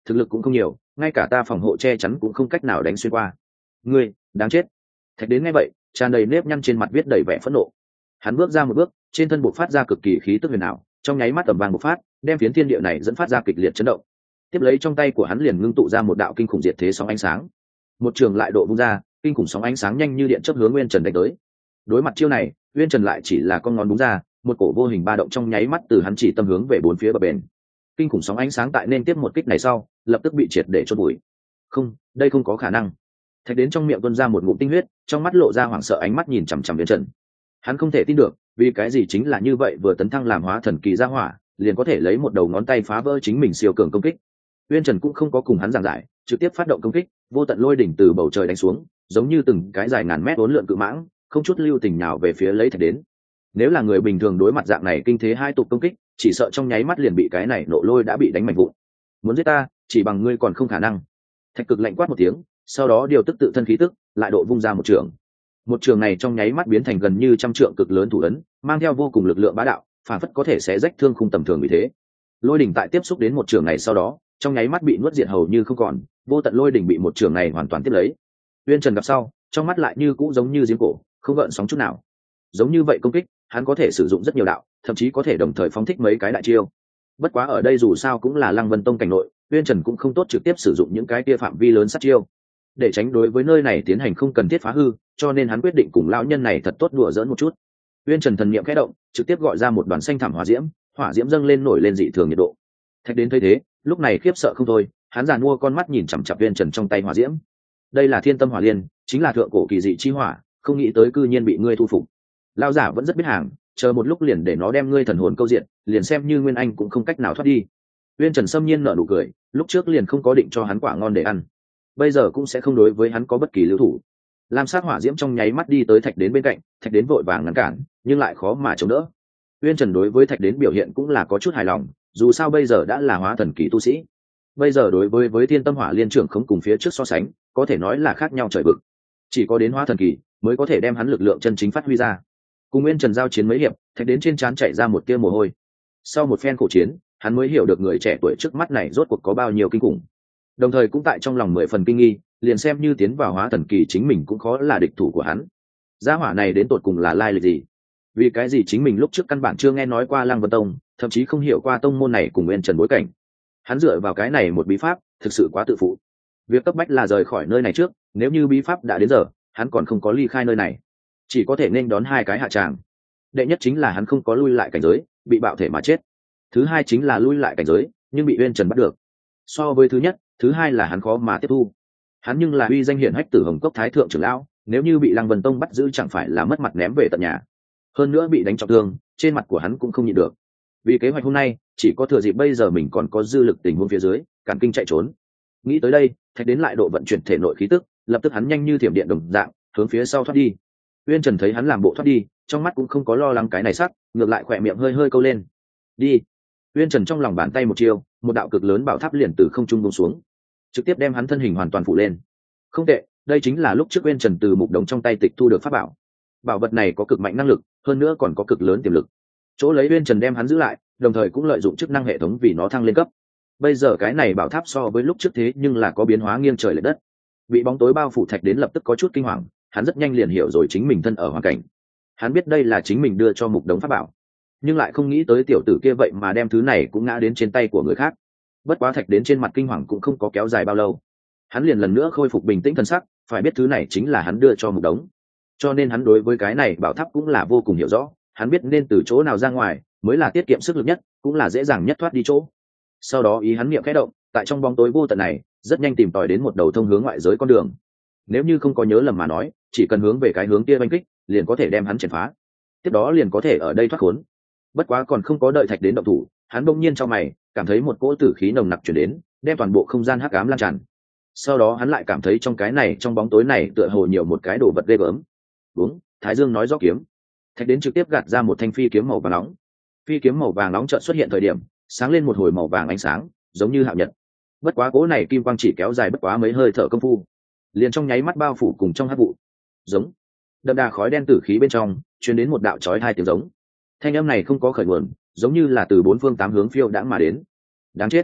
thực lực cũng không nhiều, ngay cả ta phòng hộ che chắn cũng không cách nào đánh xuyên qua. Ngươi đáng chết. Thạch đến nghe vậy, tràn đầy nếp nhăn trên mặt viết đầy vẻ phẫn nộ. Hắn bước ra một bước, trên thân bộc phát ra cực kỳ khí tức huyền ảo, trong nháy mắt tầm vàng bộc phát, đem phiến thiên địa này dẫn phát ra kịch liệt chấn động. Tiếp lấy trong tay của hắn liền ngưng tụ ra một đạo kinh khủng diệt thế sóng ánh sáng. Một trường lại độ vung ra, kinh khủng sóng ánh sáng nhanh như điện chớp hướng Nguyên Trần đánh tới. Đối mặt chiêu này, Nguyên Trần lại chỉ là con ngón đúng ra, một cổ vô hình ba động trong nháy mắt từ hắn chỉ tâm hướng về bốn phía bờ bền. Kinh khủng sóng ánh sáng tại nên tiếp một kích này sau, lập tức bị triệt để chôn bụi. Không, đây không có khả năng. Thạch đến trong miệng tuôn ra một ngụm tinh huyết, trong mắt lộ ra hoảng sợ ánh mắt nhìn chằm chằm Nguyên Trần. Hắn không thể tin được, vì cái gì chính là như vậy vừa tấn thăng làm hóa thần kỳ gia hỏa, liền có thể lấy một đầu ngón tay phá vỡ chính mình siêu cường công kích. Nguyên Trần cũng không có cùng hắn giảng giải, trực tiếp phát động công kích, vô tận lôi đỉnh từ bầu trời đánh xuống, giống như từng cái dài ngàn mét uốn lượn cự mãng, không chút lưu tình nào về phía lấy Thạch đến. Nếu là người bình thường đối mặt dạng này kinh thế hai tục công kích, chỉ sợ trong nháy mắt liền bị cái này nộ lôi đã bị đánh mạnh vụn. Muốn giết ta, chỉ bằng ngươi còn không khả năng. Thạch Cực lạnh quát một tiếng, sau đó điều tức tự thân khí tức, lại độ vung ra một trường. Một trường này trong nháy mắt biến thành gần như trăm trượng cực lớn thủ ấn, mang theo vô cùng lực lượng bá đạo, phản phất có thể xé rách thương khung tầm thường vì thế. Lôi đỉnh tại tiếp xúc đến một trường này sau đó, trong nháy mắt bị nuốt diệt hầu như không còn, vô tận lôi đỉnh bị một trường này hoàn toàn tiếp lấy. Uyên Trần gặp sau, trong mắt lại như cũ giống như giếng cổ, không gợn sóng chút nào. Giống như vậy công kích, hắn có thể sử dụng rất nhiều đạo, thậm chí có thể đồng thời phóng thích mấy cái đại chiêu. Bất quá ở đây dù sao cũng là Lăng Vân Tông cảnh nội, Uyên Trần cũng không tốt trực tiếp sử dụng những cái kia phạm vi lớn sát chiêu. Để tránh đối với nơi này tiến hành không cần thiết phá hư, cho nên hắn quyết định cùng lão nhân này thật tốt đùa giỡn một chút. Uyên Trần thần niệm khẽ động, trực tiếp gọi ra một đoàn xanh thảm hỏa diễm, hỏa diễm dâng lên nổi lên dị thường nhiệt độ. Thạch đến thấy thế, lúc này khiếp sợ không thôi, hắn giàn mua con mắt nhìn chằm chằm Uyên Trần trong tay hỏa diễm. Đây là Thiên Tâm Hỏa Liên, chính là thượng cổ kỳ dị chi hỏa, không nghĩ tới cư nhiên bị ngươi thu phục. Lão giả vẫn rất biết hàng, chờ một lúc liền để nó đem ngươi thần hồn câu diện, liền xem như Nguyên Anh cũng không cách nào thoát đi. Uyên Trần sâm nhiên nở nụ cười, lúc trước liền không có định cho hắn quả ngon để ăn, bây giờ cũng sẽ không đối với hắn có bất kỳ lưu thủ. Lam sát hỏa diễm trong nháy mắt đi tới Thạch đến bên cạnh, Thạch đến vội vàng ngăn cản, nhưng lại khó mà chống đỡ. Uyên Trần đối với Thạch đến biểu hiện cũng là có chút hài lòng, dù sao bây giờ đã là hóa thần kỳ tu sĩ, bây giờ đối với với Thiên Tâm Hỏa Liên trưởng không cùng phía trước so sánh, có thể nói là khác nhau trời vực. Chỉ có đến hóa thần kỳ mới có thể đem hắn lực lượng chân chính phát huy ra. Cùng Uyên Trần giao chiến mấy hiệp, Thạch đến trên trán chảy ra một tia mồ hôi. Sau một phen khổ chiến, hắn mới hiểu được người trẻ tuổi trước mắt này rốt cuộc có bao nhiêu kinh khủng. Đồng thời cũng tại trong lòng mười phần kinh nghi, liền xem như tiến vào hóa thần kỳ chính mình cũng khó là địch thủ của hắn. Gia hỏa này đến tột cùng là lai lịch gì? Vì cái gì chính mình lúc trước căn bản chưa nghe nói qua Lăng Vân Tông, thậm chí không hiểu qua tông môn này cùng Uyên Trần bối cảnh. Hắn dựa vào cái này một bí pháp, thực sự quá tự phụ. Việc cấp bách là rời khỏi nơi này trước, nếu như bí pháp đã đến giờ, hắn còn không có ly khai nơi này, chỉ có thể nên đón hai cái hạ tràng. Đệ nhất chính là hắn không có lui lại cảnh giới, bị bạo thể mà chết. Thứ hai chính là lui lại cảnh giới, nhưng bị Uyên Trần bắt được. So với thứ nhất, thứ hai là hắn khó mà tiếp thu. Hắn nhưng là uy danh hiển hách Tử Hồng Cốc thái thượng trưởng lão, nếu như bị Lăng Vân Tông bắt giữ chẳng phải là mất mặt ném về tận nhà. Hơn nữa bị đánh trọng thương, trên mặt của hắn cũng không nhịn được. Vì kế hoạch hôm nay, chỉ có thừa dịp bây giờ mình còn có dư lực tình huống phía dưới, càn kinh chạy trốn. Nghĩ tới đây, Thạch đến lại độ vận chuyển thể nội khí tức, lập tức hắn nhanh như thiểm điện đồng dạng, hướng phía sau thoát đi. Uyên Trần thấy hắn làm bộ thoát đi, trong mắt cũng không có lo lắng cái này sắc, ngược lại khỏe miệng hơi hơi câu lên. Đi. Uyên Trần trong lòng bàn tay một chiêu, một đạo cực lớn bảo tháp liền từ không trung buông xuống, trực tiếp đem hắn thân hình hoàn toàn phủ lên. Không tệ, đây chính là lúc trước Uyên Trần từ mục đống trong tay tịch thu được pháp bảo. Bảo vật này có cực mạnh năng lực, hơn nữa còn có cực lớn tiềm lực. Chỗ lấy Uyên Trần đem hắn giữ lại, đồng thời cũng lợi dụng chức năng hệ thống vì nó thăng lên cấp. Bây giờ cái này bảo tháp so với lúc trước thế nhưng là có biến hóa nghiêng trời lệch đất. Bị bóng tối bao phủ Thạch đến lập tức có chút kinh hoàng, hắn rất nhanh liền hiểu rồi chính mình thân ở hoàn cảnh. Hắn biết đây là chính mình đưa cho mục đống pháp bảo, nhưng lại không nghĩ tới tiểu tử kia vậy mà đem thứ này cũng ngã đến trên tay của người khác. Bất quá Thạch đến trên mặt kinh hoàng cũng không có kéo dài bao lâu, hắn liền lần nữa khôi phục bình tĩnh thân sắc, phải biết thứ này chính là hắn đưa cho mục đống, cho nên hắn đối với cái này bảo tháp cũng là vô cùng hiểu rõ. Hắn biết nên từ chỗ nào ra ngoài mới là tiết kiệm sức lực nhất, cũng là dễ dàng nhất thoát đi chỗ. Sau đó ý hắn niệm khẽ động, tại trong bóng tối vô tận này rất nhanh tìm tòi đến một đầu thông hướng ngoại giới con đường. Nếu như không có nhớ lầm mà nói, chỉ cần hướng về cái hướng kia oanh kích, liền có thể đem hắn chèn phá, tiếp đó liền có thể ở đây thoát khốn. Bất quá còn không có đợi Thạch đến động thủ, hắn bỗng nhiên trong mày cảm thấy một cỗ tử khí nồng nặc chuyển đến, đem toàn bộ không gian hắc ám lan tràn. Sau đó hắn lại cảm thấy trong cái này trong bóng tối này tựa hồ nhiều một cái đồ vật ghê gớm. Đúng, Thái Dương nói rõ kiếm. Thạch đến trực tiếp gạt ra một thanh phi kiếm màu vàng nóng. Phi kiếm màu vàng nóng chợt xuất hiện thời điểm, sáng lên một hồi màu vàng ánh sáng, giống như hạo nhật. Bất quá cỗ này kim quang chỉ kéo dài bất quá mấy hơi thở công phu, liền trong nháy mắt bao phủ cùng trong hắc vụ. Giống. Đậm đà khói đen tử khí bên trong truyền đến một đạo chói hai tiếng giống. Thanh âm này không có khởi nguồn, giống như là từ bốn phương tám hướng phiêu đãng mà đến. Đáng chết.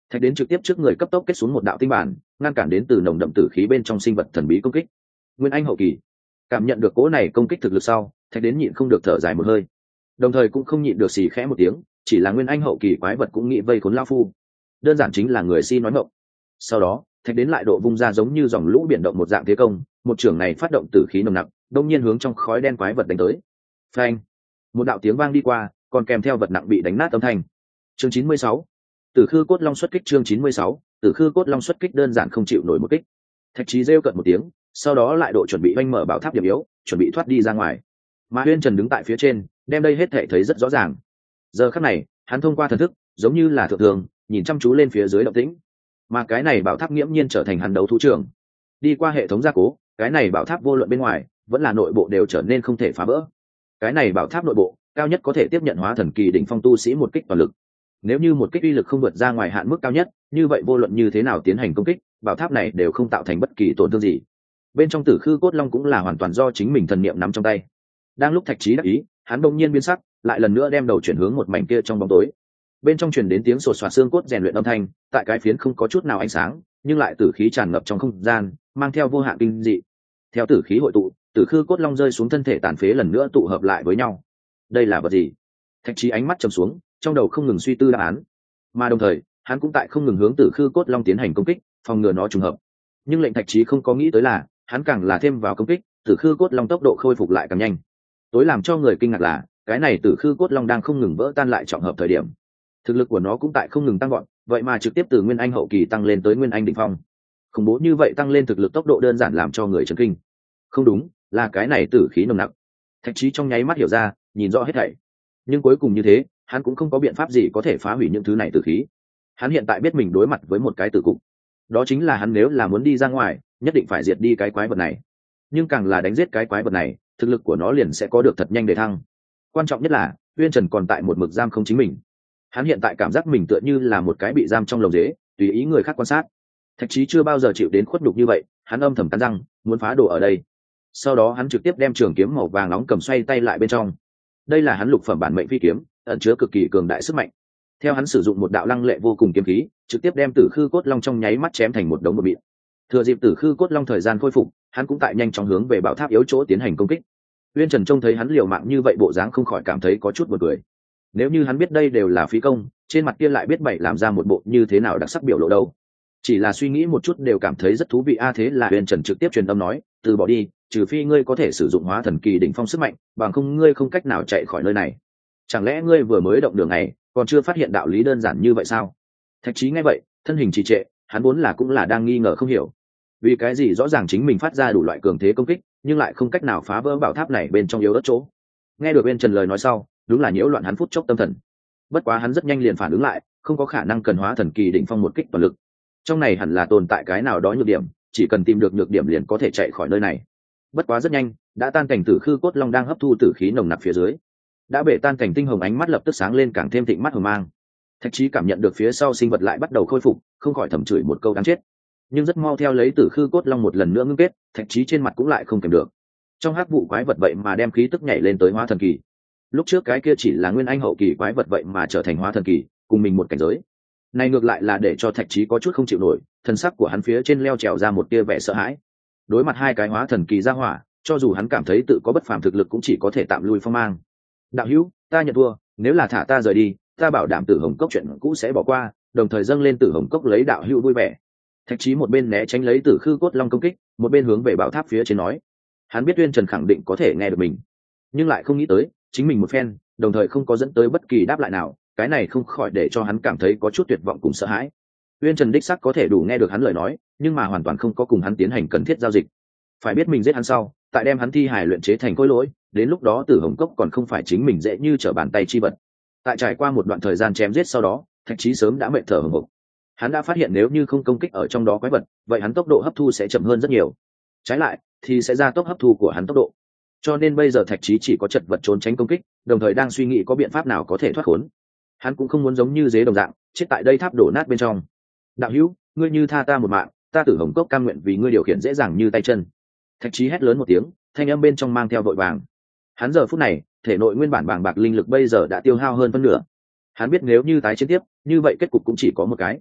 Thạch đến trực tiếp trước người cấp tốc kết xuống một đạo tinh bản, ngăn cản đến từ nồng đậm tử khí bên trong sinh vật thần bí công kích. Nguyên Anh hậu kỳ cảm nhận được cỗ này công kích thực lực sau, Thạch đến nhịn không được thở dài một hơi, đồng thời cũng không nhịn được xì khẽ một tiếng. Chỉ là Nguyên Anh hậu kỳ quái vật cũng nghĩ vây khốn lao phu, đơn giản chính là người si nói ngọng. Sau đó Thạch đến lại độ vung ra giống như dòng lũ biển động một dạng thế công, một trường này phát động tử khí nồng nặc, đông nhiên hướng trong khói đen quái vật đánh tới. Phanh! Một đạo tiếng vang đi qua, còn kèm theo vật nặng bị đánh nát âm thanh. Chương chín mươi sáu, Tử Khư Cốt Long xuất kích. Chương chín mươi sáu, Tử Khư Cốt Long xuất kích đơn giản không chịu nổi một kích. Thạch Chí rêu cợt một tiếng, sau đó lại độ chuẩn bị oanh mở bảo tháp điểm yếu, chuẩn bị thoát đi ra ngoài. Mà Huyên Trần đứng tại phía trên, đem đây hết thảy thấy rất rõ ràng. Giờ khắc này, hắn thông qua thần thức, giống như là thượng thường, nhìn chăm chú lên phía dưới động tĩnh. Mà cái này bảo tháp nghiễm nhiên trở thành hắn đấu thú trường. Đi qua hệ thống gia cố, cái này bảo tháp vô luận bên ngoài, vẫn là nội bộ đều trở nên không thể phá vỡ. Cái này bảo tháp nội bộ, cao nhất có thể tiếp nhận hóa thần kỳ đỉnh phong tu sĩ một kích toàn lực. Nếu như một kích uy lực không vượt ra ngoài hạn mức cao nhất, như vậy vô luận như thế nào tiến hành công kích, bảo tháp này đều không tạo thành bất kỳ tổn thương gì. Bên trong Tử Khư Cốt Long cũng là hoàn toàn do chính mình thần niệm nắm trong tay. Đang lúc Thạch Chí đắc ý, hắn bỗng nhiên biến sắc, lại lần nữa đem đầu chuyển hướng một mảnh kia trong bóng tối. Bên trong truyền đến tiếng sột soạt xương cốt rèn luyện âm thanh, tại cái phiến không có chút nào ánh sáng, nhưng lại tử khí tràn ngập trong không gian, mang theo vô hạn kinh dị. Theo tử khí hội tụ, Tử Khư Cốt Long rơi xuống thân thể tàn phế lần nữa tụ hợp lại với nhau. Đây là vật gì? Thạch Chí ánh mắt trầm xuống, trong đầu không ngừng suy tư đáp án, mà đồng thời hắn cũng tại không ngừng hướng Tử Khư Cốt Long tiến hành công kích, phòng ngừa nó trùng hợp. Nhưng lệnh Thạch Chí không có nghĩ tới là, hắn càng là thêm vào công kích, Tử Khư Cốt Long tốc độ khôi phục lại càng nhanh. Tối làm cho người kinh ngạc là, cái này Tử Khư Cốt Long đang không ngừng vỡ tan lại trọng hợp thời điểm, thực lực của nó cũng tại không ngừng tăng gọn, vậy mà trực tiếp từ Nguyên Anh hậu kỳ tăng lên tới Nguyên Anh đỉnh phong. Khủng bố như vậy tăng lên thực lực tốc độ đơn giản làm cho người chấn kinh. Không đúng, là cái này tử khí nồng nặc. Thạch Chí trong nháy mắt hiểu ra, nhìn rõ hết thảy. Nhưng cuối cùng như thế, hắn cũng không có biện pháp gì có thể phá hủy những thứ này tử khí. Hắn hiện tại biết mình đối mặt với một cái tử cục, đó chính là hắn nếu là muốn đi ra ngoài, nhất định phải diệt đi cái quái vật này. Nhưng càng là đánh giết cái quái vật này, thực lực của nó liền sẽ có được thật nhanh để thăng. Quan trọng nhất là, Uyên Trần còn tại một mực giam không chính mình. Hắn hiện tại cảm giác mình tựa như là một cái bị giam trong lồng dế, tùy ý người khác quan sát. Thạch Chí chưa bao giờ chịu đến khuất nhục như vậy, hắn âm thầm cắn răng, muốn phá đồ ở đây. Sau đó hắn trực tiếp đem trường kiếm màu vàng nóng cầm xoay tay lại bên trong. Đây là hắn lục phẩm bản mệnh phi kiếm, ẩn chứa cực kỳ cường đại sức mạnh. Theo hắn sử dụng một đạo lăng lệ vô cùng kiếm khí, trực tiếp đem Tử Khư Cốt Long trong nháy mắt chém thành một đống bột mịn. Thừa dịp Tử Khư Cốt Long thời gian khôi phục, hắn cũng tại nhanh chóng hướng về bảo tháp yếu chỗ tiến hành công kích. Uyên Trần trông thấy hắn liều mạng như vậy bộ dáng không khỏi cảm thấy có chút buồn cười. Nếu như hắn biết đây đều là phí công, trên mặt kia lại biết bậy làm ra một bộ như thế nào đặc sắc biểu lộ đâu. Chỉ là suy nghĩ một chút đều cảm thấy rất thú vị a. À, thế là Uyên Trần trực tiếp truyền âm nói, từ bỏ đi, trừ phi ngươi có thể sử dụng hóa thần kỳ đỉnh phong sức mạnh, bằng không ngươi không cách nào chạy khỏi nơi này. Chẳng lẽ ngươi vừa mới động đường này, còn chưa phát hiện đạo lý đơn giản như vậy sao? Thạch Chí nghe vậy, thân hình trì trệ, hắn vốn là cũng là đang nghi ngờ không hiểu, vì cái gì rõ ràng chính mình phát ra đủ loại cường thế công kích, nhưng lại không cách nào phá vỡ bảo tháp này bên trong yếu đất chỗ. Nghe được Uyên Trần lời nói sau, đúng là nhiễu loạn hắn phút chốc tâm thần. Bất quá hắn rất nhanh liền phản ứng lại, không có khả năng cần hóa thần kỳ đỉnh phong một kích toàn lực. Trong này hẳn là tồn tại cái nào đó nhược điểm, chỉ cần tìm được nhược điểm liền có thể chạy khỏi nơi này. Bất quá rất nhanh, đã tan cảnh Tử Khư Cốt Long đang hấp thu tử khí nồng nặc phía dưới, đã bể tan cảnh tinh hồng ánh mắt lập tức sáng lên càng thêm thịnh mắt hờ mang. Thạch Chí cảm nhận được phía sau sinh vật lại bắt đầu khôi phục, không khỏi thầm chửi một câu đáng chết. Nhưng rất mau theo lấy Tử Khư Cốt Long một lần nữa ngưng kết, Thạch Chí trên mặt cũng lại không kèm được. Trong hắc vụ quái vật vậy mà đem khí tức nhảy lên tới hóa thần kỳ. Lúc trước cái kia chỉ là Nguyên Anh hậu kỳ quái vật vậy mà trở thành hóa thần kỳ, cùng mình một cảnh giới. Này ngược lại là để cho Thạch Chí có chút không chịu nổi, thân sắc của hắn phía trên leo trèo ra một tia vẻ sợ hãi. Đối mặt hai cái hóa thần kỳ ra hỏa, cho dù hắn cảm thấy tự có bất phàm thực lực cũng chỉ có thể tạm lui phong mang. Đạo hữu, ta nhận thua, nếu là thả ta rời đi, ta bảo đảm Tử Hồng Cốc chuyện cũ sẽ bỏ qua, đồng thời dâng lên Tử Hồng Cốc lấy đạo hữu vui vẻ. Thạch Chí một bên né tránh lấy Tử Khư Cốt Long công kích, một bên hướng về bảo tháp phía trên nói. Hắn biết Uyên Trần khẳng định có thể nghe được mình, nhưng lại không nghĩ tới chính mình một phen, đồng thời không có dẫn tới bất kỳ đáp lại nào, cái này không khỏi để cho hắn cảm thấy có chút tuyệt vọng cùng sợ hãi. Uyên Trần đích xác có thể đủ nghe được hắn lời nói, nhưng mà hoàn toàn không có cùng hắn tiến hành cần thiết giao dịch. Phải biết mình giết hắn sau, tại đem hắn thi hài luyện chế thành khối lỗi, đến lúc đó Tử Hồng Cốc còn không phải chính mình dễ như trở bàn tay chi vật. Tại trải qua một đoạn thời gian chém giết sau đó, Thạch Chí sớm đã mệt thở hổn hển. Hắn đã phát hiện nếu như không công kích ở trong đó quái vật, vậy hắn tốc độ hấp thu sẽ chậm hơn rất nhiều. Trái lại, thì sẽ gia tốc hấp thu của hắn tốc độ. Cho nên bây giờ Thạch Chí chỉ có chật vật trốn tránh công kích, đồng thời đang suy nghĩ có biện pháp nào có thể thoát khốn. Hắn cũng không muốn giống như dế đồng dạng, chết tại đây tháp đổ nát bên trong. Đạo hữu, ngươi như tha ta một mạng, ta Tử Hồng Cốc cam nguyện vì ngươi điều khiển dễ dàng như tay chân. Thạch Chí hét lớn một tiếng, thanh âm bên trong mang theo vội vàng. Hắn giờ phút này, thể nội nguyên bản bàng bạc linh lực bây giờ đã tiêu hao hơn phân nửa. Hắn biết nếu như tái chiến tiếp, như vậy kết cục cũng chỉ có một cái.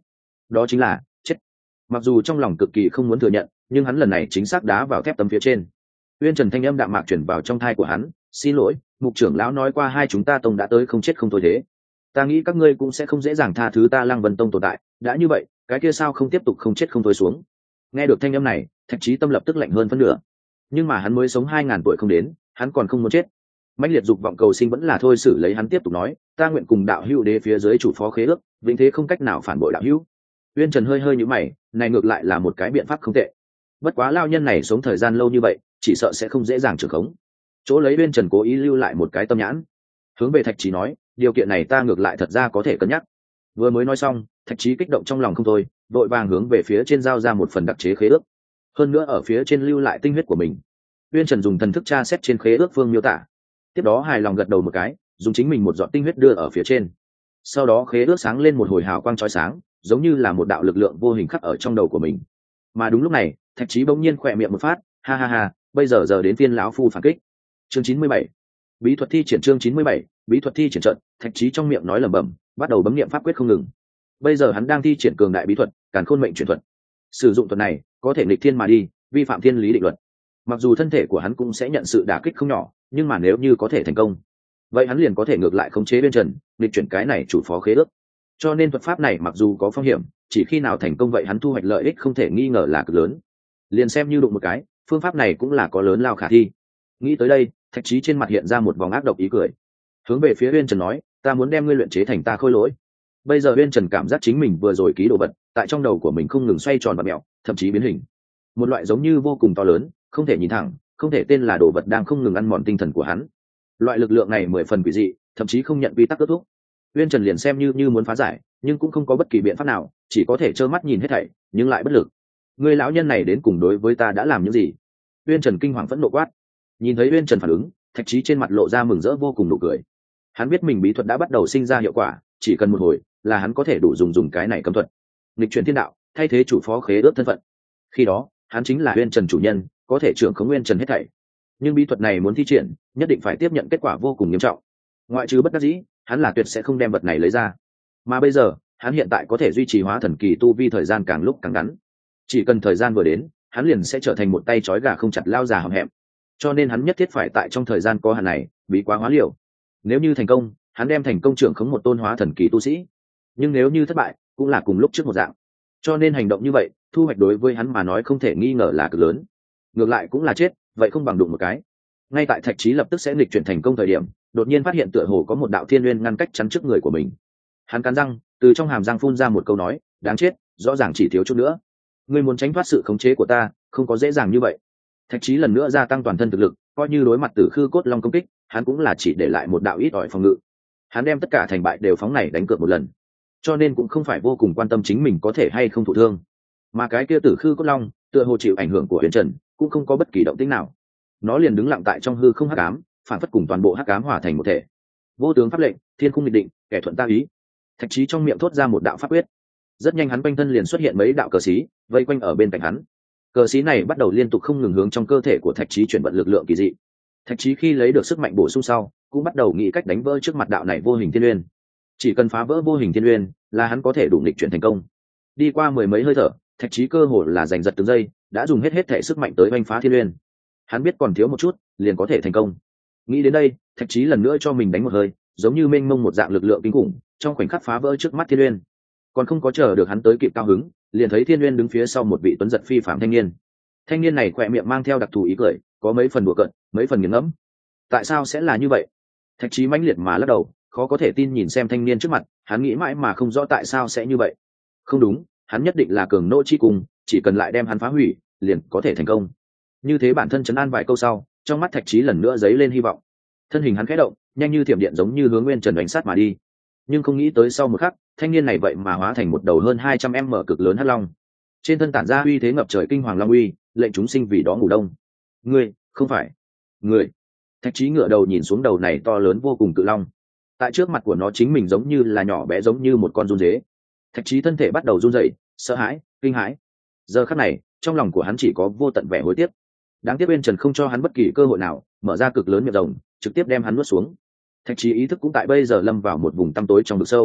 đó chính là chết. Mặc dù trong lòng cực kỳ không muốn thừa nhận, nhưng hắn lần này chính xác đá vào thép tấm phía trên. Uyên Trần thanh âm đạm mạc chuyển vào trong thai của hắn, xin lỗi, mục trưởng lão nói qua hai chúng ta tông đã tới không chết không thôi thế. Ta nghĩ các ngươi cũng sẽ không dễ dàng tha thứ ta Lăng Vân tông tồn tại, đã như vậy, cái kia sao không tiếp tục không chết không thôi xuống. Nghe được thanh âm này, Thạch Chí Tâm lập tức lạnh hơn phân nửa. Nhưng mà hắn mới sống hai ngàn tuổi không đến, hắn còn không muốn chết. Mãnh liệt dục vọng cầu sinh vẫn là thôi xử lấy, hắn tiếp tục nói, ta nguyện cùng đạo hữu đế phía dưới chủ phó khế ước, vĩnh thế không cách nào phản bội đạo hữu. Uyên Trần hơi hơi nhíu mày, này ngược lại là một cái biện pháp không tệ. Bất quá lao nhân này sống thời gian lâu như vậy, chỉ sợ sẽ không dễ dàng trưởng khống. Chỗ lấy Uyên Trần cố ý lưu lại một cái tâm nhãn, hướng về Thạch Chí nói, điều kiện này ta ngược lại thật ra có thể cân nhắc. Vừa mới nói xong, Thạch Chí kích động trong lòng không thôi, vội vàng hướng về phía trên giao ra một phần đặc chế khế ước, hơn nữa ở phía trên lưu lại tinh huyết của mình. Uyên Trần dùng thần thức tra xét trên khế ước phương miêu tả, tiếp đó hài lòng gật đầu một cái, dùng chính mình một giọt tinh huyết đưa ở phía trên. Sau đó khế ước sáng lên một hồi hào quang chói sáng, giống như là một đạo lực lượng vô hình khắc ở trong đầu của mình. Mà đúng lúc này, Thạch Chí bỗng nhiên khỏe miệng một phát, ha ha ha, bây giờ giờ đến phiên lão phu phản kích. Chương chín mươi bảy, bí thuật thi triển. Chương chín mươi bảy, bí thuật thi triển trận. Thạch Chí trong miệng nói lẩm bẩm, bắt đầu bấm niệm pháp quyết không ngừng. Bây giờ hắn đang thi triển cường đại bí thuật, Càn Khôn Mệnh Chuyển thuật. Sử dụng thuật này, có thể nghịch thiên mà đi, vi phạm thiên lý định luật. Mặc dù thân thể của hắn cũng sẽ nhận sự đả kích không nhỏ, nhưng mà nếu như có thể thành công, vậy hắn liền có thể ngược lại khống chế Uyên Trần, nghịch chuyển cái này chủ phó khế ước. Cho nên thuật pháp này mặc dù có phong hiểm, chỉ khi nào thành công vậy hắn thu hoạch lợi ích không thể nghi ngờ là cực lớn. Liền xem như đụng một cái, phương pháp này cũng là có lớn lao khả thi. Nghĩ tới đây, Thạch Chí trên mặt hiện ra một vòng ác độc ý cười, hướng về phía Uyên Trần nói, ta muốn đem ngươi luyện chế thành ta khôi lỗi. Bây giờ Uyên Trần cảm giác chính mình vừa rồi ký đồ vật tại trong đầu của mình không ngừng xoay tròn và mẹo, thậm chí biến hình. Một loại giống như vô cùng to lớn, không thể nhìn thẳng, không thể tên là đồ vật đang không ngừng ăn mòn tinh thần của hắn. Loại lực lượng này mười phần quỷ dị, thậm chí không nhận quy tắc kết thúc. Uyên Trần liền xem như như muốn phá giải, nhưng cũng không có bất kỳ biện pháp nào, chỉ có thể trơ mắt nhìn hết thảy, nhưng lại bất lực. Người lão nhân này đến cùng đối với ta đã làm những gì? Uyên Trần kinh hoàng phẫn nộ quát. Nhìn thấy Uyên Trần phản ứng, Thạch Chí trên mặt lộ ra mừng rỡ vô cùng nụ cười. Hắn biết mình bí thuật đã bắt đầu sinh ra hiệu quả, chỉ cần một hồi là hắn có thể đủ dùng dùng cái này cấm thuật, nghịch chuyển thiên đạo, thay thế chủ phó khế ước thân phận. Khi đó, hắn chính là Uyên Trần chủ nhân, có thể trưởng khống Uyên Trần hết thảy. Nhưng bí thuật này muốn thi triển, nhất định phải tiếp nhận kết quả vô cùng nghiêm trọng. Ngoại trừ bất đắc dĩ, hắn là tuyệt sẽ không đem vật này lấy ra. Mà bây giờ, hắn hiện tại có thể duy trì hóa thần kỳ tu vi thời gian càng lúc càng ngắn. Chỉ cần thời gian vừa đến, hắn liền sẽ trở thành một tay trói gà không chặt lao già hậm hẹm. Cho nên hắn nhất thiết phải tại trong thời gian có hạn này, bí quá hóa liều. Nếu như thành công, hắn đem thành công trưởng khống một tôn hóa thần kỳ tu sĩ. Nhưng nếu như thất bại, cũng là cùng lúc trước một dạng. Cho nên hành động như vậy, thu hoạch đối với hắn mà nói không thể nghi ngờ là cực lớn. Ngược lại cũng là chết, vậy không bằng đụng một cái. Ngay tại Thạch Chí lập tức sẽ nghịch chuyển thành công thời điểm, đột nhiên phát hiện tựa hồ có một đạo thiên nguyên ngăn cách chắn trước người của mình. Hắn cắn răng, từ trong hàm răng phun ra một câu nói, đáng chết, rõ ràng chỉ thiếu chút nữa. Ngươi muốn tránh thoát sự khống chế của ta, không có dễ dàng như vậy. Thạch Chí lần nữa gia tăng toàn thân thực lực, coi như đối mặt Tử Khư Cốt Long công kích, hắn cũng là chỉ để lại một đạo ít ỏi phòng ngự. Hắn đem tất cả thành bại đều phóng này đánh cược một lần, cho nên cũng không phải vô cùng quan tâm chính mình có thể hay không thụ thương. Mà cái kia Tử Khư Cốt Long, tựa hồ chịu ảnh hưởng của Huyền Trần, cũng không có bất kỳ động tĩnh nào. Nó liền đứng lặng tại trong hư không hắc ám, phản phất cùng toàn bộ hắc ám hòa thành một thể. Vô tướng pháp lệnh, thiên khung định định, kẻ thuận ta ý. Thạch Chí trong miệng thốt ra một đạo pháp quyết. Rất nhanh hắn quanh thân liền xuất hiện mấy đạo cờ xí, vây quanh ở bên cạnh hắn. Cờ xí này bắt đầu liên tục không ngừng hướng trong cơ thể của Thạch Chí chuyển vận lực lượng kỳ dị. Thạch Chí khi lấy được sức mạnh bổ sung sau, cũng bắt đầu nghĩ cách đánh vỡ trước mặt đạo này vô hình thiên uyên. Chỉ cần phá vỡ vô hình thiên uyên, là hắn có thể đủ nghịch chuyển thành công. Đi qua mười mấy hơi thở, Thạch Chí cơ hồ là giành giật từng giây, đã dùng hết hết thể sức mạnh tới oanh phá thiên uyên. Hắn biết còn thiếu một chút, liền có thể thành công. Nghĩ đến đây, Thạch Chí lần nữa cho mình đánh một hơi, giống như mênh mông một dạng lực lượng kinh khủng, trong khoảnh khắc phá vỡ trước mắt thiên uyên. Còn không có chờ được hắn tới kịp cao hứng, liền thấy thiên uyên đứng phía sau một vị tuấn giật phi phàm thanh niên. Thanh niên này khỏe miệng mang theo đặc thù ý cười, có mấy phần đùa cợt, mấy phần nghiền ngẫm. Tại sao sẽ là như vậy? Thạch Chí mãnh liệt mà lắc đầu, khó có thể tin nhìn xem thanh niên trước mặt, hắn nghĩ mãi mà không rõ tại sao sẽ như vậy. Không đúng, hắn nhất định là cường nô chi cùng, chỉ cần lại đem hắn phá hủy, liền có thể thành công. Như thế bản thân trấn an vài câu sau, trong mắt Thạch Chí lần nữa dấy lên hy vọng. Thân hình hắn khẽ động, nhanh như thiểm điện giống như hướng Nguyên Trần đánh sát mà đi. Nhưng không nghĩ tới sau một khắc, thanh niên này vậy mà hóa thành một đầu hơn hai trăm em mở cực lớn hắc long. Trên thân tản ra uy thế ngập trời kinh hoàng long uy, lệnh chúng sinh vì đó ngủ đông. Ngươi, không phải người. Thạch Chí ngửa đầu nhìn xuống đầu này to lớn vô cùng cự long. Tại trước mặt của nó chính mình giống như là nhỏ bé giống như một con run dế. Thạch Chí thân thể bắt đầu run rẩy, sợ hãi, kinh hãi. Giờ khắc này, trong lòng của hắn chỉ có vô tận vẻ hối tiếc. Đáng tiếc Uyên Trần không cho hắn bất kỳ cơ hội nào, mở ra cực lớn miệng rồng, trực tiếp đem hắn nuốt xuống. Thạch Chí ý thức cũng tại bây giờ lâm vào một vùng tăm tối trong vực sâu.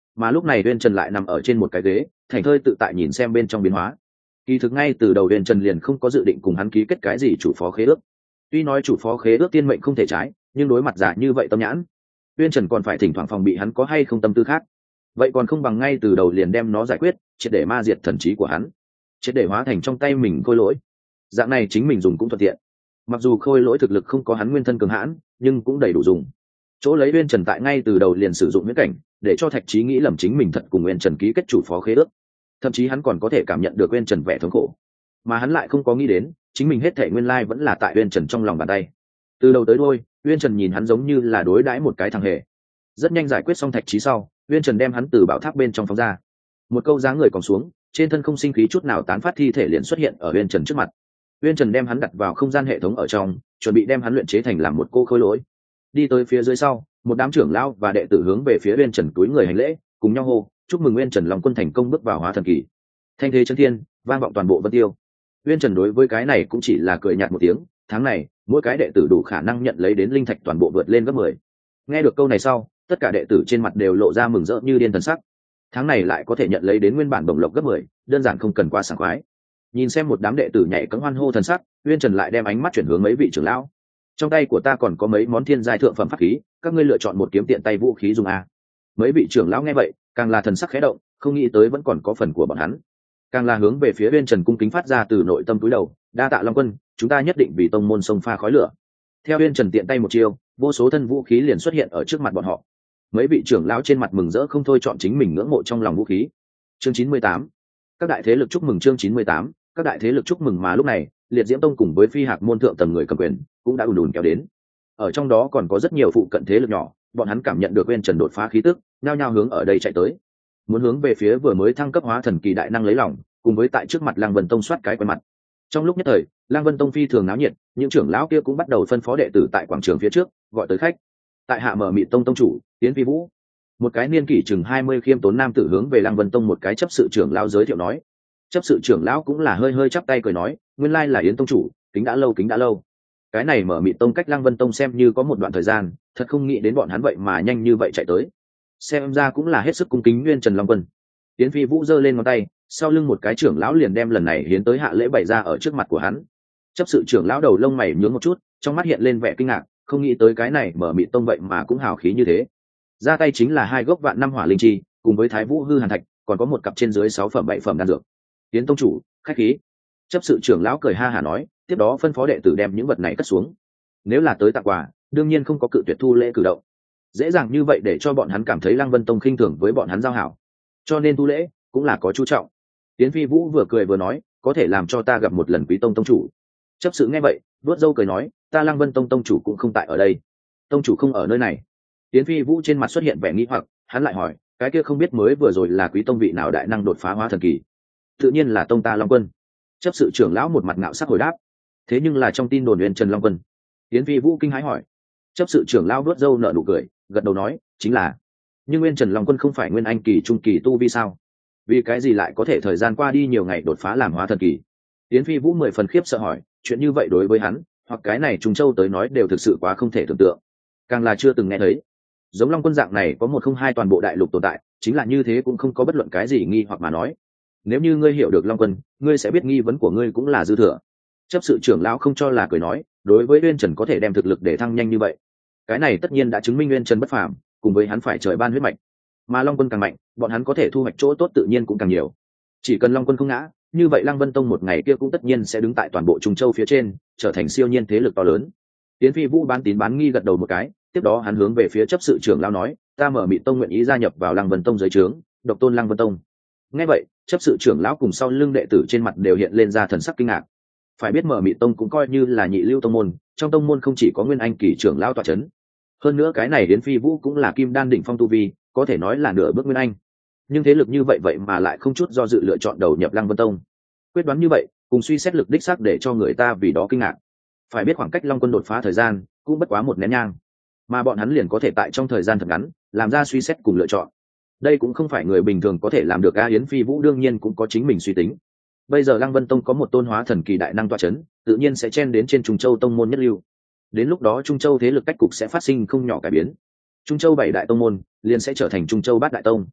mà lúc này uyên trần lại nằm ở trên một cái ghế thành thơi tự tại nhìn xem bên trong biến hóa. Kỳ thực ngay từ đầu uyên trần liền không có dự định cùng hắn ký kết cái gì chủ phó khế ước. Tuy nói chủ phó khế ước tiên mệnh không thể trái, nhưng đối mặt giả như vậy tâm nhãn, uyên trần còn phải thỉnh thoảng phòng bị hắn có hay không tâm tư khác. Vậy còn không bằng ngay từ đầu liền đem nó giải quyết, triệt để ma diệt thần trí của hắn, triệt để hóa thành trong tay mình khôi lỗi. Dạng này chính mình dùng cũng thuận tiện. Mặc dù khôi lỗi thực lực không có hắn nguyên thân cường hãn, nhưng cũng đầy đủ dùng. Chỗ lấy uyên trần tại ngay từ đầu liền sử dụng huyễn cảnh, để cho Thạch Chí nghĩ lầm chính mình thật cùng uyên trần ký kết chủ phó khế ước. Thậm chí hắn còn có thể cảm nhận được uyên trần vẻ thống khổ, mà hắn lại không có nghĩ đến chính mình hết thể nguyên lai vẫn là tại uyên trần trong lòng bàn tay. Từ đầu tới đuôi, uyên trần nhìn hắn giống như là đối đãi một cái thằng hề. Rất nhanh giải quyết xong Thạch Chí sau, uyên trần đem hắn từ bảo tháp bên trong phóng ra. Một câu dáng người còn xuống, trên thân không sinh khí chút nào tán phát thi thể liền xuất hiện ở uyên trần trước mặt. Uyên trần đem hắn đặt vào không gian hệ thống ở trong, chuẩn bị đem hắn luyện chế thành làm một cô khôi lỗi. Đi tới phía dưới sau, một đám trưởng lão và đệ tử hướng về phía uyên trần túi người hành lễ, cùng nhau hô chúc mừng uyên trần long quân thành công bước vào hóa thần kỳ. Thanh thế chân thiên vang vọng toàn bộ Vân Tiêu. Uyên trần đối với cái này cũng chỉ là cười nhạt một tiếng. Tháng này mỗi cái đệ tử đủ khả năng nhận lấy đến linh thạch toàn bộ vượt lên gấp mười. Nghe được câu này sau, tất cả đệ tử trên mặt đều lộ ra mừng rỡ như điên thần sắc. Tháng này lại có thể nhận lấy đến nguyên bản bổng lộc gấp mười, đơn giản không cần quá sảng khoái. Nhìn xem một đám đệ tử nhảy cẫng hoan hô thần sắc, uyên trần lại đem ánh mắt chuyển hướng mấy vị trưởng lão. Trong tay của ta còn có mấy món thiên giai thượng phẩm pháp khí, các ngươi lựa chọn một kiếm tiện tay vũ khí dùng a. Mấy vị trưởng lão nghe vậy, càng là thần sắc khẽ động, không nghĩ tới vẫn còn có phần của bọn hắn. Càng là hướng về phía uyên trần cung kính phát ra từ nội tâm túi đầu, đa tạ long quân, chúng ta nhất định vì tông môn sông pha khói lửa. Theo uyên trần tiện tay một chiêu, vô số thân vũ khí liền xuất hiện ở trước mặt bọn họ. Mấy vị trưởng lão trên mặt mừng rỡ không thôi, chọn chính mình ngưỡng mộ trong lòng vũ khí. Chương chín mươi tám, các đại thế lực chúc mừng. Chương chín mươi tám, các đại thế lực chúc mừng. Mà lúc này, Liệt Diễm Tông cùng với Phi Hạc môn thượng tầng người cầm quyền cũng đã ùn ùn kéo đến. Ở trong đó còn có rất nhiều phụ cận thế lực nhỏ, bọn hắn cảm nhận được uyên trần đột phá khí tức, nhao nhao hướng ở đây chạy tới, muốn hướng về phía vừa mới thăng cấp hóa thần kỳ đại năng lấy lòng, cùng với tại trước mặt Lăng Vân Tông soát cái quen mặt. Trong lúc nhất thời, Lăng Vân Tông phi thường náo nhiệt, những trưởng lão kia cũng bắt đầu phân phó đệ tử tại quảng trường phía trước gọi tới khách. Tại hạ Mở Mị Tông tông chủ Tiến Phi Vũ, một cái niên kỷ chừng hai mươi khiêm tốn nam tử hướng về Lăng Vân Tông một cái chấp sự trưởng lão giới thiệu nói. Chấp sự trưởng lão cũng là hơi hơi chắp tay cười nói, nguyên lai là Yến tông chủ, kính đã lâu kính đã lâu. Cái này Mở Mị Tông cách Lăng Vân Tông xem như có một đoạn thời gian, thật không nghĩ đến bọn hắn vậy mà nhanh như vậy chạy tới. Xem ra cũng là hết sức cung kính nguyên Trần Long Quân. Tiến Phi Vũ giơ lên ngón tay, sau lưng một cái trưởng lão liền đem lần này hiến tới hạ lễ bày ra ở trước mặt của hắn. Chấp sự trưởng lão đầu lông mày nhướng một chút, trong mắt hiện lên vẻ kinh ngạc, không nghĩ tới cái này Mở Mị Tông vậy mà cũng hào khí như thế. Ra tay chính là hai gốc vạn năm hỏa linh chi, cùng với Thái Vũ hư hàn thạch, còn có một cặp trên dưới sáu phẩm bảy phẩm đan dược. Tiến tông chủ, khách khí. Chấp sự trưởng lão cười ha hả nói, tiếp đó phân phó đệ tử đem những vật này cất xuống. Nếu là tới tặng quà, đương nhiên không có cự tuyệt thu lễ cử động. Dễ dàng như vậy để cho bọn hắn cảm thấy Lăng Vân Tông khinh thường với bọn hắn giao hảo, cho nên thu lễ cũng là có chú trọng. Tiến Phi Vũ vừa cười vừa nói, có thể làm cho ta gặp một lần Quý Tông tông chủ. Chấp sự nghe vậy, vuốt râu cười nói, ta Lăng Vân Tông tông chủ cũng không tại ở đây. Tông chủ không ở nơi này. Tiến Phi Vũ trên mặt xuất hiện vẻ nghi hoặc, hắn lại hỏi, cái kia không biết mới vừa rồi là Quý Tông vị nào đại năng đột phá hóa thần kỳ? Tự nhiên là tông ta Long Quân. Chấp sự trưởng lão một mặt ngạo sắc hồi đáp. Thế nhưng là trong tin đồn Uyên Trần Long Quân. Tiến Phi Vũ kinh hãi hỏi. Chấp sự trưởng lão vuốt râu nở nụ cười, gật đầu nói, chính là. Nhưng Uyên Trần Long Quân không phải nguyên anh kỳ trung kỳ tu vi sao? Vì cái gì lại có thể thời gian qua đi nhiều ngày đột phá làm hóa thần kỳ? Tiến Phi Vũ mười phần khiếp sợ hỏi, chuyện như vậy đối với hắn, hoặc cái này Trung Châu tới nói đều thực sự quá không thể tưởng tượng. Càng là chưa từng nghe thấy. Giống Long Quân dạng này có một không hai toàn bộ đại lục tồn tại, chính là như thế cũng không có bất luận cái gì nghi hoặc mà nói. Nếu như ngươi hiểu được Long Quân, ngươi sẽ biết nghi vấn của ngươi cũng là dư thừa. Chấp sự trưởng lão không cho là cười nói, đối với Uyên Trần có thể đem thực lực để thăng nhanh như vậy, cái này tất nhiên đã chứng minh Uyên Trần bất phàm, cùng với hắn phải trời ban huyết mạch, mà Long Quân càng mạnh, bọn hắn có thể thu hoạch chỗ tốt tự nhiên cũng càng nhiều. Chỉ cần Long Quân không ngã, như vậy Lăng Vân Tông một ngày kia cũng tất nhiên sẽ đứng tại toàn bộ Trung Châu phía trên, trở thành siêu nhiên thế lực to lớn. Tiến Phi Vũ bán tín bán nghi gật đầu một cái, tiếp đó hắn hướng về phía chấp sự trưởng lão nói, ta Mở Mị Tông nguyện ý gia nhập vào Lăng Vân Tông dưới trướng, độc tôn Lăng Vân Tông. Nghe vậy, chấp sự trưởng lão cùng sau lưng đệ tử trên mặt đều hiện lên ra thần sắc kinh ngạc. Phải biết Mở Mị Tông cũng coi như là nhị lưu tông môn, trong tông môn không chỉ có nguyên anh kỳ trưởng lão tọa chấn, hơn nữa cái này Yến Phi Vũ cũng là kim đan đỉnh phong tu vi, có thể nói là nửa bước nguyên anh. Nhưng thế lực như vậy vậy mà lại không chút do dự lựa chọn đầu nhập Lăng Vân Tông. Quyết đoán như vậy, cùng suy xét lực đích xác để cho người ta vì đó kinh ngạc. Phải biết khoảng cách Long Quân đột phá thời gian cũng bất quá một nén nhang, mà bọn hắn liền có thể tại trong thời gian thật ngắn làm ra suy xét cùng lựa chọn. Đây cũng không phải người bình thường có thể làm được. A Yến Phi Vũ đương nhiên cũng có chính mình suy tính. Bây giờ Lăng Vân Tông có một tôn hóa thần kỳ đại năng tọa chấn, tự nhiên sẽ chen đến trên Trung Châu tông môn nhất lưu. Đến lúc đó Trung Châu thế lực cách cục sẽ phát sinh không nhỏ cải biến. Trung Châu bảy đại tông môn liền sẽ trở thành Trung Châu bát đại tông.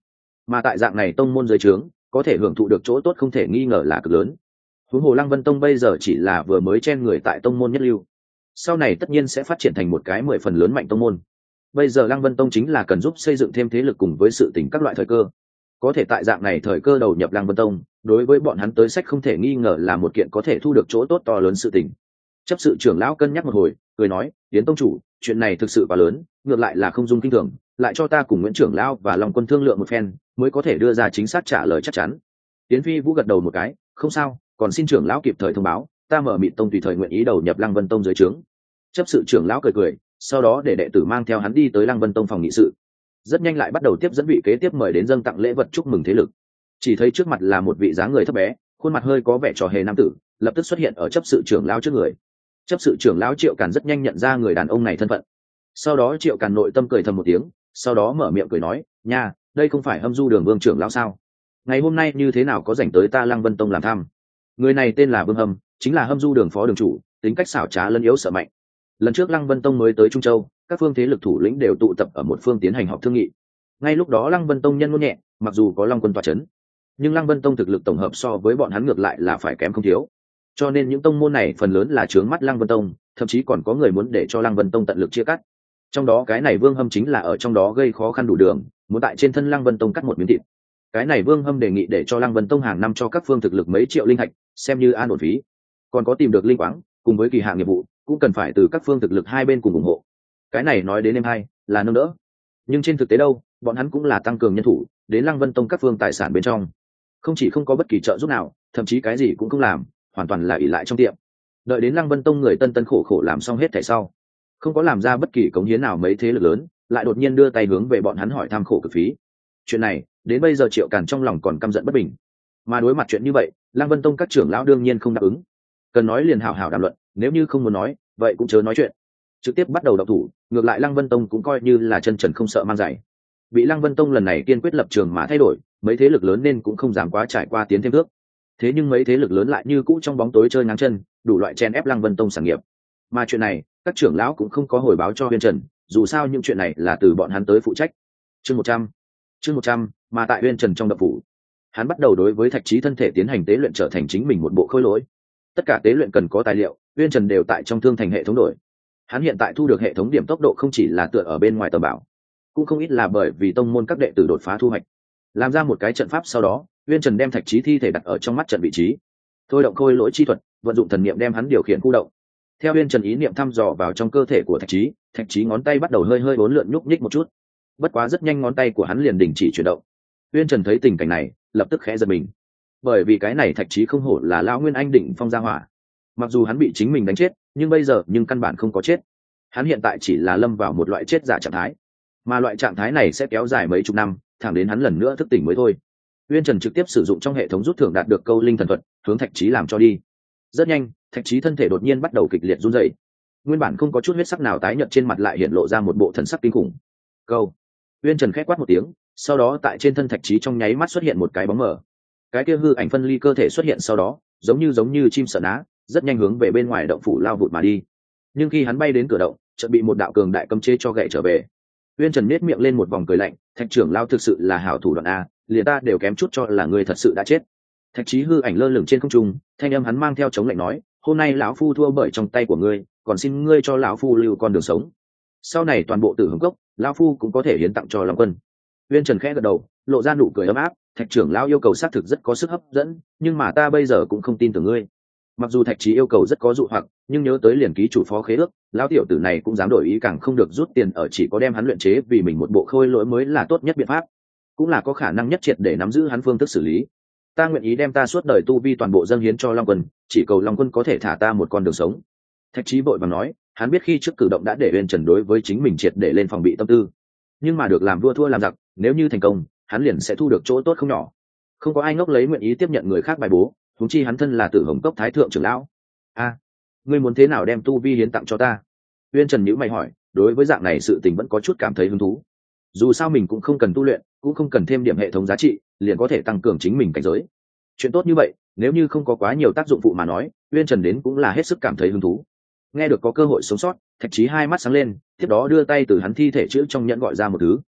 mà tại dạng này tông môn dưới trướng có thể hưởng thụ được chỗ tốt không thể nghi ngờ là cực lớn. Huống hồ Lăng Vân Tông bây giờ chỉ là vừa mới chen người tại tông môn nhất lưu, sau này tất nhiên sẽ phát triển thành một cái mười phần lớn mạnh tông môn. Bây giờ Lăng Vân Tông chính là cần giúp xây dựng thêm thế lực cùng với sự tình các loại thời cơ. Có thể tại dạng này thời cơ đầu nhập Lăng Vân Tông, đối với bọn hắn tới sách không thể nghi ngờ là một kiện có thể thu được chỗ tốt to lớn sự tình. Chấp sự trưởng lão cân nhắc một hồi, cười nói, Yến tông chủ, chuyện này thực sự quá lớn, ngược lại là không dung kinh thường, lại cho ta cùng Nguyễn trưởng lão và Long Quân thương lượng một phen, mới có thể đưa ra chính xác trả lời chắc chắn. Yến Phi Vũ gật đầu một cái, không sao, còn xin trưởng lão kịp thời thông báo, ta mở Mịt Tông tùy thời nguyện ý đầu nhập Lăng Vân Tông dưới trướng. Chấp sự trưởng lão cười cười, sau đó để đệ tử mang theo hắn đi tới Lăng Vân Tông phòng nghị sự. Rất nhanh lại bắt đầu tiếp dẫn vị kế tiếp mời đến dâng tặng lễ vật chúc mừng thế lực. Chỉ thấy trước mặt là một vị dáng người thấp bé, khuôn mặt hơi có vẻ trò hề nam tử, lập tức xuất hiện ở chấp sự trưởng lão trước người. Chấp sự trưởng lão Triệu Càn rất nhanh nhận ra người đàn ông này thân phận. Sau đó Triệu Càn nội tâm cười thầm một tiếng, sau đó mở miệng cười nói, nha, đây không phải Hâm Du Đường Vương trưởng lão sao? Ngày hôm nay như thế nào có rảnh tới ta Lăng Vân Tông làm thăm? Người này tên là Vương Hâm, chính là Hâm Du Đường phó đường chủ, tính cách xảo trá lẫn yếu sợ mạnh. Lần trước Lăng Vân Tông mới tới Trung Châu, các phương thế lực thủ lĩnh đều tụ tập ở một phương tiến hành họp thương nghị. Ngay lúc đó Lăng Vân Tông nhân ngôn nhẹ, mặc dù có Long Quân tọa chấn, nhưng Lăng Vân Tông thực lực tổng hợp so với bọn hắn ngược lại là phải kém không thiếu. Cho nên những tông môn này phần lớn là trướng mắt Lăng Vân Tông, thậm chí còn có người muốn để cho Lăng Vân Tông tận lực chia cắt. Trong đó cái này Vương Hâm chính là ở trong đó gây khó khăn đủ đường, muốn tại trên thân Lăng Vân Tông cắt một miếng thịt. Cái này Vương Hâm đề nghị để cho Lăng Vân Tông hàng năm cho các phương thực lực mấy triệu linh hạch, xem như an ổn phí. Còn có tìm được linh quáng, cùng với kỳ hạn nghiệp vụ, cũng cần phải từ các phương thực lực hai bên cùng ủng hộ. Cái này nói đến em hai, là nâng đỡ. Nhưng trên thực tế đâu, bọn hắn cũng là tăng cường nhân thủ, đến Lăng Vân Tông các phương tài sản bên trong. Không chỉ không có bất kỳ trợ giúp nào, thậm chí cái gì cũng không làm, hoàn toàn là ỷ lại trong tiệm. Đợi đến Lăng Vân Tông người tân tân khổ khổ làm xong hết thảy sau, không có làm ra bất kỳ cống hiến nào mấy thế lực lớn, lại đột nhiên đưa tay hướng về bọn hắn hỏi thăm khổ cực phí. Chuyện này, đến bây giờ Triệu Càn trong lòng còn căm giận bất bình. Mà đối mặt chuyện như vậy, Lăng Vân Tông các trưởng lão đương nhiên không đáp ứng. Cần nói liền hảo hảo đàm luận, nếu như không muốn nói, vậy cũng chớ nói chuyện. Trực tiếp bắt đầu động thủ, ngược lại Lăng Vân Tông cũng coi như là chân trần không sợ mang giày. Bị Lăng Vân Tông lần này kiên quyết lập trường mà thay đổi, mấy thế lực lớn nên cũng không dám quá trải qua tiến thêm bước. Thế nhưng mấy thế lực lớn lại như cũ trong bóng tối chơi ngang chân, đủ loại chen ép Lăng Vân Tông sản nghiệp. Mà chuyện này, các trưởng lão cũng không có hồi báo cho Huyên Trần, dù sao những chuyện này là từ bọn hắn tới phụ trách. Chương một trăm, chương một trăm, mà tại Huyên Trần trong đập phủ, hắn bắt đầu đối với thạch trí thân thể tiến hành tế luyện trở thành chính mình một bộ khôi lỗi. Tất cả tế luyện cần có tài liệu, Huyên Trần đều tại trong thương thành hệ thống đổi. Hắn hiện tại thu được hệ thống điểm tốc độ không chỉ là tựa ở bên ngoài tờ bảo, cũng không ít là bởi vì tông môn các đệ tử đột phá thu hoạch. Làm ra một cái trận pháp sau đó, Huyên Trần đem thạch trí thi thể đặt ở trong mắt trận vị trí, thôi động khôi lỗi chi thuật, vận dụng thần niệm đem hắn điều khiển khu động. Theo Huyên Trần ý niệm thăm dò vào trong cơ thể của thạch trí, thạch trí ngón tay bắt đầu hơi hơi uốn lượn nhúc nhích một chút. Bất quá rất nhanh ngón tay của hắn liền đình chỉ chuyển động. Huyên Trần thấy tình cảnh này, lập tức khẽ giật mình, bởi vì cái này thạch trí không hổ là lão nguyên anh đỉnh phong gia hỏa. Mặc dù hắn bị chính mình đánh chết, nhưng bây giờ nhưng căn bản không có chết. Hắn hiện tại chỉ là lâm vào một loại chết giả trạng thái, mà loại trạng thái này sẽ kéo dài mấy chục năm, thẳng đến hắn lần nữa thức tỉnh mới thôi. Uyên Trần trực tiếp sử dụng trong hệ thống rút thưởng đạt được câu linh thần thuật, hướng thạch trí làm cho đi. Rất nhanh, thạch trí thân thể đột nhiên bắt đầu kịch liệt run rẩy. Nguyên bản không có chút huyết sắc nào tái nhợt trên mặt lại hiện lộ ra một bộ thần sắc kinh khủng. Câu. Uyên Trần khẽ quát một tiếng, sau đó tại trên thân thạch trí trong nháy mắt xuất hiện một cái bóng mờ. Cái kia hư ảnh phân ly cơ thể xuất hiện sau đó, giống như giống như chim sợ ná, rất nhanh hướng về bên ngoài động phủ lao vụt mà đi. Nhưng khi hắn bay đến cửa động, chợt bị một đạo cường đại cấm chế cho gậy trở về. Uyên Trần nhếch miệng lên một vòng cười lạnh, thạch trưởng lao thực sự là hảo thủ đoạn a, liền ta đều kém chút cho là người thật sự đã chết. Thạch trí hư ảnh lơ lửng trên không trung, thanh âm hắn mang theo chống lạnh nói, hôm nay lão phu thua bởi trong tay của ngươi, còn xin ngươi cho lão phu lưu con đường sống. Sau này toàn bộ tử hưng cốc, lão phu cũng có thể hiến tặng cho Long Quân. Uyên Trần khẽ gật đầu, lộ ra nụ cười ấm áp, thạch trưởng lão yêu cầu xác thực rất có sức hấp dẫn, nhưng mà ta bây giờ cũng không tin tưởng ngươi. Mặc dù thạch trí yêu cầu rất có dụ hoặc, nhưng nhớ tới liền ký chủ phó khế ước, lão tiểu tử này cũng dám đổi ý, càng không được rút tiền ở, chỉ có đem hắn luyện chế vì mình một bộ khôi lỗi mới là tốt nhất biện pháp, cũng là có khả năng nhất triệt để nắm giữ hắn phương thức xử lý. Ta nguyện ý đem ta suốt đời tu vi toàn bộ dâng hiến cho Long Quân, chỉ cầu Long Quân có thể thả ta một con đường sống. Thạch trí vội vàng nói, hắn biết khi trước cử động đã để Uyên Trần đối với chính mình triệt để lên phòng bị tâm tư, nhưng mà được làm vua thua làm giặc, nếu như thành công, hắn liền sẽ thu được chỗ tốt không nhỏ. Không có ai ngốc lấy nguyện ý tiếp nhận người khác bài bố, huống chi hắn thân là Tử Hồng Cốc thái thượng trưởng lão. A, ngươi muốn thế nào đem tu vi hiến tặng cho ta? Uyên Trần nhíu mày hỏi, đối với dạng này sự tình vẫn có chút cảm thấy hứng thú. Dù sao mình cũng không cần tu luyện, cũng không cần thêm điểm hệ thống giá trị, liền có thể tăng cường chính mình cảnh giới. Chuyện tốt như vậy, nếu như không có quá nhiều tác dụng phụ mà nói, Uyên Trần đến cũng là hết sức cảm thấy hứng thú. Nghe được có cơ hội sống sót, thạch trí hai mắt sáng lên, tiếp đó đưa tay từ hắn thi thể chữ trong nhẫn gọi ra một thứ.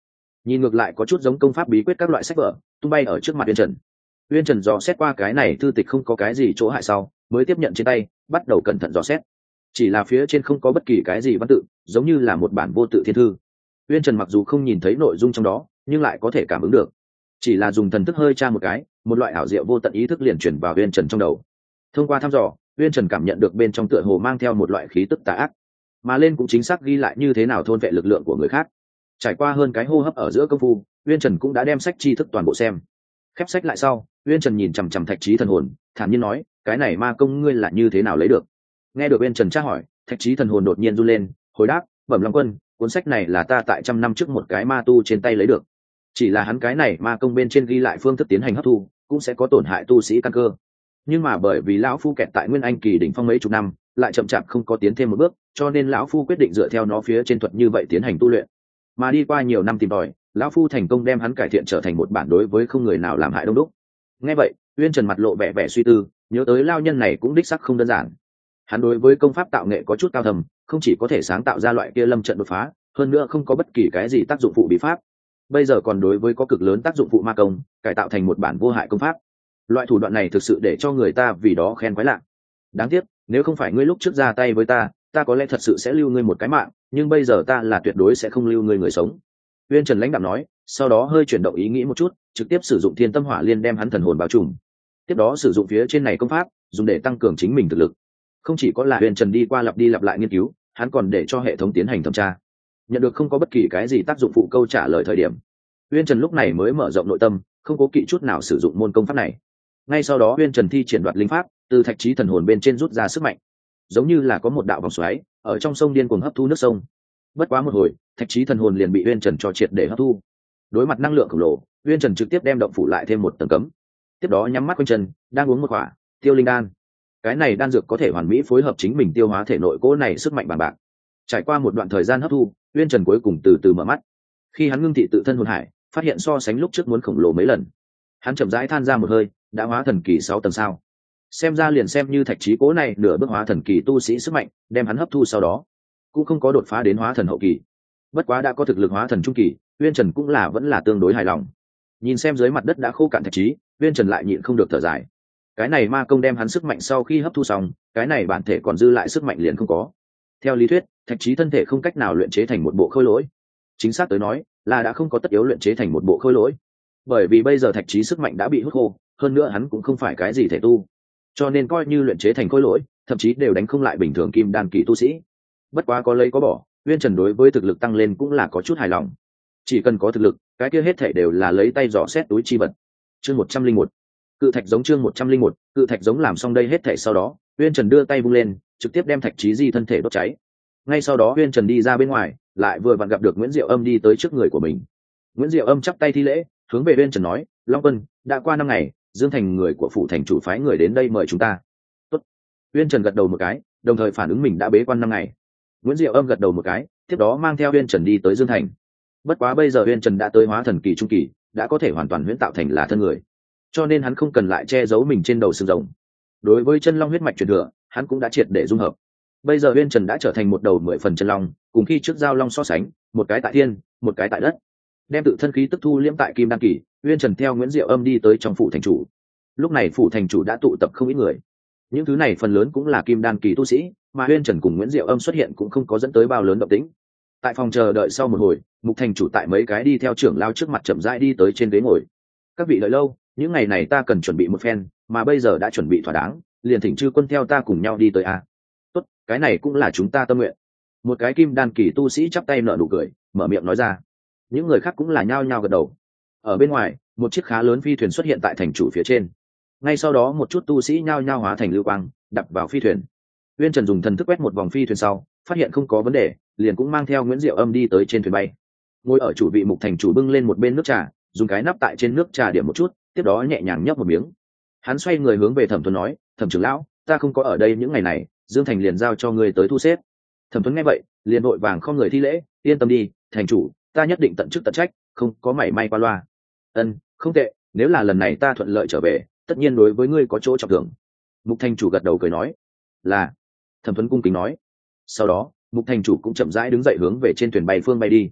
nhìn ngược lại có chút giống công pháp bí quyết các loại sách vở tung bay ở trước mặt uyên trần. Uyên trần dò xét qua cái này thư tịch không có cái gì chỗ hại sau mới tiếp nhận trên tay, bắt đầu cẩn thận dò xét. Chỉ là phía trên không có bất kỳ cái gì văn tự, giống như là một bản vô tự thiên thư. Uyên trần mặc dù không nhìn thấy nội dung trong đó, nhưng lại có thể cảm ứng được. Chỉ là dùng thần thức hơi tra một cái, một loại ảo diệu vô tận ý thức liền chuyển vào Uyên trần trong đầu. Thông qua thăm dò, Uyên trần cảm nhận được bên trong tựa hồ mang theo một loại khí tức tà ác, mà lên cũng chính xác ghi lại như thế nào thôn vệ lực lượng của người khác. Trải qua hơn cái hô hấp ở giữa công phu, Uyên trần cũng đã đem sách tri thức toàn bộ xem. Khép sách lại sau, Uyên trần nhìn chằm chằm thạch trí thần hồn, thản nhiên nói, cái này ma công ngươi là như thế nào lấy được? Nghe được Uyên trần tra hỏi, thạch trí thần hồn đột nhiên run lên, hồi đáp, bẩm long quân, cuốn sách này là ta tại trăm năm trước một cái ma tu trên tay lấy được. Chỉ là hắn cái này ma công bên trên ghi lại phương thức tiến hành hấp thu cũng sẽ có tổn hại tu sĩ căn cơ, nhưng mà bởi vì lão phu kẹt tại nguyên anh kỳ đỉnh phong mấy chục năm, lại chậm chạp không có tiến thêm một bước, cho nên lão phu quyết định dựa theo nó phía trên thuật như vậy tiến hành tu luyện. Mà đi qua nhiều năm tìm tòi, lão phu thành công đem hắn cải thiện trở thành một bản đối với không người nào làm hại đông đúc. Nghe vậy, Uyên trần mặt lộ vẻ vẻ suy tư, nhớ tới lao nhân này cũng đích sắc không đơn giản. Hắn đối với công pháp tạo nghệ có chút cao thầm, không chỉ có thể sáng tạo ra loại kia lâm trận đột phá, hơn nữa không có bất kỳ cái gì tác dụng phụ bí pháp, bây giờ còn đối với có cực lớn tác dụng phụ ma công cải tạo thành một bản vô hại công pháp. Loại thủ đoạn này thực sự để cho người ta vì đó khen quái lạ. Đáng tiếc, nếu không phải ngươi lúc trước ra tay với ta, ta có lẽ thật sự sẽ lưu ngươi một cái mạng, nhưng bây giờ ta là tuyệt đối sẽ không lưu ngươi người sống. Uyên trần lãnh đạm nói, sau đó hơi chuyển động ý nghĩ một chút, trực tiếp sử dụng thiên tâm hỏa liên đem hắn thần hồn bao trùm. Tiếp đó sử dụng phía trên này công pháp, dùng để tăng cường chính mình thực lực. Không chỉ có là Uyên trần đi qua lặp đi lặp lại nghiên cứu, hắn còn để cho hệ thống tiến hành thẩm tra. Nhận được không có bất kỳ cái gì tác dụng phụ câu trả lời thời điểm, Uyên trần lúc này mới mở rộng nội tâm, không cố kỵ chút nào sử dụng môn công pháp này. Ngay sau đó Uyên trần thi triển đoạt linh pháp, từ thạch trí thần hồn bên trên rút ra sức mạnh, giống như là có một đạo vòng xoáy ở trong sông điên cuồng hấp thu nước sông. Bất quá một hồi, thạch trí thần hồn liền bị Uyên trần cho triệt để hấp thu. Đối mặt năng lượng khổng lồ, Uyên trần trực tiếp đem động phủ lại thêm một tầng cấm. Tiếp đó nhắm mắt quanh chân, đang uống một quả tiêu linh đan. Cái này đan dược có thể hoàn mỹ phối hợp chính mình tiêu hóa thể nội cỗ này sức mạnh bằng bạc. Trải qua một đoạn thời gian hấp thu, Uyên trần cuối cùng từ từ mở mắt. Khi hắn ngưng thị tự thân hồn hải, phát hiện so sánh lúc trước muốn khổng lồ mấy lần. Hắn chậm rãi than ra một hơi, đã hóa thần kỳ sáu tầng sao. Xem ra liền xem như thạch trí cố này nửa bước hóa thần kỳ tu sĩ sức mạnh đem hắn hấp thu, sau đó cũng không có đột phá đến hóa thần hậu kỳ. Bất quá đã có thực lực hóa thần trung kỳ, Uyên trần cũng là vẫn là tương đối hài lòng. Nhìn xem dưới mặt đất đã khô cạn thạch trí, Uyên trần lại nhịn không được thở dài. Cái này ma công đem hắn sức mạnh sau khi hấp thu xong, cái này bản thể còn dư lại sức mạnh liền không có. Theo lý thuyết, thạch trí thân thể không cách nào luyện chế thành một bộ khôi lỗi. Chính xác tới nói, là đã không có tất yếu luyện chế thành một bộ khôi lỗi, bởi vì bây giờ thạch trí sức mạnh đã bị hút khô, hơn nữa hắn cũng không phải cái gì thể tu, cho nên coi như luyện chế thành khôi lỗi, thậm chí đều đánh không lại bình thường kim đan kỳ tu sĩ. Bất quá có lấy có bỏ, Uyên trần đối với thực lực tăng lên cũng là có chút hài lòng. Chỉ cần có thực lực, cái kia hết thể đều là lấy tay dò xét túi chi vật. Chương một trăm linh một, cự thạch giống. Chương một trăm linh một, cự thạch giống. Làm xong đây hết thể sau đó, Uyên trần đưa tay vung lên, trực tiếp đem thạch trí di thân thể đốt cháy. Ngay sau đó Uyên trần đi ra bên ngoài, lại vừa vặn gặp được Nguyễn Diệu Âm đi tới trước người của mình. Nguyễn Diệu Âm chắp tay thi lễ, hướng về Uyên trần nói, Long Quân, đã qua năm ngày, Dương Thành người của phủ thành chủ phái người đến đây mời chúng ta. Tốt. Uyên trần gật đầu một cái, đồng thời phản ứng mình đã bế quan năm ngày. Nguyễn Diệu Âm gật đầu một cái, tiếp đó mang theo Uyên trần đi tới Dương Thành. Bất quá bây giờ Uyên trần đã tới hóa thần kỳ trung kỳ, đã có thể hoàn toàn huyễn tạo thành là thân người, cho nên hắn không cần lại che giấu mình trên đầu sừng rồng. Đối với chân long huyết mạch truyền thừa, hắn cũng đã triệt để dung hợp. Bây giờ Uyên trần đã trở thành một đầu mười phần chân long, cùng khi trước giao long so sánh, một cái tại thiên, một cái tại đất. Đem tự thân khí tức thu liễm tại kim đan kỳ, Uyên trần theo Nguyễn Diệu Âm đi tới trong phủ thành chủ. Lúc này phủ thành chủ đã tụ tập không ít người, những thứ này phần lớn cũng là kim đan kỳ tu sĩ, mà Uyên trần cùng Nguyễn Diệu Âm xuất hiện cũng không có dẫn tới bao lớn động tĩnh. Tại phòng chờ đợi sau một hồi, Mục thành chủ tại mấy cái đi theo trưởng lao trước mặt chậm rãi đi tới trên ghế ngồi. Các vị đợi lâu, những ngày này ta cần chuẩn bị một phen, mà bây giờ đã chuẩn bị thỏa đáng, liền thỉnh chư quân theo ta cùng nhau đi tới a. Tốt, cái này cũng là chúng ta tâm nguyện. Một cái kim đan kỳ tu sĩ chắp tay nở nụ cười, mở miệng nói ra. Những người khác cũng là nhao nhao gật đầu. Ở bên ngoài, một chiếc khá lớn phi thuyền xuất hiện tại thành chủ phía trên. Ngay sau đó một chút tu sĩ nhao nhao hóa thành lưu quang, đập vào phi thuyền. Uyên trần dùng thần thức quét một vòng phi thuyền sau, phát hiện không có vấn đề, liền cũng mang theo Nguyễn Diệu Âm đi tới trên thuyền bay. Ngồi ở chủ vị Mục thành chủ bưng lên một bên nước trà, dùng cái nắp tại trên nước trà điểm một chút, tiếp đó nhẹ nhàng nhấp một miếng. Hắn xoay người hướng về Thẩm Tuấn nói, Thẩm trưởng lão, ta không có ở đây những ngày này, Dương Thành liền giao cho ngươi tới thu xếp. Thẩm Tuấn nghe vậy, liền vội vàng không người thi lễ, yên tâm đi, thành chủ, ta nhất định tận chức tận trách, không có mảy may qua loa. Ân, không tệ, nếu là lần này ta thuận lợi trở về, tất nhiên đối với ngươi có chỗ trọng thưởng. Mục thành chủ gật đầu cười nói, là. Thẩm Tuấn cung kính nói. Sau đó, Mục thành chủ cũng chậm rãi đứng dậy hướng về trên thuyền bay phương bay đi.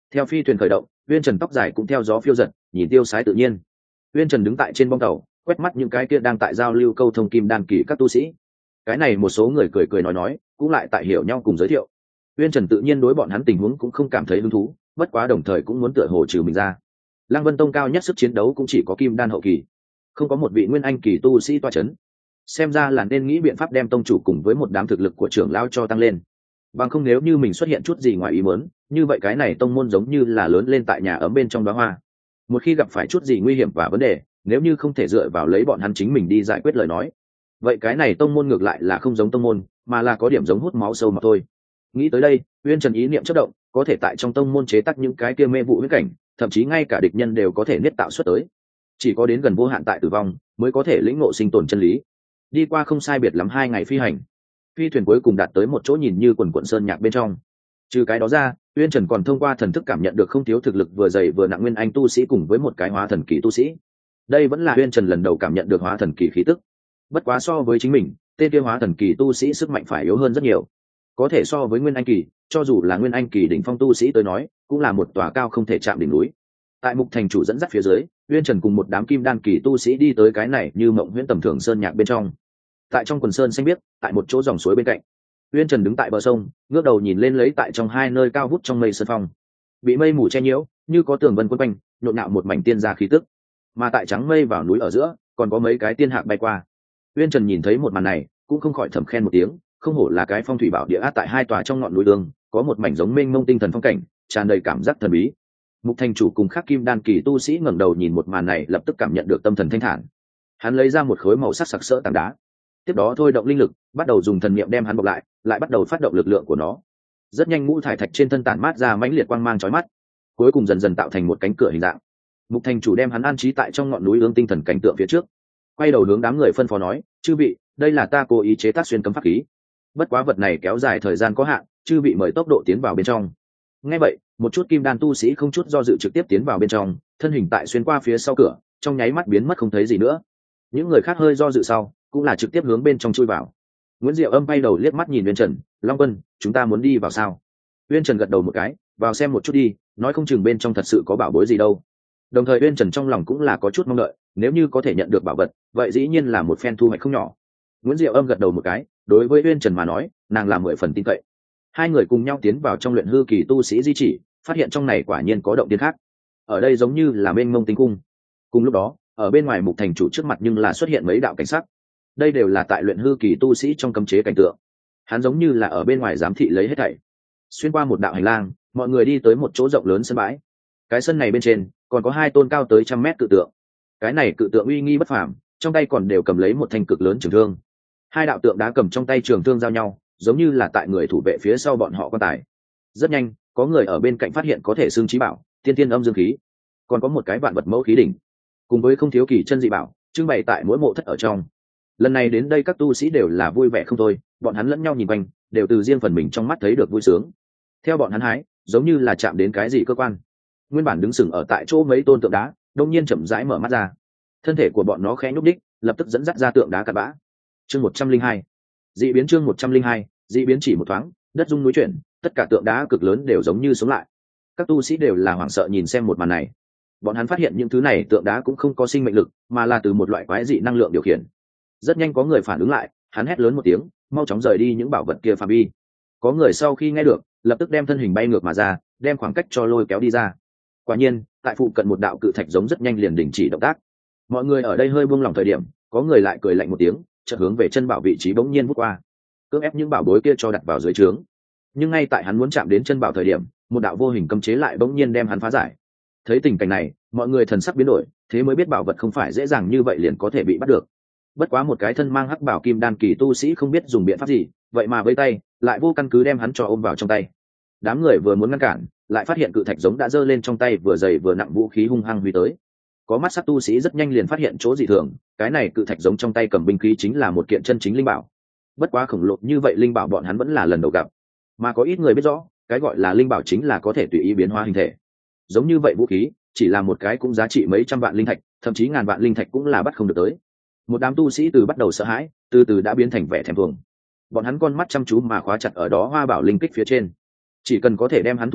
Theo phi thuyền khởi động, Uyên Trần tóc dài cũng theo gió phiêu giật, nhìn tiêu sái tự nhiên. Uyên Trần đứng tại trên bong tàu, quét mắt những cái kia đang tại giao lưu câu thông kim đan kỳ các tu sĩ. Cái này một số người cười cười nói nói, cũng lại tại hiểu nhau cùng giới thiệu. Uyên Trần tự nhiên đối bọn hắn tình huống cũng không cảm thấy hứng thú, bất quá đồng thời cũng muốn tựa hồ trừ mình ra. Lăng Vân Tông cao nhất sức chiến đấu cũng chỉ có kim đan hậu kỳ, không có một vị nguyên anh kỳ tu sĩ toa chấn. Xem ra là nên nghĩ biện pháp đem tông chủ cùng với một đám thực lực của trưởng lão cho tăng lên. Bằng không nếu như mình xuất hiện chút gì ngoài ý muốn, như vậy cái này tông môn giống như là lớn lên tại nhà ấm bên trong đóa hoa. Một khi gặp phải chút gì nguy hiểm và vấn đề, nếu như không thể dựa vào lấy bọn hắn chính mình đi giải quyết lời nói, vậy cái này tông môn ngược lại là không giống tông môn, mà là có điểm giống hút máu sâu mà thôi. Nghĩ tới đây, Uyên Trần ý niệm chớp động, có thể tại trong tông môn chế tác những cái kia mê vụ huyết cảnh, thậm chí ngay cả địch nhân đều có thể niết tạo xuất tới. Chỉ có đến gần vô hạn tại tử vong, mới có thể lĩnh ngộ sinh tồn chân lý. Đi qua không sai biệt lắm hai ngày phi hành, phi thuyền cuối cùng đạt tới một chỗ nhìn như quần quần sơn nhạc bên trong. Trừ cái đó ra, Uyên Trần còn thông qua thần thức cảm nhận được không thiếu thực lực vừa dày vừa nặng nguyên anh tu sĩ cùng với một cái hóa thần kỳ tu sĩ. Đây vẫn là Uyên Trần lần đầu cảm nhận được hóa thần kỳ khí tức. Bất quá so với chính mình, tên kia hóa thần kỳ tu sĩ sức mạnh phải yếu hơn rất nhiều. Có thể so với nguyên anh kỳ, cho dù là nguyên anh kỳ đỉnh phong tu sĩ tới nói, cũng là một tòa cao không thể chạm đỉnh núi. Tại Mục Thành chủ dẫn dắt phía dưới, Uyên Trần cùng một đám kim đan kỳ tu sĩ đi tới cái này như mộng huyễn tầm thường sơn nhạc bên trong. Tại trong quần sơn xanh biếc, tại một chỗ dòng suối bên cạnh, Uyên Trần đứng tại bờ sông, ngước đầu nhìn lên lấy tại trong hai nơi cao vút trong mây sơn phong, bị mây mù che nhiễu, như có tường vân quấn quanh, nhộn nhạo một mảnh tiên gia khí tức. Mà tại trắng mây vào núi ở giữa, còn có mấy cái tiên hạc bay qua. Uyên Trần nhìn thấy một màn này, cũng không khỏi thầm khen một tiếng, không hổ là cái phong thủy bảo địa át tại hai tòa trong ngọn núi đường, có một mảnh giống mênh mông tinh thần phong cảnh, tràn đầy cảm giác thần bí. Mục Thành chủ cùng các kim đan kỳ tu sĩ ngẩng đầu nhìn một màn này, lập tức cảm nhận được tâm thần thanh thản. Hắn lấy ra một khối màu sắc sặc sỡ tảng đá, tiếp đó thôi động linh lực, bắt đầu dùng thần niệm đem hắn bọc lại, lại bắt đầu phát động lực lượng của nó. Rất nhanh ngũ thải thạch trên thân tản mát ra mãnh liệt quang mang chói mắt, cuối cùng dần dần tạo thành một cánh cửa hình dạng. Mục Thành chủ đem hắn an trí tại trong ngọn núi ương tinh thần cảnh tượng phía trước, quay đầu hướng đám người phân phó nói, chư vị, đây là ta cố ý chế tác xuyên cấm pháp khí, bất quá vật này kéo dài thời gian có hạn, chư vị mời tốc độ tiến vào bên trong. Nghe vậy, một chút kim đan tu sĩ không chút do dự trực tiếp tiến vào bên trong, thân hình tại xuyên qua phía sau cửa, trong nháy mắt biến mất không thấy gì nữa. Những người khác hơi do dự sau, cũng là trực tiếp hướng bên trong chui vào. Nguyễn Diệu Âm bay đầu liếc mắt nhìn Uyên Trần, Long Quân, chúng ta muốn đi vào sao? Uyên Trần gật đầu một cái, vào xem một chút đi, nói không chừng bên trong thật sự có bảo bối gì đâu. Đồng thời Uyên Trần trong lòng cũng là có chút mong đợi, nếu như có thể nhận được bảo vật, vậy dĩ nhiên là một phen thu hoạch không nhỏ. Nguyễn Diệu Âm gật đầu một cái, đối với Uyên Trần mà nói, nàng là mười phần tin cậy. Hai người cùng nhau tiến vào trong luyện hư kỳ tu sĩ di chỉ, phát hiện trong này quả nhiên có động tiên khác. Ở đây giống như là mênh mông tinh cung. Cùng lúc đó, ở bên ngoài Mục Thành chủ trước mặt nhưng là xuất hiện mấy đạo cảnh sắc. Đây đều là tại luyện hư kỳ tu sĩ trong cấm chế cảnh tượng. Hắn giống như là ở bên ngoài giám thị lấy hết thảy. Xuyên qua một đạo hành lang, mọi người đi tới một chỗ rộng lớn sân bãi. Cái sân này bên trên còn có hai tôn cao tới trăm mét cự tượng. Cái này cự tượng uy nghi bất phàm, trong tay còn đều cầm lấy một thanh cực lớn trường thương. Hai đạo tượng đá cầm trong tay trường thương giao nhau, giống như là tại người thủ vệ phía sau bọn họ quan tài. Rất nhanh, có người ở bên cạnh phát hiện có thể xương trí bảo, tiên tiên âm dương khí, còn có một cái vạn vật mẫu khí đỉnh, cùng với không thiếu kỳ chân dị bảo, trưng bày tại mỗi mộ thất ở trong. Lần này đến đây các tu sĩ đều là vui vẻ không thôi, bọn hắn lẫn nhau nhìn quanh, đều từ riêng phần mình trong mắt thấy được vui sướng. Theo bọn hắn hái, giống như là chạm đến cái gì cơ quan. Nguyên bản đứng sừng ở tại chỗ mấy tôn tượng đá, đông nhiên chậm rãi mở mắt ra. Thân thể của bọn nó khẽ nhúc đích, lập tức dẫn dắt ra tượng đá cặn bã. Chương một trăm linh hai, dị biến. Chương một trăm linh hai, dị biến. Chỉ một thoáng, đất rung núi chuyển, tất cả tượng đá cực lớn đều giống như sống lại. Các tu sĩ đều là hoảng sợ nhìn xem một màn này. Bọn hắn phát hiện những thứ này tượng đá cũng không có sinh mệnh lực, mà là từ một loại quái dị năng lượng điều khiển. Rất nhanh có người phản ứng lại, hắn hét lớn một tiếng, mau chóng rời đi những bảo vật kia phạm vi. Có người sau khi nghe được, lập tức đem thân hình bay ngược mà ra, đem khoảng cách cho lôi kéo đi ra. Quả nhiên, tại phụ cận một đạo cự thạch giống rất nhanh liền đình chỉ động tác. Mọi người ở đây hơi buông lỏng thời điểm, có người lại cười lạnh một tiếng, chợt hướng về chân bảo vị trí bỗng nhiên vút qua, cưỡng ép những bảo bối kia cho đặt vào dưới trướng. Nhưng ngay tại hắn muốn chạm đến chân bảo thời điểm, một đạo vô hình cấm chế lại bỗng nhiên đem hắn phá giải. Thấy tình cảnh này, mọi người thần sắc biến đổi, thế mới biết bảo vật không phải dễ dàng như vậy liền có thể bị bắt được. Bất quá một cái thân mang hắc bảo kim đan kỳ tu sĩ không biết dùng biện pháp gì, vậy mà vây tay lại vô căn cứ đem hắn cho ôm vào trong tay. Đám người vừa muốn ngăn cản, lại phát hiện cự thạch giống đã giơ lên trong tay, vừa dày vừa nặng vũ khí hung hăng huy tới. Có mắt sắc tu sĩ rất nhanh liền phát hiện chỗ dị thường, cái này cự thạch giống trong tay cầm binh khí chính là một kiện chân chính linh bảo. Bất quá khổng lồ như vậy linh bảo bọn hắn vẫn là lần đầu gặp, mà có ít người biết rõ, cái gọi là linh bảo chính là có thể tùy ý biến hóa hình thể. Giống như vậy vũ khí, chỉ là một cái cũng giá trị mấy trăm vạn linh thạch, thậm chí ngàn vạn linh thạch cũng là bắt không được tới. Một đám tu sĩ từ bắt đầu sợ hãi, từ từ đã biến thành vẻ thèm thuồng. Bọn hắn con mắt chăm chú mà khóa chặt ở đó hoa bảo linh kích phía trên. Chỉ cần có thể đem hắn thu được,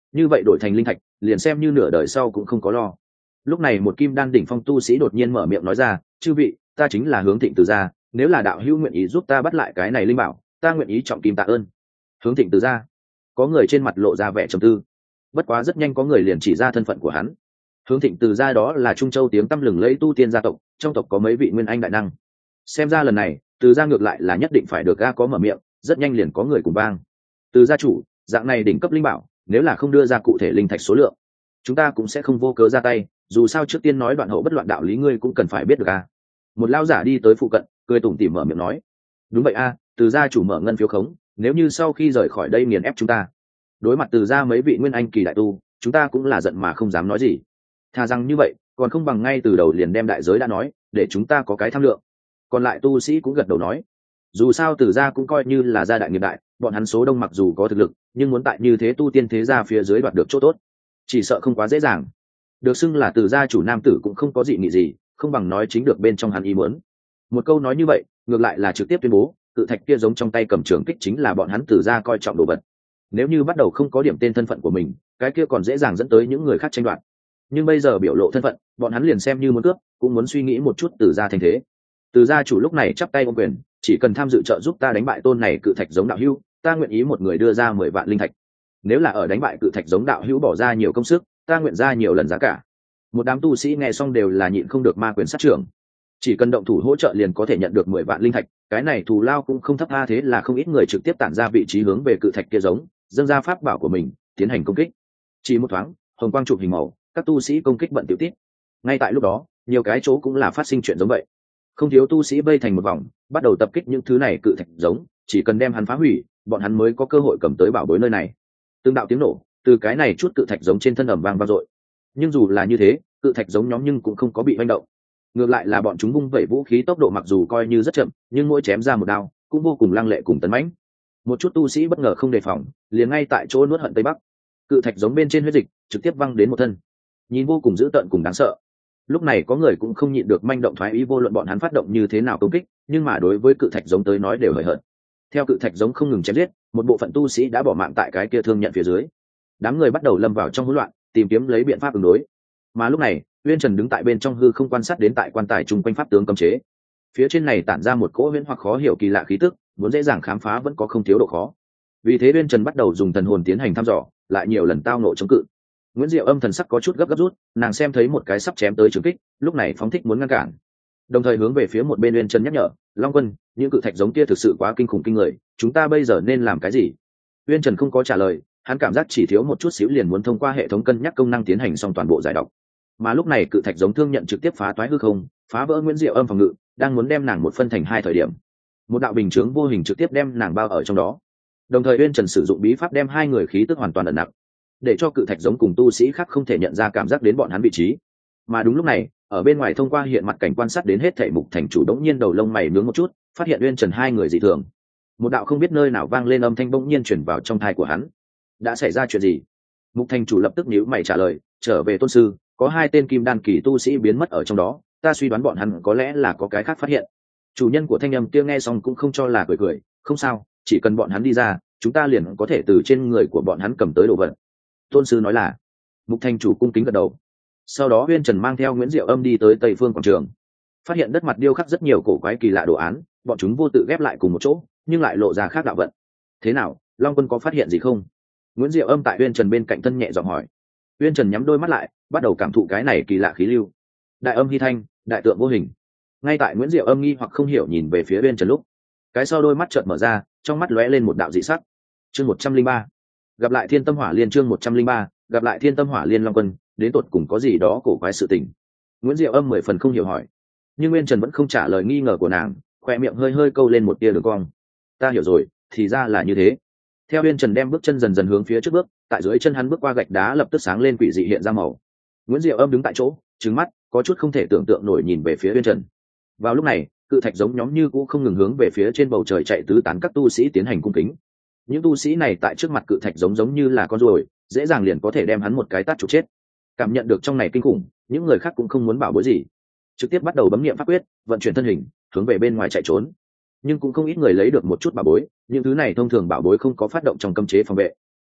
như vậy đổi thành linh thạch liền xem như nửa đời sau cũng không có lo. Lúc này một kim đan đỉnh phong tu sĩ đột nhiên mở miệng nói ra, chư vị, ta chính là Hướng Thịnh Từ gia, nếu là đạo hữu nguyện ý giúp ta bắt lại cái này linh bảo, ta nguyện ý trọng kim tạ ơn. Hướng Thịnh Từ gia. Có người trên mặt lộ ra vẻ trầm tư, bất quá rất nhanh có người liền chỉ ra thân phận của hắn. Hướng Thịnh Từ gia đó là Trung Châu tiếng tăm lừng lẫy tu tiên gia tộc, trong tộc có mấy vị nguyên anh đại năng. Xem ra lần này Từ gia ngược lại là nhất định phải được ga có mở miệng, rất nhanh liền có người cùng vang. Từ gia chủ, dạng này đỉnh cấp linh bảo, nếu là không đưa ra cụ thể linh thạch số lượng, chúng ta cũng sẽ không vô cớ ra tay, dù sao trước tiên nói đoạn hậu bất loạn đạo lý ngươi cũng cần phải biết được a. Một lao giả đi tới phụ cận, cười tủm tỉm mở miệng nói, đúng vậy a, Từ gia chủ mở ngân phiếu khống, nếu như sau khi rời khỏi đây nghiền ép chúng ta, đối mặt Từ gia mấy vị nguyên anh kỳ đại tu, chúng ta cũng là giận mà không dám nói gì. Thà rằng như vậy còn không bằng ngay từ đầu liền đem đại giới đã nói, để chúng ta có cái tham lượng. Còn lại tu sĩ cũng gật đầu nói, dù sao Từ gia cũng coi như là gia đại nghiệp đại, bọn hắn số đông mặc dù có thực lực nhưng muốn tại như thế tu tiên thế gia phía dưới đoạt được chỗ tốt chỉ sợ không quá dễ dàng. Được xưng là Từ gia chủ nam tử cũng không có dị nghị gì, không bằng nói chính được bên trong hắn ý muốn. Một câu nói như vậy ngược lại là trực tiếp tuyên bố cự thạch kia giống trong tay cầm trường kích chính là bọn hắn Từ gia coi trọng đồ vật. Nếu như bắt đầu không có điểm tên thân phận của mình, cái kia còn dễ dàng dẫn tới những người khác tranh đoạt, nhưng bây giờ biểu lộ thân phận, bọn hắn liền xem như muốn cướp cũng muốn suy nghĩ một chút Từ gia thành thế. Từ gia chủ lúc này chắp tay ôm quyền, chỉ cần tham dự trợ giúp ta đánh bại tôn này cự thạch giống đạo hữu, ta nguyện ý một người đưa ra mười vạn linh thạch. Nếu là ở đánh bại cự thạch giống đạo hữu bỏ ra nhiều công sức, ta nguyện ra nhiều lần giá cả. Một đám tu sĩ nghe xong đều là nhịn không được ma quyền sát trưởng, chỉ cần động thủ hỗ trợ liền có thể nhận được mười vạn linh thạch, cái này thù lao cũng không thấp a. Thế là không ít người trực tiếp tản ra vị trí hướng về cự thạch kia giống, dâng ra pháp bảo của mình tiến hành công kích. Chỉ một thoáng, hồng quang chụp hình màu, các tu sĩ công kích bận tiểu tít. Ngay tại lúc đó, nhiều cái chỗ cũng là phát sinh chuyện giống vậy, không thiếu tu sĩ vây thành một vòng bắt đầu tập kích những thứ này cự thạch giống, chỉ cần đem hắn phá hủy bọn hắn mới có cơ hội cầm tới bảo bối nơi này. Từng đạo tiếng nổ từ cái này chút cự thạch giống trên thân ầm vang vang dội, nhưng dù là như thế cự thạch giống nhóm nhưng cũng không có bị manh động, ngược lại là bọn chúng vung vẩy vũ khí tốc độ mặc dù coi như rất chậm nhưng mỗi chém ra một đao cũng vô cùng lăng lệ cùng tấn mãnh. Một chút tu sĩ bất ngờ không đề phòng liền ngay tại chỗ nuốt hận tây bắc, cự thạch giống bên trên huyết dịch trực tiếp văng đến một thân, nhìn vô cùng dữ tợn cùng đáng sợ. Lúc này có người cũng không nhịn được manh động thoái ý, vô luận bọn hắn phát động như thế nào công kích nhưng mà đối với cự thạch giống tới nói đều hời hợt. Theo cự thạch giống không ngừng chém giết, một bộ phận tu sĩ đã bỏ mạng tại cái kia thương nhận phía dưới, đám người bắt đầu lâm vào trong hỗn loạn tìm kiếm lấy biện pháp ứng đối. Mà lúc này Uyên Trần đứng tại bên trong hư không quan sát đến tại quan tài chung quanh pháp tướng cấm chế, phía trên này tản ra một cỗ huyễn hoặc khó hiểu kỳ lạ khí tức, muốn dễ dàng khám phá vẫn có không thiếu độ khó. Vì thế Uyên Trần bắt đầu dùng thần hồn tiến hành thăm dò, lại nhiều lần tao nộ chống cự. Nguyễn Diệu Âm thần sắc có chút gấp gấp rút, nàng xem thấy một cái sắp chém tới trường kích, lúc này phóng thích muốn ngăn cản, đồng thời hướng về phía một bên Uyên Trần nhắc nhở, Long Quân, những cự thạch giống kia thực sự quá kinh khủng kinh người, chúng ta bây giờ nên làm cái gì? Uyên Trần không có trả lời, hắn cảm giác chỉ thiếu một chút xíu liền muốn thông qua hệ thống cân nhắc công năng tiến hành xong toàn bộ giải độc. Mà lúc này cự thạch giống thương nhận trực tiếp phá toái hư không, phá vỡ Nguyễn Diệu Âm phòng ngự, đang muốn đem nàng một phân thành hai thời điểm, một đạo bình chướng vô hình trực tiếp đem nàng bao ở trong đó. Đồng thời Uyên Trần sử dụng bí pháp đem hai người khí tức hoàn toàn ẩn nặc, để cho cự thạch giống cùng tu sĩ khác không thể nhận ra cảm giác đến bọn hắn vị trí. Mà đúng lúc này, ở bên ngoài thông qua hiện mặt cảnh quan sát đến hết thảy Mục thành chủ đống nhiên đầu lông mày nướng một chút, phát hiện Uyên Trần hai người dị thường. Một đạo không biết nơi nào vang lên âm thanh bỗng nhiên chuyển vào trong tai của hắn. Đã xảy ra chuyện gì? Mục thành chủ lập tức nhíu mày trả lời, trở về tôn sư, có hai tên kim đan kỳ tu sĩ biến mất ở trong đó, ta suy đoán bọn hắn có lẽ là có cái khác phát hiện. Chủ nhân của thanh âm kia nghe xong cũng không cho là cười cười, không sao, chỉ cần bọn hắn đi ra, chúng ta liền có thể từ trên người của bọn hắn cầm tới đồ vật. Tôn sư nói là. Mục thành chủ cung kính gật đầu. Sau đó Uyên Trần mang theo Nguyễn Diệu Âm đi tới Tây Phương quảng trường, phát hiện đất mặt điêu khắc rất nhiều cổ quái kỳ lạ đồ án, bọn chúng vô tự ghép lại cùng một chỗ nhưng lại lộ ra khác đạo vận. Thế nào, Long Quân có phát hiện gì không? Nguyễn Diệu Âm tại Uyên Trần bên cạnh thân nhẹ giọng hỏi. Uyên Trần nhắm đôi mắt lại, bắt đầu cảm thụ cái này kỳ lạ khí lưu. Đại âm hy thanh, đại tượng vô hình. Ngay tại Nguyễn Diệu Âm nghi hoặc không hiểu nhìn về phía Uyên Trần lúc, cái sau đôi mắt chợt mở ra, trong mắt lóe lên một đạo dị sắc. Chương một trăm linh ba, gặp lại Thiên Tâm Hỏa Liên. Chương một trăm linh ba, gặp lại Thiên Tâm Hỏa Liên. Long Quân, đến tột cùng có gì đó cổ quái sự tình? Nguyễn Diệu Âm mười phần không hiểu hỏi, nhưng Uyên Trần vẫn không trả lời nghi ngờ của nàng, khoe miệng hơi hơi câu lên một tia đường cong. Ta hiểu rồi, thì ra là như thế. Theo Uyên Trần đem bước chân dần dần hướng phía trước bước, tại dưới chân hắn bước qua gạch đá lập tức sáng lên quỷ dị hiện ra màu. Nguyễn Diệu Âm đứng tại chỗ, trừng mắt, có chút không thể tưởng tượng nổi nhìn về phía Uyên Trần. Vào lúc này, cự thạch giống nhóm như cũ không ngừng hướng về phía trên bầu trời chạy tứ tán các tu sĩ tiến hành cung kính. Những tu sĩ này tại trước mặt cự thạch giống giống như là con ruồi, dễ dàng liền có thể đem hắn một cái tát trục chết. Cảm nhận được trong này kinh khủng, những người khác cũng không muốn bảo bối gì, trực tiếp bắt đầu bấm niệm pháp quyết, vận chuyển thân hình, hướng về bên ngoài chạy trốn. Nhưng cũng không ít người lấy được một chút bảo bối, những thứ này thông thường bảo bối không có phát động trong cấm chế phòng vệ.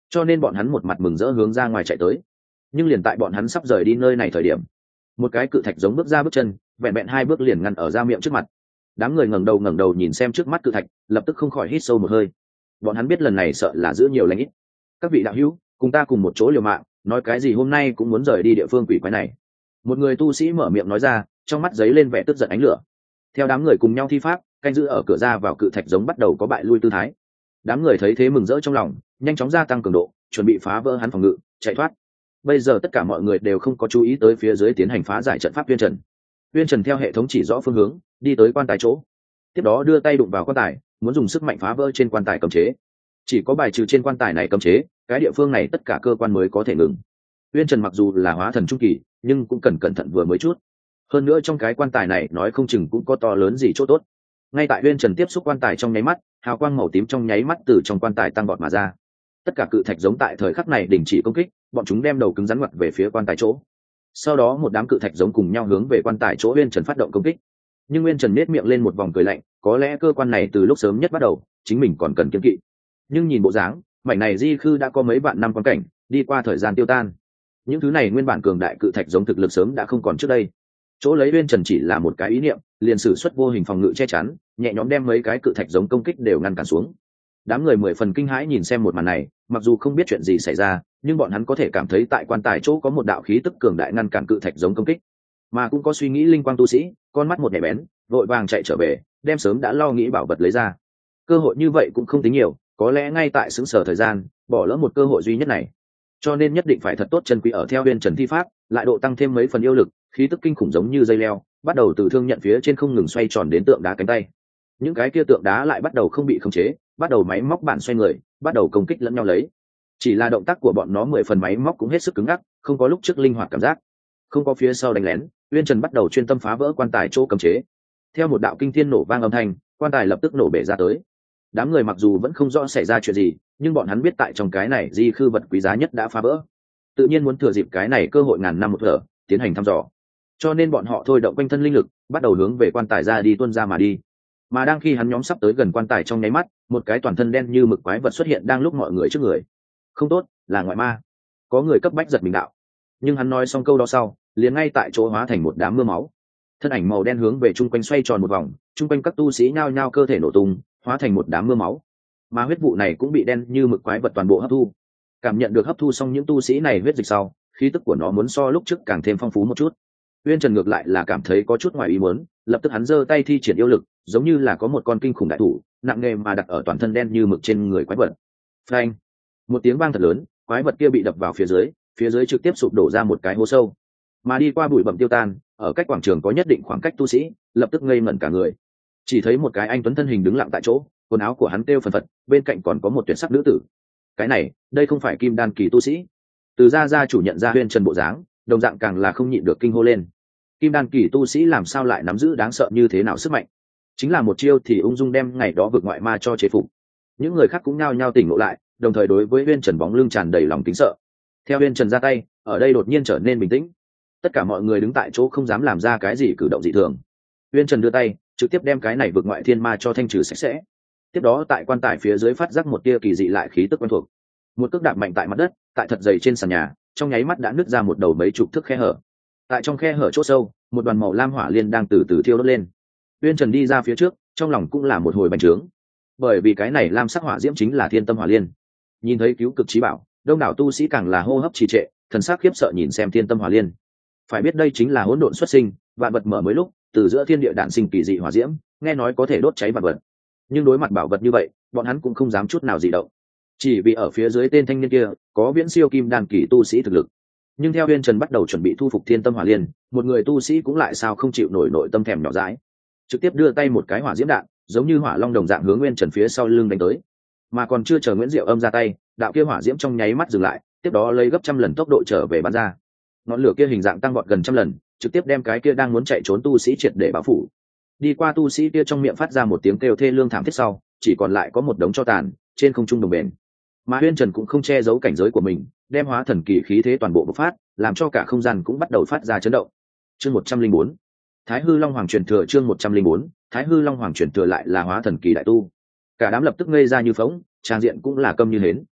cho nên bọn hắn một mặt mừng rỡ hướng ra ngoài chạy tới. Nhưng liền tại bọn hắn sắp rời đi nơi này thời điểm, một cái cự thạch giống bước ra bước chân, vẹn vẹn hai bước liền ngăn ở ra miệng trước mặt. Đám người ngẩng đầu ngẩng đầu nhìn xem trước mắt cự thạch, lập tức không khỏi hít sâu một hơi. Bọn hắn biết lần này sợ là giữ nhiều lãnh ít. Các vị đạo hữu, cùng ta cùng một chỗ liều mạng, nói cái gì hôm nay cũng muốn rời đi địa phương quỷ quái này. Một người tu sĩ mở miệng nói ra, trong mắt giấy lên vẻ tức giận ánh lửa. Theo đám người cùng nhau thi pháp, canh giữ ở cửa ra vào cự thạch giống bắt đầu có bại lui tư thái. Đám người thấy thế mừng rỡ trong lòng, nhanh chóng gia tăng cường độ, chuẩn bị phá vỡ hắn phòng ngự, chạy thoát. Bây giờ tất cả mọi người đều không có chú ý tới phía dưới tiến hành phá giải trận pháp Uyên Trần. Uyên Trần theo hệ thống chỉ rõ phương hướng, đi tới quan tài chỗ. Tiếp đó đưa tay đụng vào quan tài, muốn dùng sức mạnh phá vỡ trên quan tài cấm chế. Chỉ có bài trừ trên quan tài này cấm chế, cái địa phương này tất cả cơ quan mới có thể ngừng. Uyên Trần mặc dù là hóa thần trung kỳ, nhưng cũng cần cẩn thận vừa mới chút. Hơn nữa trong cái quan tài này nói không chừng cũng có to lớn gì chỗ tốt. Ngay tại Uyên Trần tiếp xúc quan tài trong nháy mắt, hào quang màu tím trong nháy mắt từ trong quan tài tăng vọt mà ra. Tất cả cự thạch giống tại thời khắc này đình chỉ công kích, bọn chúng đem đầu cứng rắn ngoặt về phía quan tài chỗ. Sau đó một đám cự thạch giống cùng nhau hướng về quan tài chỗ Uyên Trần phát động công kích. Nhưng Uyên Trần nét miệng lên một vòng cười lạnh, có lẽ cơ quan này từ lúc sớm nhất bắt đầu, chính mình còn cần kiêng kỵ. Nhưng nhìn bộ dáng, mảnh này di khư đã có mấy vạn năm quan cảnh, đi qua thời gian tiêu tan. Những thứ này nguyên bản cường đại cự thạch giống thực lực sớm đã không còn trước đây. Chỗ lấy Uyên Trần chỉ là một cái ý niệm, liền sử xuất vô hình phòng ngự che chắn, nhẹ nhõm đem mấy cái cự thạch giống công kích đều ngăn cản xuống. Đám người mười phần kinh hãi nhìn xem một màn này, mặc dù không biết chuyện gì xảy ra, nhưng bọn hắn có thể cảm thấy tại quan tài chỗ có một đạo khí tức cường đại ngăn cản cự thạch giống công kích. Mà cũng có suy nghĩ linh quang tu sĩ, con mắt một nhạy bén, vội vàng chạy trở về, đem sớm đã lo nghĩ bảo vật lấy ra. Cơ hội như vậy cũng không tính nhiều, có lẽ ngay tại xứng sở thời gian, bỏ lỡ một cơ hội duy nhất này. Cho nên nhất định phải thật tốt chân quý ở theo Uyên Trần thi pháp, lại độ tăng thêm mấy phần yêu lực, khí tức kinh khủng giống như dây leo, bắt đầu từ thương nhận phía trên không ngừng xoay tròn đến tượng đá cánh tay. Những cái kia tượng đá lại bắt đầu không bị khống chế, bắt đầu máy móc bản xoay người, bắt đầu công kích lẫn nhau lấy. Chỉ là động tác của bọn nó mười phần máy móc cũng hết sức cứng ngắc, không có lúc trước linh hoạt cảm giác. Không có phía sau đánh lén, Uyên Trần bắt đầu chuyên tâm phá vỡ quan tài chỗ cấm chế. Theo một đạo kinh thiên nổ vang âm thanh, quan tài lập tức nổ bể ra tới. Đám người mặc dù vẫn không rõ xảy ra chuyện gì, nhưng bọn hắn biết tại trong cái này di khư vật quý giá nhất đã phá vỡ, tự nhiên muốn thừa dịp cái này cơ hội ngàn năm một thở, tiến hành thăm dò. Cho nên bọn họ thôi động quanh thân linh lực, bắt đầu hướng về quan tài ra đi tuôn ra mà đi. Mà đang khi hắn nhóm sắp tới gần quan tài trong nháy mắt, một cái toàn thân đen như mực quái vật xuất hiện đang lúc mọi người trước người. Không tốt, là ngoại ma. Có người cấp bách giật mình đạo. Nhưng hắn nói xong câu đó sau, liền ngay tại chỗ hóa thành một đám mưa máu. Thân ảnh màu đen hướng về chung quanh xoay tròn một vòng, chung quanh các tu sĩ nhao nhao cơ thể nổ tung, hóa thành một đám mưa máu. Mà huyết vụ này cũng bị đen như mực quái vật toàn bộ hấp thu. Cảm nhận được hấp thu xong những tu sĩ này huyết dịch sau, khí tức của nó muốn so lúc trước càng thêm phong phú một chút. Uyên Trần ngược lại là cảm thấy có chút ngoài ý muốn, lập tức hắn giơ tay thi triển yêu lực, giống như là có một con kinh khủng đại thủ, nặng nề mà đặt ở toàn thân đen như mực trên người quái vật. Phanh! Một tiếng vang thật lớn, quái vật kia bị đập vào phía dưới, phía dưới trực tiếp sụp đổ ra một cái hố sâu. Mà đi qua bụi bặm tiêu tan, ở cách quảng trường có nhất định khoảng cách tu sĩ, lập tức ngây ngẩn cả người. Chỉ thấy một cái anh tuấn thân hình đứng lặng tại chỗ, quần áo của hắn kêu phần phật, bên cạnh còn có một tuyệt sắc nữ tử. Cái này, đây không phải Kim Đan kỳ tu sĩ. Từ gia gia chủ nhận ra Uyên Trần bộ dáng, đồng dạng càng là không nhịn được kinh hô lên. Kim Đan kỳ tu sĩ làm sao lại nắm giữ đáng sợ như thế nào sức mạnh? Chính là một chiêu thì ung dung đem ngày đó vượt ngoại ma cho chế phục. Những người khác cũng nhao nhao tỉnh ngộ lại, đồng thời đối với Uyên Trần bóng lưng tràn đầy lòng kính sợ. Theo Uyên Trần ra tay, ở đây đột nhiên trở nên bình tĩnh. Tất cả mọi người đứng tại chỗ không dám làm ra cái gì cử động dị thường. Uyên Trần đưa tay, trực tiếp đem cái này vượt ngoại thiên ma cho thanh trừ sạch sẽ. Tiếp đó tại quan tài phía dưới phát giác một tia kỳ dị lại khí tức quen thuộc. Một cước đạp mạnh tại mặt đất, tại thật dày trên sàn nhà, trong nháy mắt đã nứt ra một đầu mấy chục thước khe hở. Tại trong khe hở chỗ sâu, một đoàn màu lam hỏa liên đang từ từ thiêu đốt lên. Uyên Trần đi ra phía trước, trong lòng cũng là một hồi bành trướng. Bởi vì cái này lam sắc hỏa diễm chính là Thiên Tâm Hỏa Liên. Nhìn thấy cứu cực chí bảo, đông đảo tu sĩ càng là hô hấp trì trệ, thần sắc khiếp sợ nhìn xem Thiên Tâm Hỏa Liên. Phải biết đây chính là hỗn độn xuất sinh, vạn vật mở mới lúc, từ giữa thiên địa đản sinh kỳ dị hỏa diễm, nghe nói có thể đốt cháy vạn vật. Nhưng đối mặt bảo vật như vậy, bọn hắn cũng không dám chút nào dị động. Chỉ vì ở phía dưới tên thanh niên kia, có viễn siêu kim đan kỳ tu sĩ thực lực. Nhưng theo Uyên Trần bắt đầu chuẩn bị thu phục Thiên Tâm Hỏa Liên, một người tu sĩ cũng lại sao không chịu nổi nội tâm thèm nhỏ dãi, trực tiếp đưa tay một cái hỏa diễm đạn, giống như hỏa long đồng dạng hướng Uyên Trần phía sau lưng đánh tới. Mà còn chưa chờ Nguyễn Diệu Âm ra tay, đạo kia hỏa diễm trong nháy mắt dừng lại, tiếp đó lấy gấp trăm lần tốc độ trở về bắn ra. Ngọn lửa kia hình dạng tăng vọt gần trăm lần, trực tiếp đem cái kia đang muốn chạy trốn tu sĩ triệt để bao phủ. Đi qua tu sĩ kia trong miệng phát ra một tiếng kêu thê lương thảm thiết sau, chỉ còn lại có một đống tro tàn trên không trung đồng bền. Mà Uyên Trần cũng không che giấu cảnh giới của mình, đem hóa thần kỳ khí thế toàn bộ bộc phát, làm cho cả không gian cũng bắt đầu phát ra chấn động. Chương một trăm linh bốn, Thái Hư Long Hoàng truyền thừa. Chương một trăm linh bốn, Thái Hư Long Hoàng truyền thừa lại là hóa thần kỳ đại tu. Cả đám lập tức ngây ra như phỗng, trang diện cũng là câm như hến.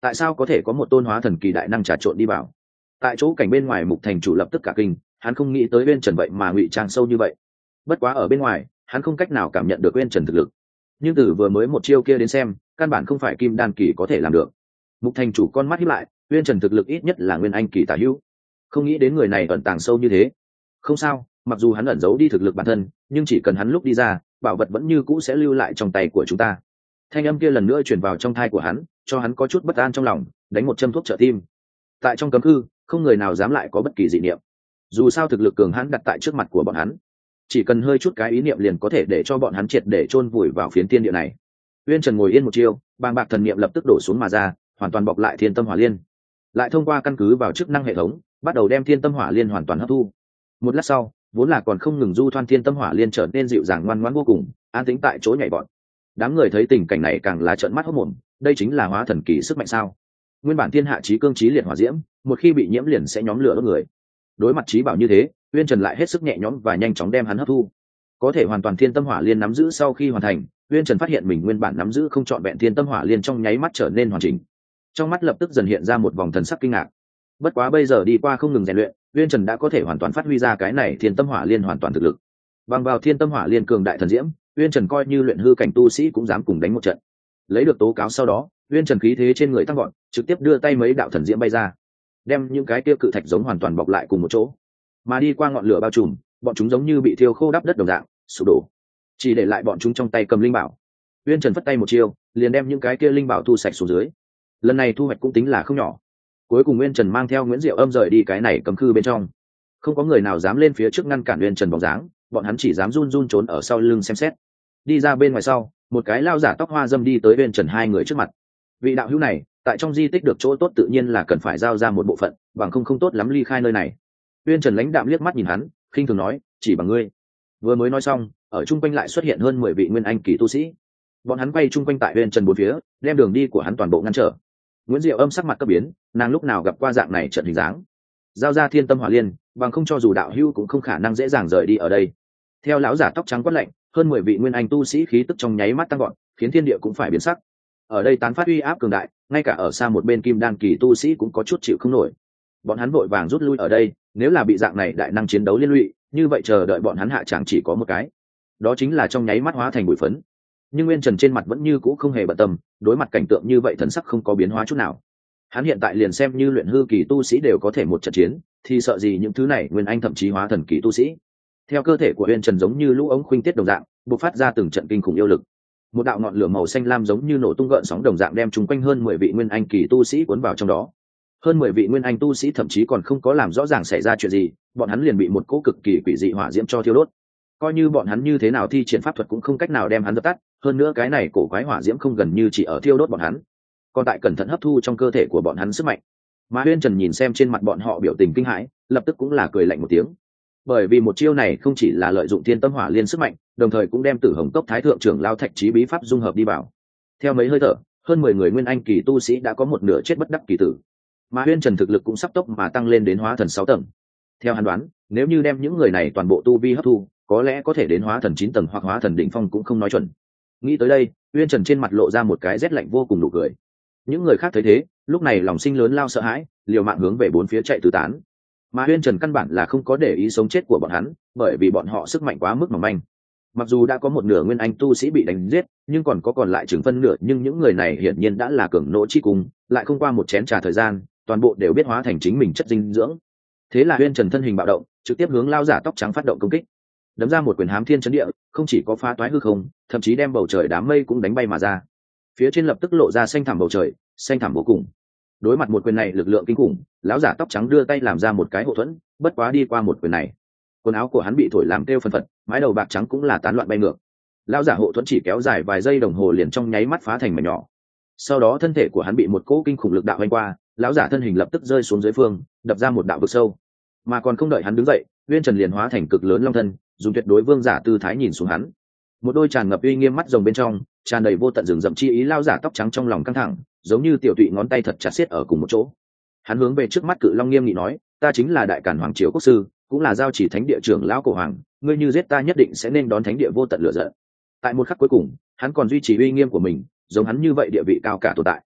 tại sao có thể có một tôn hóa thần kỳ đại năng trà trộn đi vào? Tại chỗ cảnh bên ngoài, Mục thành chủ lập tức cả kinh, hắn không nghĩ tới Uyên Trần vậy mà ngụy trang sâu như vậy. Bất quá ở bên ngoài, hắn không cách nào cảm nhận được Uyên Trần thực lực. Nhưng từ vừa mới một chiêu kia đến xem, căn bản không phải kim đan kỳ có thể làm được. Mục thành chủ con mắt híp lại, Uyên Trần thực lực ít nhất là nguyên anh kỳ tả hữu. Không nghĩ đến người này ẩn tàng sâu như thế. Không sao, mặc dù hắn ẩn giấu đi thực lực bản thân, nhưng chỉ cần hắn lúc đi ra, bảo vật vẫn như cũ sẽ lưu lại trong tay của chúng ta. Thanh âm kia lần nữa truyền vào trong tai của hắn, cho hắn có chút bất an trong lòng, đánh một châm thuốc trợ tim. Tại trong cấm cư, không người nào dám lại có bất kỳ dị niệm. Dù sao thực lực cường hãn đặt tại trước mặt của bọn hắn, chỉ cần hơi chút cái ý niệm liền có thể để cho bọn hắn triệt để chôn vùi vào phiến thiên địa này. Uyên Trần ngồi yên một chiêu, bàng bạc thần niệm lập tức đổ xuống mà ra, hoàn toàn bọc lại Thiên Tâm Hỏa Liên. Lại thông qua căn cứ vào chức năng hệ thống, bắt đầu đem Thiên Tâm Hỏa Liên hoàn toàn hấp thu. Một lát sau, vốn là còn không ngừng du thoan Thiên Tâm Hỏa Liên trở nên dịu dàng ngoan ngoãn vô cùng, an tĩnh tại chỗ nhảy vọt. Đám người thấy tình cảnh này càng là trợn mắt hốt mồm, đây chính là hóa thần kỳ sức mạnh sao? Nguyên bản thiên hạ chí cương chí liệt hỏa diễm, một khi bị nhiễm liền sẽ nhóm lửa đốt người. Đối mặt chí bảo như thế, Uyên Trần lại hết sức nhẹ nhõm và nhanh chóng đem hắn hấp thu. Có thể hoàn toàn Thiên Tâm Hỏa Liên nắm giữ sau khi hoàn thành, Uyên Trần phát hiện mình nguyên bản nắm giữ không trọn vẹn Thiên Tâm Hỏa Liên trong nháy mắt trở nên hoàn chỉnh. Trong mắt lập tức dần hiện ra một vòng thần sắc kinh ngạc. Bất quá bây giờ đi qua không ngừng rèn luyện, Uyên Trần đã có thể hoàn toàn phát huy ra cái này Thiên Tâm Hỏa Liên hoàn toàn thực lực. Bằng vào Thiên Tâm Hỏa Liên cường đại thần diễm, Uyên Trần coi như luyện hư cảnh tu sĩ cũng dám cùng đánh một trận. Lấy được tố cáo sau đó, Uyên Trần khí thế trên người tăng vọt, trực tiếp đưa tay mấy đạo thần diễm bay ra, đem những cái tiêu cự thạch giống hoàn toàn bọc lại cùng một chỗ. Mà đi qua ngọn lửa bao trùm, bọn chúng giống như bị thiêu khô đắp đất đồng dạng, sụp đổ. Chỉ để lại bọn chúng trong tay cầm linh bảo. Uyên Trần phất tay một chiêu, liền đem những cái kia linh bảo thu sạch xuống dưới. Lần này thu hoạch cũng tính là không nhỏ. Cuối cùng Uyên Trần mang theo Nguyễn Diệu Âm rời đi cái này cấm khư bên trong. Không có người nào dám lên phía trước ngăn cản Uyên Trần bóng dáng, bọn hắn chỉ dám run run trốn ở sau lưng xem xét. Đi ra bên ngoài sau, một cái lao giả tóc hoa dâm đi tới Uyên Trần hai người trước mặt. Vị đạo hữu này, tại trong di tích được chỗ tốt tự nhiên là cần phải giao ra một bộ phận, bằng không không tốt lắm ly khai nơi này. Uyên Trần lãnh đạm liếc mắt nhìn hắn, khinh thường nói, chỉ bằng ngươi. Vừa mới nói xong, ở trung quanh lại xuất hiện hơn mười vị nguyên anh kỳ tu sĩ. Bọn hắn quay trung quanh tại Uyên Trần bốn phía, đem đường đi của hắn toàn bộ ngăn trở. Nguyễn Diệu Âm sắc mặt cấp biến, nàng lúc nào gặp qua dạng này trận hình dáng. Giao ra Thiên Tâm Hỏa Liên, bằng không cho dù đạo hữu cũng không khả năng dễ dàng rời đi ở đây. Theo lão giả tóc trắng quát lạnh, hơn mười vị nguyên anh tu sĩ khí tức trong nháy mắt tăng gọn, khiến thiên địa cũng phải biến sắc. Ở đây tán phát uy áp cường đại, ngay cả ở xa một bên kim đan kỳ tu sĩ cũng có chút chịu không nổi. Bọn hắn vội vàng rút lui ở đây, nếu là bị dạng này đại năng chiến đấu liên lụy, như vậy chờ đợi bọn hắn hạ chẳng chỉ có một cái, đó chính là trong nháy mắt hóa thành bụi phấn. Nhưng Nguyên Trần trên mặt vẫn như cũ không hề bận tâm, đối mặt cảnh tượng như vậy thần sắc không có biến hóa chút nào. Hắn hiện tại liền xem như luyện hư kỳ tu sĩ đều có thể một trận chiến, thì sợ gì những thứ này nguyên anh thậm chí hóa thần kỳ tu sĩ. Theo cơ thể của Nguyên Trần giống như lũ ống khuynh tiết đồng dạng, bộc phát ra từng trận kinh khủng yêu lực. Một đạo ngọn lửa màu xanh lam giống như nổ tung gợn sóng đồng dạng đem chúng quanh hơn mười vị nguyên anh kỳ tu sĩ cuốn vào trong đó. Hơn mười vị nguyên anh tu sĩ thậm chí còn không có làm rõ ràng xảy ra chuyện gì, bọn hắn liền bị một cỗ cực kỳ quỷ dị hỏa diễm cho thiêu đốt. Coi như bọn hắn như thế nào thi triển pháp thuật cũng không cách nào đem hắn dập tắt, hơn nữa cái này cổ quái hỏa diễm không gần như chỉ ở thiêu đốt bọn hắn, còn tại cẩn thận hấp thu trong cơ thể của bọn hắn sức mạnh. Mà Uyên Trần nhìn xem trên mặt bọn họ biểu tình kinh hãi, lập tức cũng là cười lạnh một tiếng. Bởi vì một chiêu này không chỉ là lợi dụng Thiên Tâm Hỏa Liên sức mạnh, đồng thời cũng đem Tử Hồng Cốc Thái thượng trưởng lao Thạch Chí bí pháp dung hợp đi vào. Theo mấy hơi thở, hơn mười người nguyên anh kỳ tu sĩ đã có một nửa chết bất đắc kỳ tử. Mà Uyên Trần thực lực cũng sắp tốc mà tăng lên đến hóa thần sáu tầng. Theo hắn đoán, nếu như đem những người này toàn bộ tu vi hấp thu, có lẽ có thể đến hóa thần chín tầng hoặc hóa thần đỉnh phong cũng không nói chuẩn. Nghĩ tới đây, Uyên Trần trên mặt lộ ra một cái rét lạnh vô cùng nụ cười. Những người khác thấy thế, lúc này lòng sinh lớn lao sợ hãi, liều mạng hướng về bốn phía chạy tứ tán. Mà Uyên Trần căn bản là không có để ý sống chết của bọn hắn, bởi vì bọn họ sức mạnh quá mức mỏng manh. Mặc dù đã có một nửa nguyên anh tu sĩ bị đánh giết, nhưng còn có còn lại chừng phân nửa, nhưng những người này hiển nhiên đã là cường nỗ chi cùng, lại không qua một chén trà thời gian, toàn bộ đều biết hóa thành chính mình chất dinh dưỡng. Thế là Uyên Trần thân hình bạo động, trực tiếp hướng lao giả tóc trắng phát động công kích. Đấm ra một quyền hám thiên chấn địa, không chỉ có phá toái hư không, thậm chí đem bầu trời đám mây cũng đánh bay mà ra. Phía trên lập tức lộ ra xanh thẳm bầu trời, xanh thẳm vô cùng. Đối mặt một quyền này lực lượng kinh khủng, lão giả tóc trắng đưa tay làm ra một cái hộ thuẫn, bất quá đi qua một quyền này, quần áo của hắn bị thổi làm kêu phân phật, mái đầu bạc trắng cũng là tán loạn bay ngược. Lão giả hộ thuẫn chỉ kéo dài vài giây đồng hồ liền trong nháy mắt phá thành mảnh nhỏ. Sau đó thân thể của hắn bị một cỗ kinh khủng lực đạo vây qua, lão giả thân hình lập tức rơi xuống dưới phương, đập ra một đạo vực sâu. Mà còn không đợi hắn đứng dậy, Uyên Trần liền hóa thành cực lớn long thân, dùng tuyệt đối vương giả tư thái nhìn xuống hắn. Một đôi tràn ngập uy nghiêm mắt rồng bên trong, tràn đầy vô tận rừng rậm chi ý, lão giả tóc trắng trong lòng căng thẳng, giống như tiểu tụy ngón tay thật chặt siết ở cùng một chỗ. Hắn hướng về trước mắt cự long nghiêm nghị nói, ta chính là đại càn hoàng triều quốc sư, cũng là giao chỉ thánh địa trưởng lão cổ hoàng, ngươi như giết ta nhất định sẽ nên đón thánh địa vô tận lửa giận. Tại một khắc cuối cùng, hắn còn duy trì uy nghiêm của mình, giống hắn như vậy địa vị cao cả tồn tại.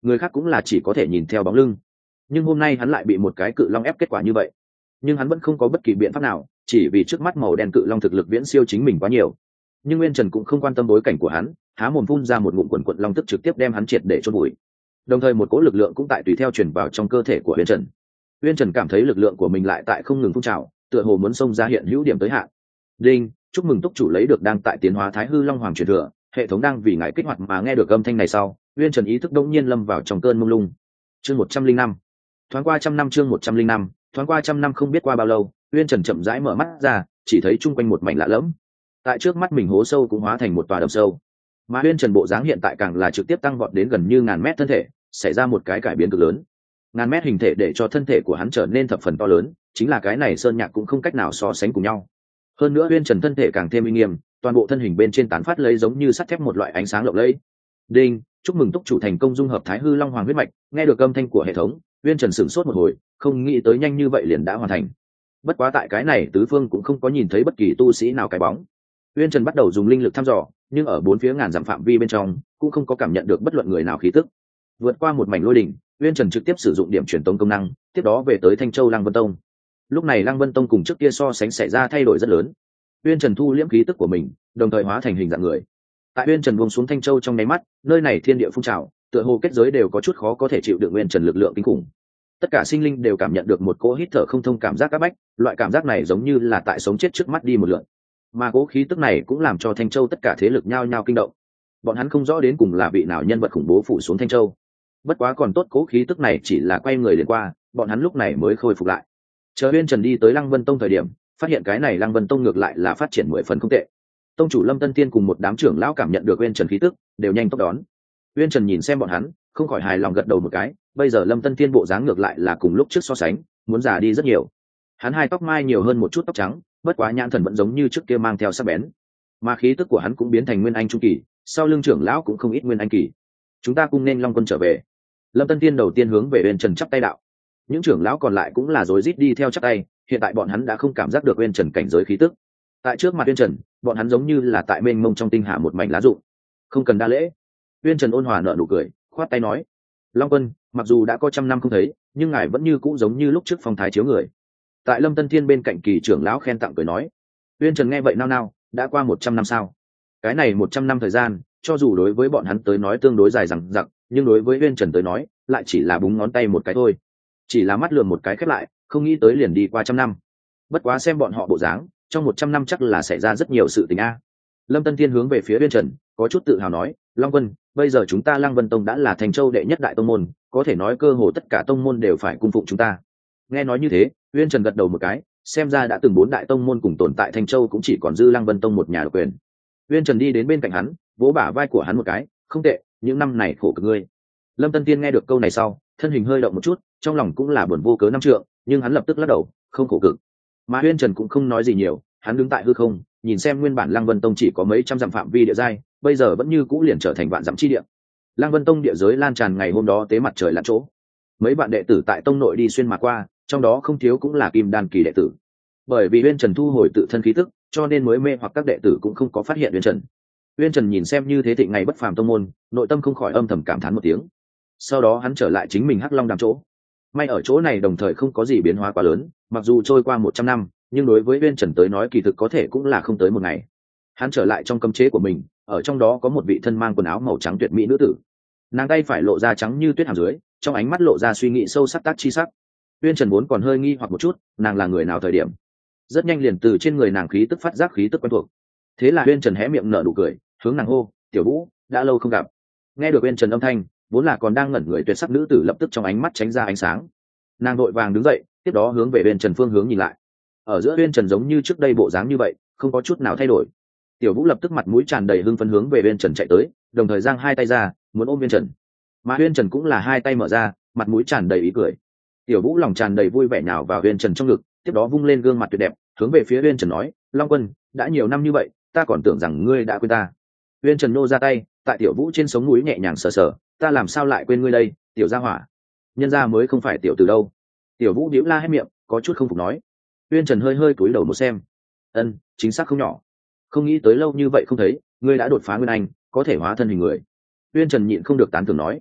người khác cũng là chỉ có thể nhìn theo bóng lưng, nhưng hôm nay hắn lại bị một cái cự long ép kết quả như vậy. Nhưng hắn vẫn không có bất kỳ biện pháp nào, chỉ vì trước mắt màu đen cự long thực lực viễn siêu chính mình quá nhiều. Nhưng Nguyên Trần cũng không quan tâm bối cảnh của hắn, há mồm phun ra một ngụm quần quận long tức trực tiếp đem hắn triệt để chôn bụi. Đồng thời một cỗ lực lượng cũng tại tùy theo truyền vào trong cơ thể của Nguyên Trần. Nguyên Trần cảm thấy lực lượng của mình lại tại không ngừng phun trào, tựa hồ muốn xông ra hiện hữu điểm tới hạn. Đinh, chúc mừng túc chủ lấy được đang tại tiến hóa Thái Hư Long Hoàng truyền thừa, hệ thống đang vì ngài kích hoạt. Mà nghe được âm thanh này sau, Nguyên Trần ý thức đột nhiên lâm vào trong cơn mông lung. Chương một trăm linh năm. Thoáng qua trăm năm chương một trăm linh năm, thoáng qua trăm năm không biết qua bao lâu, Nguyên Trần chậm rãi mở mắt ra, chỉ thấy chung quanh một mảnh lạ lẫm. Tại trước mắt mình hố sâu cũng hóa thành một tòa đầm sâu. Mà Nguyên Trần bộ dáng hiện tại càng là trực tiếp tăng vọt đến gần như ngàn mét thân thể, xảy ra một cái cải biến cực lớn. Ngàn mét hình thể để cho thân thể của hắn trở nên thập phần to lớn, chính là cái này sơn nhạc cũng không cách nào so sánh cùng nhau. Hơn nữa Nguyên Trần thân thể càng thêm uy nghiêm, toàn bộ thân hình bên trên tán phát lấy giống như sắt thép một loại ánh sáng lộng lẫy. Đinh, chúc mừng túc chủ thành công dung hợp Thái Hư Long Hoàng huyết mạch. Nghe được âm thanh của hệ thống, Nguyên Trần sửng sốt một hồi, không nghĩ tới nhanh như vậy liền đã hoàn thành. Bất quá tại cái này tứ phương cũng không có nhìn thấy bất kỳ tu sĩ nào cái bóng. Nguyên Trần bắt đầu dùng linh lực thăm dò, nhưng ở bốn phía ngàn dặm phạm vi bên trong cũng không có cảm nhận được bất luận người nào khí tức. Vượt qua một mảnh lôi đỉnh, Nguyên Trần trực tiếp sử dụng điểm truyền tống công năng, tiếp đó về tới Thanh Châu Lăng Vân Tông. Lúc này Lăng Vân Tông cùng trước kia so sánh xảy ra thay đổi rất lớn. Nguyên Trần thu liễm khí tức của mình, đồng thời hóa thành hình dạng người. Tại Nguyên Trần buông xuống Thanh Châu trong nháy mắt, nơi này thiên địa phun trào, tựa hồ kết giới đều có chút khó có thể chịu đựng Nguyên Trần lực lượng kinh khủng. Tất cả sinh linh đều cảm nhận được một cỗ hít thở không thông cảm giác áp bách, loại cảm giác này giống như là tại sống chết trước mắt đi một lượt. Mà cỗ khí tức này cũng làm cho Thanh Châu tất cả thế lực nhao nhao kinh động. Bọn hắn không rõ đến cùng là vị nào nhân vật khủng bố phủ xuống Thanh Châu. Bất quá còn tốt cỗ khí tức này chỉ là quay người liền qua, bọn hắn lúc này mới khôi phục lại. Chờ Nguyên Trần đi tới Lăng Vân Tông thời điểm, phát hiện cái này Lăng Vân Tông ngược lại là phát triển mười phần không tệ. Tông chủ Lâm Tân Tiên cùng một đám trưởng lão cảm nhận được Nguyên Trần khí tức, đều nhanh tốc đón. Nguyên Trần nhìn xem bọn hắn, không khỏi hài lòng gật đầu một cái, bây giờ Lâm Tân Tiên bộ dáng ngược lại là cùng lúc trước so sánh, muốn già đi rất nhiều. Hắn hai tóc mai nhiều hơn một chút tóc trắng, bất quá nhãn thần vẫn giống như trước kia mang theo sắc bén. Mà khí tức của hắn cũng biến thành nguyên anh trung kỳ, sau lưng trưởng lão cũng không ít nguyên anh kỳ. Chúng ta cùng nên Long Quân trở về. Lâm Tân Tiên đầu tiên hướng về Nguyên Trần chắp tay đạo. Những trưởng lão còn lại cũng là rối rít đi theo chắp tay, hiện tại bọn hắn đã không cảm giác được Nguyên Trần cảnh giới khí tức. Tại trước mặt Nguyên Trần, bọn hắn giống như là tại mênh mông trong tinh hà một mảnh lá rụng. Không cần đa lễ. Nguyên Trần ôn hòa nở nụ cười, khoát tay nói: Long Quân, mặc dù đã có trăm năm không thấy, nhưng ngài vẫn như cũ giống như lúc trước phong thái chiếu người. Tại Lâm Tân Thiên bên cạnh kỳ trưởng lão khen tặng cười nói. Nguyên Trần nghe vậy nao nao, đã qua một trăm năm sao? Cái này một trăm năm thời gian, cho dù đối với bọn hắn tới nói tương đối dài dằng dặc, nhưng đối với Nguyên Trần tới nói, lại chỉ là búng ngón tay một cái thôi. Chỉ là mắt lườm một cái khép lại, không nghĩ tới liền đi qua trăm năm. Bất quá xem bọn họ bộ dáng, trong một trăm năm chắc là xảy ra rất nhiều sự tình a. Lâm Tân Thiên hướng về phía Nguyên Trần, có chút tự hào nói: Long Quân, bây giờ chúng ta Lăng Vân Tông đã là Thành Châu đệ nhất đại tông môn, có thể nói cơ hồ tất cả tông môn đều phải cung phụng chúng ta. Nghe nói như thế, Nguyên Trần gật đầu một cái, xem ra đã từng bốn đại tông môn cùng tồn tại Thành Châu cũng chỉ còn dư Lăng Vân Tông một nhà độc quyền. Nguyên Trần đi đến bên cạnh hắn, vỗ bả vai của hắn một cái, không tệ, những năm này khổ cực ngươi. Lâm Tân Tiên nghe được câu này sau, thân hình hơi động một chút, trong lòng cũng là buồn vô cớ năm trượng, nhưng hắn lập tức lắc đầu, không khổ cực. Mà Nguyên Trần cũng không nói gì nhiều, hắn đứng tại hư không, nhìn xem nguyên bản Lăng Vân Tông chỉ có mấy trăm dặm phạm vi địa giai, bây giờ vẫn như cũ liền trở thành vạn dặm chi địa. Lăng Vân Tông địa giới lan tràn ngày hôm đó tế mặt trời lặn chỗ. Mấy bạn đệ tử tại tông nội đi xuyên mà qua, trong đó không thiếu cũng là kim đan kỳ đệ tử. Bởi vì Nguyên Trần thu hồi tự thân khí tức, cho nên mới mê hoặc các đệ tử cũng không có phát hiện Nguyên Trần. Nguyên Trần nhìn xem như thế thịnh ngày bất phàm tông môn, nội tâm không khỏi âm thầm cảm thán một tiếng. Sau đó hắn trở lại chính mình Hắc Long Đàm chỗ. May ở chỗ này đồng thời không có gì biến hóa quá lớn, mặc dù trôi qua một trăm năm, nhưng đối với Nguyên Trần tới nói kỳ thực có thể cũng là không tới một ngày. Hắn trở lại trong cấm chế của mình, ở trong đó có một vị thân mang quần áo màu trắng tuyệt mỹ nữ tử. Nàng tay phải lộ ra trắng như tuyết hàm dưới, trong ánh mắt lộ ra suy nghĩ sâu sắc tác chi sắc. Nguyên Trần vốn còn hơi nghi hoặc một chút, nàng là người nào thời điểm. Rất nhanh liền từ trên người nàng khí tức phát giác khí tức quen thuộc. Thế là Nguyên Trần hé miệng nở nụ cười, hướng nàng hô: "Tiểu Vũ, đã lâu không gặp." Nghe được Nguyên Trần âm thanh, vốn là còn đang ngẩn người tuyệt sắc nữ tử lập tức trong ánh mắt tránh ra ánh sáng. Nàng vội vàng đứng dậy, tiếp đó hướng về Nguyên Trần phương hướng nhìn lại. Ở giữa Nguyên Trần giống như trước đây bộ dáng như vậy, không có chút nào thay đổi. Tiểu Vũ lập tức mặt mũi tràn đầy hưng phấn hướng về Nguyên Trần chạy tới, đồng thời giang hai tay ra, muốn ôm Nguyên Trần. Mà Nguyên Trần cũng là hai tay mở ra, mặt mũi tràn đầy ý cười. Tiểu Vũ lòng tràn đầy vui vẻ nhào vào Nguyên Trần trong ngực, tiếp đó vung lên gương mặt tuyệt đẹp, hướng về phía Nguyên Trần nói: "Long Quân, đã nhiều năm như vậy, ta còn tưởng rằng ngươi đã quên ta." Nguyên Trần nô ra tay, tại Tiểu Vũ trên sống mũi nhẹ nhàng sờ sờ, "Ta làm sao lại quên ngươi đây, tiểu gia hỏa? Nhân gia mới không phải tiểu từ đâu." Tiểu Vũ điếu la hết miệng, có chút không phục nói. Nguyên Trần hơi hơi cúi đầu một xem. "Ân, chính xác không nhỏ. Không nghĩ tới lâu như vậy không thấy, ngươi đã đột phá nguyên anh, có thể hóa thân hình người." Nguyên Trần nhịn không được tán thưởng nói.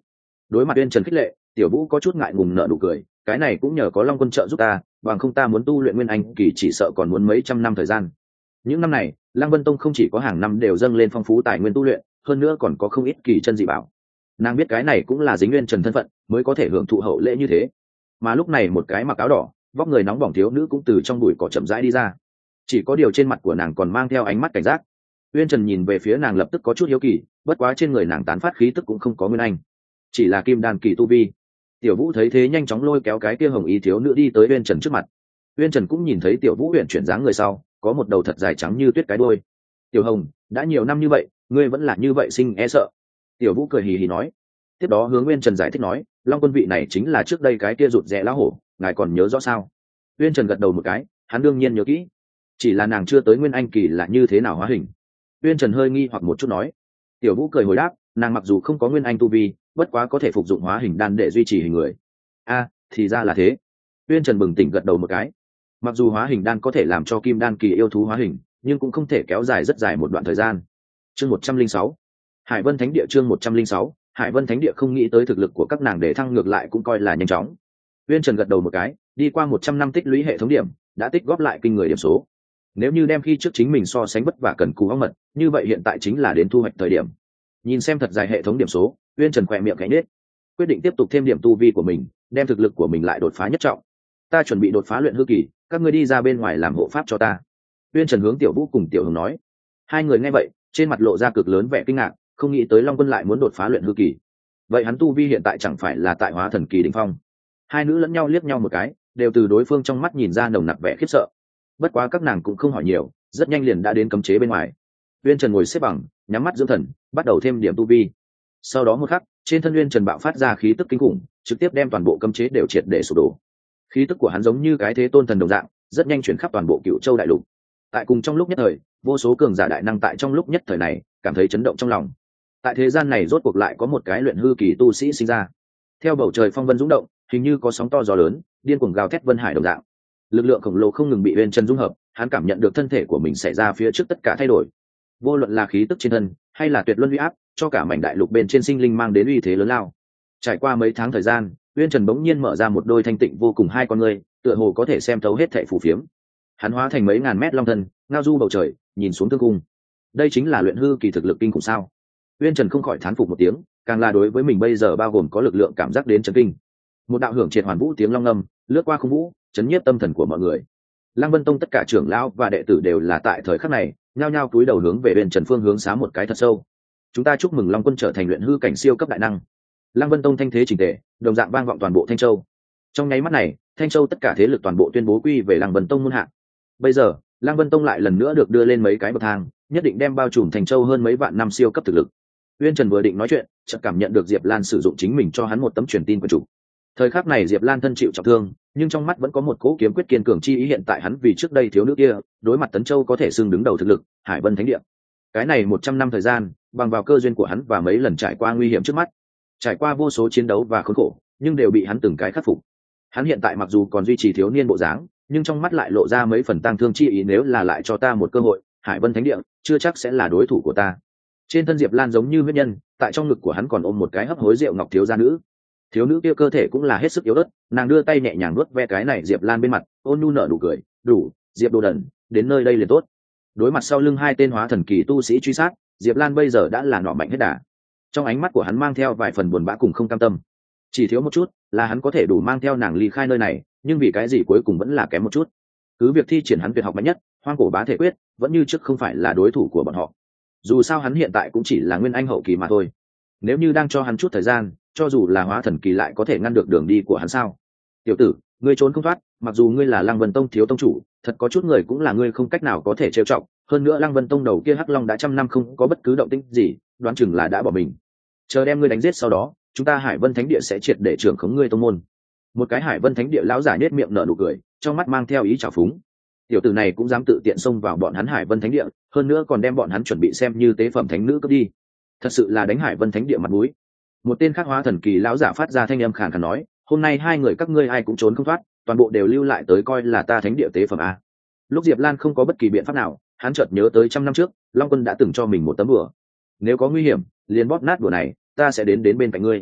Đối mặt Uyên Trần khích lệ, Tiểu Vũ có chút ngại ngùng nở nụ cười, cái này cũng nhờ có Long Quân trợ giúp ta, bằng không ta muốn tu luyện Nguyên Anh kỳ chỉ sợ còn muốn mấy trăm năm thời gian. Những năm này, Lăng Vân Tông không chỉ có hàng năm đều dâng lên phong phú tài nguyên tu luyện, hơn nữa còn có không ít kỳ chân dị bảo. Nàng biết cái này cũng là dính Uyên Trần thân phận, mới có thể hưởng thụ hậu lễ như thế. Mà lúc này một cái mặc áo đỏ, vóc người nóng bỏng thiếu nữ cũng từ trong bụi cỏ chậm rãi đi ra. Chỉ có điều trên mặt của nàng còn mang theo ánh mắt cảnh giác. Uyên Trần nhìn về phía nàng lập tức có chút hiếu kỳ, bất quá trên người nàng tán phát khí tức cũng không có Nguyên Anh, chỉ là kim đan kỳ tu vi. Tiểu Vũ thấy thế nhanh chóng lôi kéo cái kia hồng y thiếu nữ đi tới Uyên Trần trước mặt. Uyên Trần cũng nhìn thấy Tiểu Vũ huyền chuyển dáng người sau, có một đầu thật dài trắng như tuyết cái đuôi. Tiểu Hồng, đã nhiều năm như vậy, ngươi vẫn là như vậy sinh e sợ. Tiểu Vũ cười hì hì nói. Tiếp đó hướng Uyên Trần giải thích nói, Long Quân vị này chính là trước đây cái kia rụt rẽ lá hổ, ngài còn nhớ rõ sao? Uyên Trần gật đầu một cái, hắn đương nhiên nhớ kỹ. Chỉ là nàng chưa tới Nguyên Anh kỳ là như thế nào hóa hình. Uyên Trần hơi nghi hoặc một chút nói. Tiểu Vũ cười hồi đáp, nàng mặc dù không có Nguyên Anh tu vi, bất quá có thể phục dụng hóa hình đan để duy trì hình người. A, thì ra là thế. Uyên Trần bừng tỉnh gật đầu một cái. Mặc dù hóa hình đan có thể làm cho kim đan kỳ yêu thú hóa hình, nhưng cũng không thể kéo dài rất dài một đoạn thời gian. Chương một trăm linh sáu, Hải Vân Thánh Địa. Chương một trăm linh sáu, Hải Vân Thánh Địa. Không nghĩ tới thực lực của các nàng để thăng ngược lại cũng coi là nhanh chóng. Uyên Trần gật đầu một cái, đi qua một trăm năm tích lũy hệ thống điểm, đã tích góp lại kinh người điểm số. Nếu như đem khi trước chính mình so sánh bất vả cần cù óc mật, như vậy hiện tại chính là đến thu hoạch thời điểm. Nhìn xem thật dài hệ thống điểm số, Uyên Trần khỏe miệng khẽ nhếch, quyết định tiếp tục thêm điểm tu vi của mình, đem thực lực của mình lại đột phá nhất trọng. Ta chuẩn bị đột phá luyện hư kỳ, các ngươi đi ra bên ngoài làm hộ pháp cho ta. Uyên Trần hướng Tiểu Vũ cùng Tiểu Hồng nói. Hai người nghe vậy, trên mặt lộ ra cực lớn vẻ kinh ngạc, không nghĩ tới Long Quân lại muốn đột phá luyện hư kỳ. Vậy hắn tu vi hiện tại chẳng phải là tại hóa thần kỳ đỉnh phong? Hai nữ lẫn nhau liếc nhau một cái, đều từ đối phương trong mắt nhìn ra nồng nặc vẻ khiếp sợ. Bất quá các nàng cũng không hỏi nhiều, rất nhanh liền đã đến cấm chế bên ngoài. Uyên Trần ngồi xếp bằng, nhắm mắt dưỡng thần, bắt đầu thêm điểm tu vi. Sau đó một khắc, trên thân Uyên Trần bạo phát ra khí tức kinh khủng, trực tiếp đem toàn bộ cấm chế đều triệt để sụp đổ. Khí tức của hắn giống như cái thế tôn thần đồng dạng, rất nhanh chuyển khắp toàn bộ Cựu Châu đại lục. Tại cùng trong lúc nhất thời, vô số cường giả đại năng tại trong lúc nhất thời này cảm thấy chấn động trong lòng. Tại thế gian này rốt cuộc lại có một cái luyện hư kỳ tu sĩ sinh ra. Theo bầu trời phong vân dũng động, hình như có sóng to gió lớn, điên cuồng gào thét vân hải đồng dạng. Lực lượng khổng lồ không ngừng bị Uyên Trần dung hợp, hắn cảm nhận được thân thể của mình xảy ra phía trước tất cả thay đổi. Vô luận là khí tức trên thân, hay là tuyệt luân uy áp, cho cả mảnh đại lục bên trên sinh linh mang đến uy thế lớn lao. Trải qua mấy tháng thời gian, Uyên Trần bỗng nhiên mở ra một đôi thanh tịnh vô cùng hai con ngươi, tựa hồ có thể xem thấu hết thảy phù phiếm. Hắn hóa thành mấy ngàn mét long thân, ngao du bầu trời, nhìn xuống thương cung. Đây chính là luyện hư kỳ thực lực kinh khủng sao? Uyên Trần không khỏi thán phục một tiếng, càng là đối với mình bây giờ bao gồm có lực lượng cảm giác đến chấn kinh. Một đạo hưởng triệt hoàn vũ tiếng long ngâm lướt qua không vũ, chấn nhiếp tâm thần của mọi người. Lăng Vân Tông tất cả trưởng lão và đệ tử đều là tại thời khắc này, nhao nhao cúi đầu hướng về Uyên Trần phương hướng xá một cái thật sâu. Chúng ta chúc mừng Long Quân trở thành luyện hư cảnh siêu cấp đại năng. Lăng Vân Tông thanh thế chỉnh tề, đồng dạng vang vọng toàn bộ Thanh Châu. Trong nháy mắt này, Thanh Châu tất cả thế lực toàn bộ tuyên bố quy về Lăng Vân Tông muôn hạng. Bây giờ, Lăng Vân Tông lại lần nữa được đưa lên mấy cái bậc thang, nhất định đem bao trùm Thanh Châu hơn mấy vạn năm siêu cấp thực lực. Uyên Trần vừa định nói chuyện, chợt cảm nhận được Diệp Lan sử dụng chính mình cho hắn một tấm truyền tin của chủ. Thời khắc này Diệp Lan thân chịu trọng thương, nhưng trong mắt vẫn có một cố kiếm quyết kiên cường chi ý hiện tại hắn vì trước đây thiếu nữ kia, đối mặt Tấn Châu có thể xưng đứng đầu thực lực, Hải Vân Thánh Địa. Cái này một trăm năm thời gian, bằng vào cơ duyên của hắn và mấy lần trải qua nguy hiểm trước mắt, trải qua vô số chiến đấu và khốn khổ, nhưng đều bị hắn từng cái khắc phục. Hắn hiện tại mặc dù còn duy trì thiếu niên bộ dáng, nhưng trong mắt lại lộ ra mấy phần tang thương chi ý, nếu là lại cho ta một cơ hội, Hải Vân Thánh Địa chưa chắc sẽ là đối thủ của ta. Trên thân Diệp Lan giống như huyết nhân, tại trong ngực của hắn còn ôm một cái hấp hối rượu ngọc thiếu gia nữ. Thiếu nữ kia cơ thể cũng là hết sức yếu ớt, nàng đưa tay nhẹ nhàng nuốt ve cái này Diệp Lan bên mặt, ôn nhu nở nụ cười, "Đủ, Diệp Đồ Đần, đến nơi đây liền tốt." Đối mặt sau lưng hai tên hóa thần kỳ tu sĩ truy sát, Diệp Lan bây giờ đã là nọ mạnh hết đà. Trong ánh mắt của hắn mang theo vài phần buồn bã cùng không cam tâm. Chỉ thiếu một chút, là hắn có thể đủ mang theo nàng ly khai nơi này, nhưng vì cái gì cuối cùng vẫn là kém một chút. Cứ việc thi triển hắn tuyệt học mạnh nhất, Hoang Cổ Bá Thể Quyết, vẫn như trước không phải là đối thủ của bọn họ. Dù sao hắn hiện tại cũng chỉ là nguyên anh hậu kỳ mà thôi. Nếu như đang cho hắn chút thời gian, cho dù là hóa thần kỳ lại có thể ngăn được đường đi của hắn sao? Tiểu tử, ngươi trốn không thoát, mặc dù ngươi là Lăng Vân Tông thiếu tông chủ, thật có chút người cũng là ngươi không cách nào có thể trêu chọc, hơn nữa Lăng Vân Tông đầu kia Hắc Long đã trăm năm không có bất cứ động tĩnh gì, đoán chừng là đã bỏ mình. Chờ đem ngươi đánh giết sau đó, chúng ta Hải Vân Thánh Địa sẽ triệt để trưởng khống ngươi tông môn. Một cái Hải Vân Thánh Địa lão giả nhếch miệng nở nụ cười, trong mắt mang theo ý trào phúng. Tiểu tử này cũng dám tự tiện xông vào bọn hắn Hải Vân Thánh Địa, hơn nữa còn đem bọn hắn chuẩn bị xem như tế phẩm thánh nữ cướp đi. Thật sự là đánh Hải Vân Thánh Địa mặt mũi. Một tên khác hóa thần kỳ lão giả phát ra thanh âm khàn khàn nói, hôm nay hai người các ngươi ai cũng trốn không thoát, toàn bộ đều lưu lại tới coi là ta thánh địa tế phẩm a. Lúc Diệp Lan không có bất kỳ biện pháp nào, hắn chợt nhớ tới trăm năm trước, Long Quân đã từng cho mình một tấm bùa. Nếu có nguy hiểm, liền bóp nát bùa này, ta sẽ đến đến bên cạnh ngươi.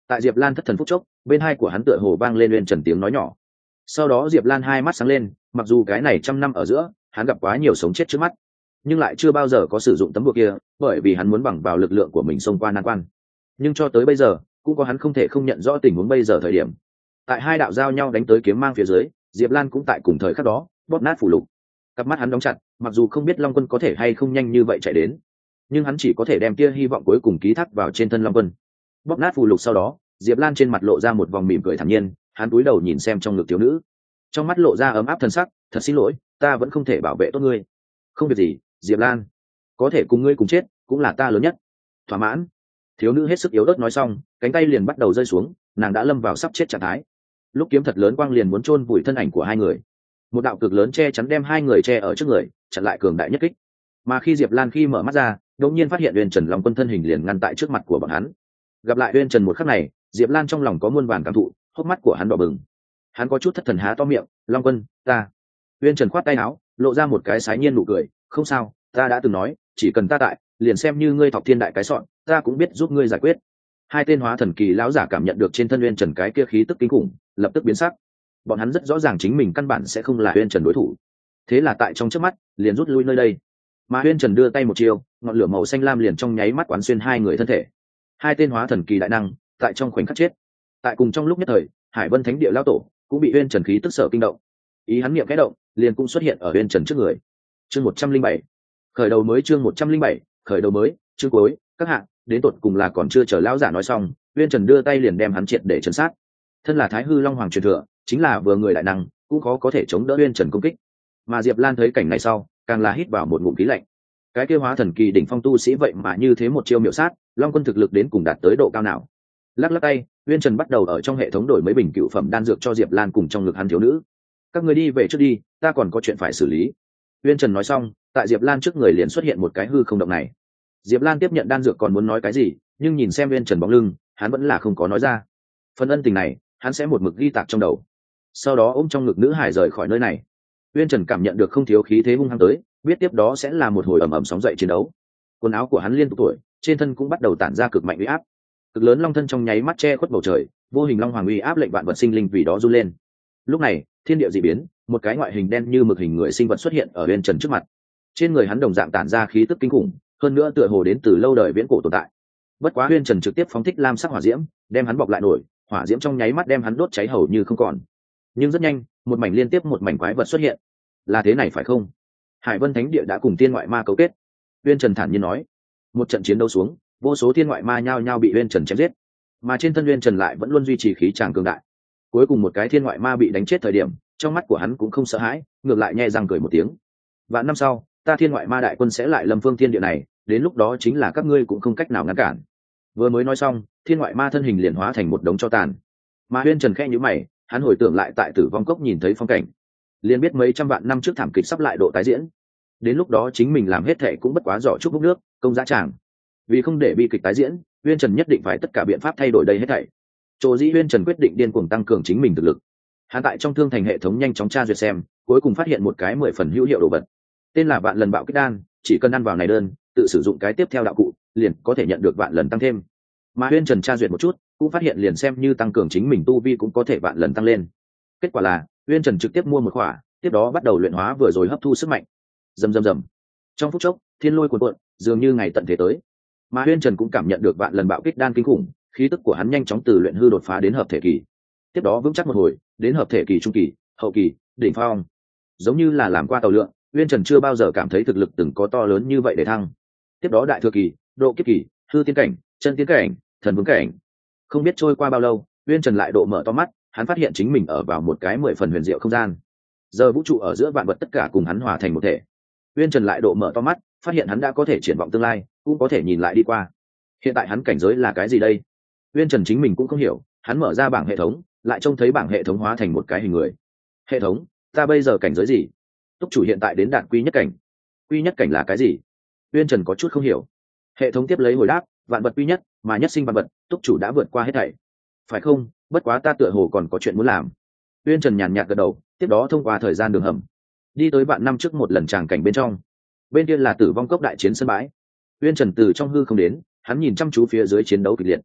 Tại Diệp Lan thất thần phút chốc, bên hai của hắn tựa hồ vang lên Uyên Trần tiếng nói nhỏ. Sau đó Diệp Lan hai mắt sáng lên, mặc dù cái này trăm năm ở giữa hắn gặp quá nhiều sống chết trước mắt, nhưng lại chưa bao giờ có sử dụng tấm bùa kia, bởi vì hắn muốn bằng vào lực lượng của mình xông qua nan quan. Nhưng cho tới bây giờ cũng có hắn không thể không nhận rõ tình huống bây giờ thời điểm. Tại hai đạo giao nhau đánh tới kiếm mang phía dưới, Diệp Lan cũng tại cùng thời khắc đó bóp nát phù lục. Cặp mắt hắn đóng chặt, mặc dù không biết Long Quân có thể hay không nhanh như vậy chạy đến, nhưng hắn chỉ có thể đem tia hy vọng cuối cùng ký thác vào trên thân Long Quân. Bóp nát phù lục sau đó, Diệp Lan trên mặt lộ ra một vòng mỉm cười thản nhiên, hắn cúi đầu nhìn xem trong ngực thiếu nữ, trong mắt lộ ra ấm áp thần sắc. Thật xin lỗi, ta vẫn không thể bảo vệ tốt ngươi. Không việc gì, Diệp Lan, có thể cùng ngươi cùng chết cũng là ta lớn nhất. Thỏa mãn. Thiếu nữ hết sức yếu ớt nói xong, cánh tay liền bắt đầu rơi xuống, nàng đã lâm vào sắp chết trạng thái. Lúc kiếm thật lớn quang liền muốn chôn vùi thân ảnh của hai người, một đạo cực lớn che chắn đem hai người che ở trước người, chặn lại cường đại nhất kích. Mà khi Diệp Lan khi mở mắt ra, đột nhiên phát hiện Uyên Trần Long Quân thân hình liền ngăn tại trước mặt của bọn hắn. Gặp lại Uyên Trần một khắc này, Diệp Lan trong lòng có muôn vàn cảm thụ, hốc mắt của hắn đỏ bừng. Hắn có chút thất thần há to miệng, "Long Quân, ta." Uyên Trần khoát tay áo, lộ ra một cái sái nhiên nụ cười, "Không sao, ta đã từng nói, chỉ cần ta tại, liền xem như ngươi thọc thiên đại cái sọn, ta cũng biết giúp ngươi giải quyết." Hai tên hóa thần kỳ lão giả cảm nhận được trên thân Uyên Trần cái kia khí tức kinh khủng, lập tức biến sắc. Bọn hắn rất rõ ràng chính mình căn bản sẽ không là Uyên Trần đối thủ, thế là tại trong chớp mắt liền rút lui nơi đây. Mà Uyên Trần đưa tay một chiêu, ngọn lửa màu xanh lam liền trong nháy mắt quán xuyên hai người thân thể. Hai tên hóa thần kỳ đại năng tại trong khoảnh khắc chết. Tại cùng trong lúc nhất thời, Hải Vân Thánh Địa lão tổ cũng bị Uyên Trần khí tức sợ kinh động. Ý hắn niệm khẽ động, liền cũng xuất hiện ở Uyên Trần trước người. Chương một trăm linh bảy, khởi đầu mới. Chương một trăm linh bảy, khởi đầu mới. Chương cuối, các hạng, đến tột cùng là còn chưa chờ lão giả nói xong, Uyên Trần đưa tay liền đem hắn triệt để trấn sát. Thân là Thái Hư Long Hoàng truyền thừa, chính là vừa người đại năng, cũng khó có thể chống đỡ Uyên Trần công kích. Mà Diệp Lan thấy cảnh này sau, càng là hít vào một ngụm khí lạnh. Cái kia hóa thần kỳ đỉnh phong tu sĩ vậy mà như thế một chiêu miểu sát, Long Quân thực lực đến cùng đạt tới độ cao nào? Lắc lắc tay, Uyên Trần bắt đầu ở trong hệ thống đổi mấy bình cựu phẩm đan dược cho Diệp Lan cùng trong ngực hắn thiếu nữ. "Các người đi về trước đi, ta còn có chuyện phải xử lý." Uyên Trần nói xong, tại Diệp Lan trước người liền xuất hiện một cái hư không động này. Diệp Lan tiếp nhận đan dược còn muốn nói cái gì, nhưng nhìn xem Uyên Trần bóng lưng, hắn vẫn là không có nói ra. Phần ân tình này, hắn sẽ một mực ghi tạc trong đầu. Sau đó ôm trong ngực nữ hải rời khỏi nơi này. Uyên Trần cảm nhận được không thiếu khí thế hung hăng tới, biết tiếp đó sẽ là một hồi ầm ầm sóng dậy chiến đấu. Quần áo của hắn liên tục tuổi, trên thân cũng bắt đầu tản ra cực mạnh uy áp. Cực lớn long thân trong nháy mắt che khuất bầu trời, vô hình long hoàng uy áp lệnh vạn vật sinh linh vì đó run lên. Lúc này, thiên địa dị biến, một cái ngoại hình đen như mực hình người sinh vật xuất hiện ở Uyên Trần trước mặt. Trên người hắn đồng dạng tản ra khí tức kinh khủng, hơn nữa tựa hồ đến từ lâu đời viễn cổ tồn tại. Bất quá Uyên Trần trực tiếp phóng thích lam sắc hỏa diễm, đem hắn bọc lại nổi, hỏa diễm trong nháy mắt đem hắn đốt cháy hầu như không còn. Nhưng rất nhanh, một mảnh liên tiếp một mảnh quái vật xuất hiện. Là thế này phải không? Hải Vân Thánh Địa đã cùng tiên ngoại ma cấu kết. Uyên Trần thản nhiên nói. Một trận chiến đấu xuống, vô số tiên ngoại ma nhao nhao bị Uyên Trần chém giết, mà trên thân Uyên Trần lại vẫn luôn duy trì khí tràng cường đại. Cuối cùng một cái thiên ngoại ma bị đánh chết thời điểm, trong mắt của hắn cũng không sợ hãi, ngược lại nhe răng cười một tiếng. Vạn năm sau, ta thiên ngoại ma đại quân sẽ lại lâm phương thiên địa này, đến lúc đó chính là các ngươi cũng không cách nào ngăn cản. Vừa mới nói xong, thiên ngoại ma thân hình liền hóa thành một đống tro tàn. Mà Uyên Trần khẽ nhíu mày, hắn hồi tưởng lại tại Tử Vong Cốc nhìn thấy phong cảnh, liền biết mấy trăm vạn năm trước thảm kịch sắp lại độ tái diễn. Đến lúc đó chính mình làm hết thệ cũng bất quá giỏ chúc múc nước, công giá tràng. Vì không để bi kịch tái diễn, Uyên Trần nhất định phải tất cả biện pháp thay đổi đây hết thảy. Chỗ dĩ Uyên Trần quyết định điên cuồng tăng cường chính mình thực lực. Hắn tại trong thương thành hệ thống nhanh chóng tra duyệt xem, cuối cùng phát hiện một cái mười phần hữu hiệu đồ vật, tên là Vạn Lần Bạo Kích Đan, chỉ cần ăn vào này đơn, tự sử dụng cái tiếp theo đạo cụ, liền có thể nhận được vạn lần tăng thêm. Mà Uyên Trần tra duyệt một chút, cũng phát hiện liền xem như tăng cường chính mình tu vi cũng có thể vạn lần tăng lên. Kết quả là, Uyên Trần trực tiếp mua một khỏa, tiếp đó bắt đầu luyện hóa vừa rồi hấp thu sức mạnh. Rầm rầm rầm. Trong phút chốc, thiên lôi cuồn cuộn, dường như ngày tận thế tới. Mà Uyên Trần cũng cảm nhận được vạn lần bạo kích đan kinh khủng, khí tức của hắn nhanh chóng từ luyện hư đột phá đến hợp thể kỳ. Tiếp đó vững chắc một hồi, đến hợp thể kỳ trung kỳ, hậu kỳ, đỉnh phong. Giống như là làm qua tàu lượn, Uyên Trần chưa bao giờ cảm thấy thực lực từng có to lớn như vậy để thăng. Tiếp đó đại thừa kỳ, độ kiếp kỳ, hư tiên cảnh, chân tiên cảnh, thần vương cảnh. Không biết trôi qua bao lâu, Uyên Trần lại độ mở to mắt, hắn phát hiện chính mình ở vào một cái mười phần huyền diệu không gian. Giờ vũ trụ ở giữa vạn vật tất cả cùng hắn hòa thành một thể. Uyên Trần lại độ mở to mắt, phát hiện hắn đã có thể triển vọng tương lai, cũng có thể nhìn lại đi qua. Hiện tại hắn cảnh giới là cái gì đây? Uyên Trần chính mình cũng không hiểu, hắn mở ra bảng hệ thống, lại trông thấy bảng hệ thống hóa thành một cái hình người. Hệ thống, ta bây giờ cảnh giới gì? Túc chủ hiện tại đến đạt quy nhất cảnh. Quy nhất cảnh là cái gì? Uyên Trần có chút không hiểu. Hệ thống tiếp lấy hồi đáp, vạn vật quy nhất, mà nhất sinh vạn vật, túc chủ đã vượt qua hết thảy. Phải không? Bất quá ta tựa hồ còn có chuyện muốn làm. Uyên Trần nhàn nhạt gật đầu, tiếp đó thông qua thời gian đường hầm, đi tới vạn năm trước một lần tràng cảnh bên trong. Bên kia là Tử Vong Cốc đại chiến sân bãi. Uyên Trần từ trong hư không đến, hắn nhìn chăm chú phía dưới chiến đấu kịch liệt.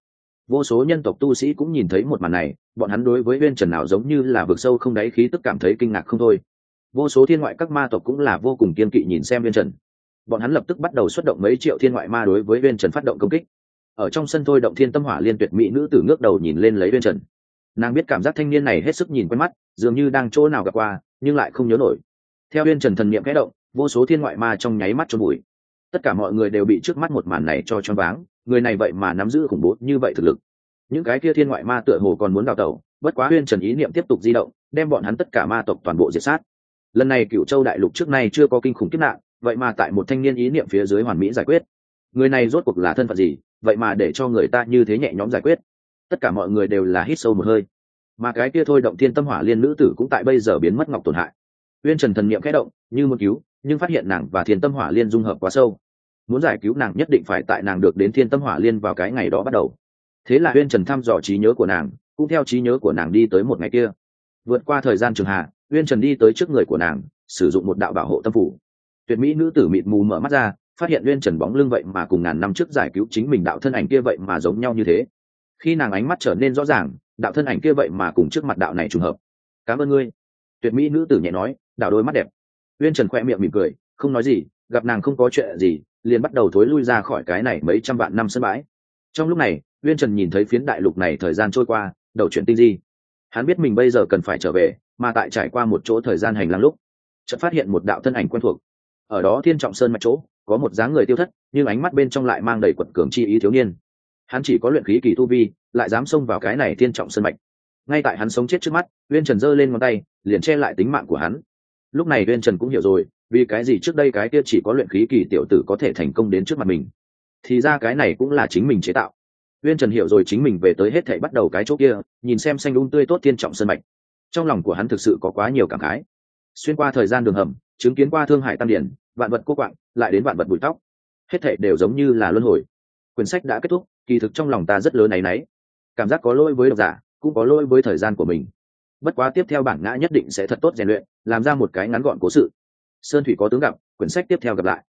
Vô số nhân tộc tu sĩ cũng nhìn thấy một màn này, bọn hắn đối với Uyên Trần nào giống như là vực sâu không đáy khí tức cảm thấy kinh ngạc không thôi. Vô số thiên ngoại các ma tộc cũng là vô cùng kiên kỵ nhìn xem Uyên Trần. Bọn hắn lập tức bắt đầu xuất động mấy triệu thiên ngoại ma đối với Uyên Trần phát động công kích. Ở trong sân thôi động thiên tâm hỏa liên tuyệt mỹ nữ tử ngước đầu nhìn lên lấy Uyên Trần. Nàng biết cảm giác thanh niên này hết sức nhìn quen mắt, dường như đang chỗ nào gặp qua, nhưng lại không nhớ nổi. Theo Uyên Trần thần niệm khẽ động, vô số thiên ngoại ma trong nháy mắt chôn bụi. Tất cả mọi người đều bị trước mắt một màn này cho choáng váng, người này vậy mà nắm giữ khủng bố như vậy thực lực. Những cái kia thiên ngoại ma tựa hồ còn muốn đào tẩu, bất quá Uyên Trần ý niệm tiếp tục di động, đem bọn hắn tất cả ma tộc toàn bộ diệt sát. Lần này Cửu Châu đại lục trước nay chưa có kinh khủng kiếp nạn, vậy mà tại một thanh niên ý niệm phía dưới hoàn mỹ giải quyết. Người này rốt cuộc là thân phận gì, vậy mà để cho người ta như thế nhẹ nhõm giải quyết. Tất cả mọi người đều là hít sâu một hơi. Mà cái kia thôi động thiên tâm hỏa liên nữ tử cũng tại bây giờ biến mất ngọc tổn hại. Uyên Trần thần niệm khẽ động, như muốn cứu, nhưng phát hiện nàng và thiên tâm hỏa liên dung hợp quá sâu. Muốn giải cứu nàng nhất định phải tại nàng được đến thiên tâm hỏa liên vào cái ngày đó bắt đầu. Thế là Uyên Trần thăm dò trí nhớ của nàng, cũng theo trí nhớ của nàng đi tới một ngày kia. Vượt qua thời gian trường hạ, Uyên Trần đi tới trước người của nàng, sử dụng một đạo bảo hộ tâm phủ. Tuyệt mỹ nữ tử mịt mù mở mắt ra, phát hiện Uyên Trần bóng lưng vậy mà cùng ngàn năm trước giải cứu chính mình đạo thân ảnh kia vậy mà giống nhau như thế. Khi nàng ánh mắt trở nên rõ ràng, đạo thân ảnh kia vậy mà cùng trước mặt đạo này trùng hợp. Cảm ơn ngươi. Tuyệt mỹ nữ tử nhẹ nói, đảo đôi mắt đẹp. Uyên Trần khẽ miệng mỉm cười, không nói gì, gặp nàng không có chuyện gì, liền bắt đầu thối lui ra khỏi cái này mấy trăm vạn năm sân bãi. Trong lúc này, Uyên Trần nhìn thấy phiến đại lục này thời gian trôi qua, đầu chuyển tinh di. Hắn biết mình bây giờ cần phải trở về, mà tại trải qua một chỗ thời gian hành lang lúc, chợt phát hiện một đạo thân ảnh quen thuộc. Ở đó Thiên Trọng Sơn mạch chỗ, có một dáng người tiêu thất, nhưng ánh mắt bên trong lại mang đầy quật cường chi ý thiếu niên. Hắn chỉ có luyện khí kỳ tu vi, lại dám xông vào cái này Thiên Trọng Sơn mạch. Ngay tại hắn sống chết trước mắt, Uyên Trần giơ lên ngón tay, liền che lại tính mạng của hắn. Lúc này Uyên Trần cũng hiểu rồi, vì cái gì trước đây cái kia chỉ có luyện khí kỳ tiểu tử có thể thành công đến trước mặt mình. Thì ra cái này cũng là chính mình chế tạo. Uyên Trần hiểu rồi chính mình về tới hết thảy bắt đầu cái chỗ kia, nhìn xem xanh um tươi tốt Thiên Trọng Sơn mạch. Trong lòng của hắn thực sự có quá nhiều cảm khái. Xuyên qua thời gian đường hầm, chứng kiến qua thương hải tam điển, vạn vật cô quạng, lại đến vạn vật bụi tóc, hết thảy đều giống như là luân hồi. Quyển sách đã kết thúc, kỳ thực trong lòng ta rất lớn áy náy, cảm giác có lỗi với độc giả, cũng có lỗi với thời gian của mình. Bất quá tiếp theo bản ngã nhất định sẽ thật tốt rèn luyện, làm ra một cái ngắn gọn cố sự. Sơn thủy có tướng gặp, quyển sách tiếp theo gặp lại.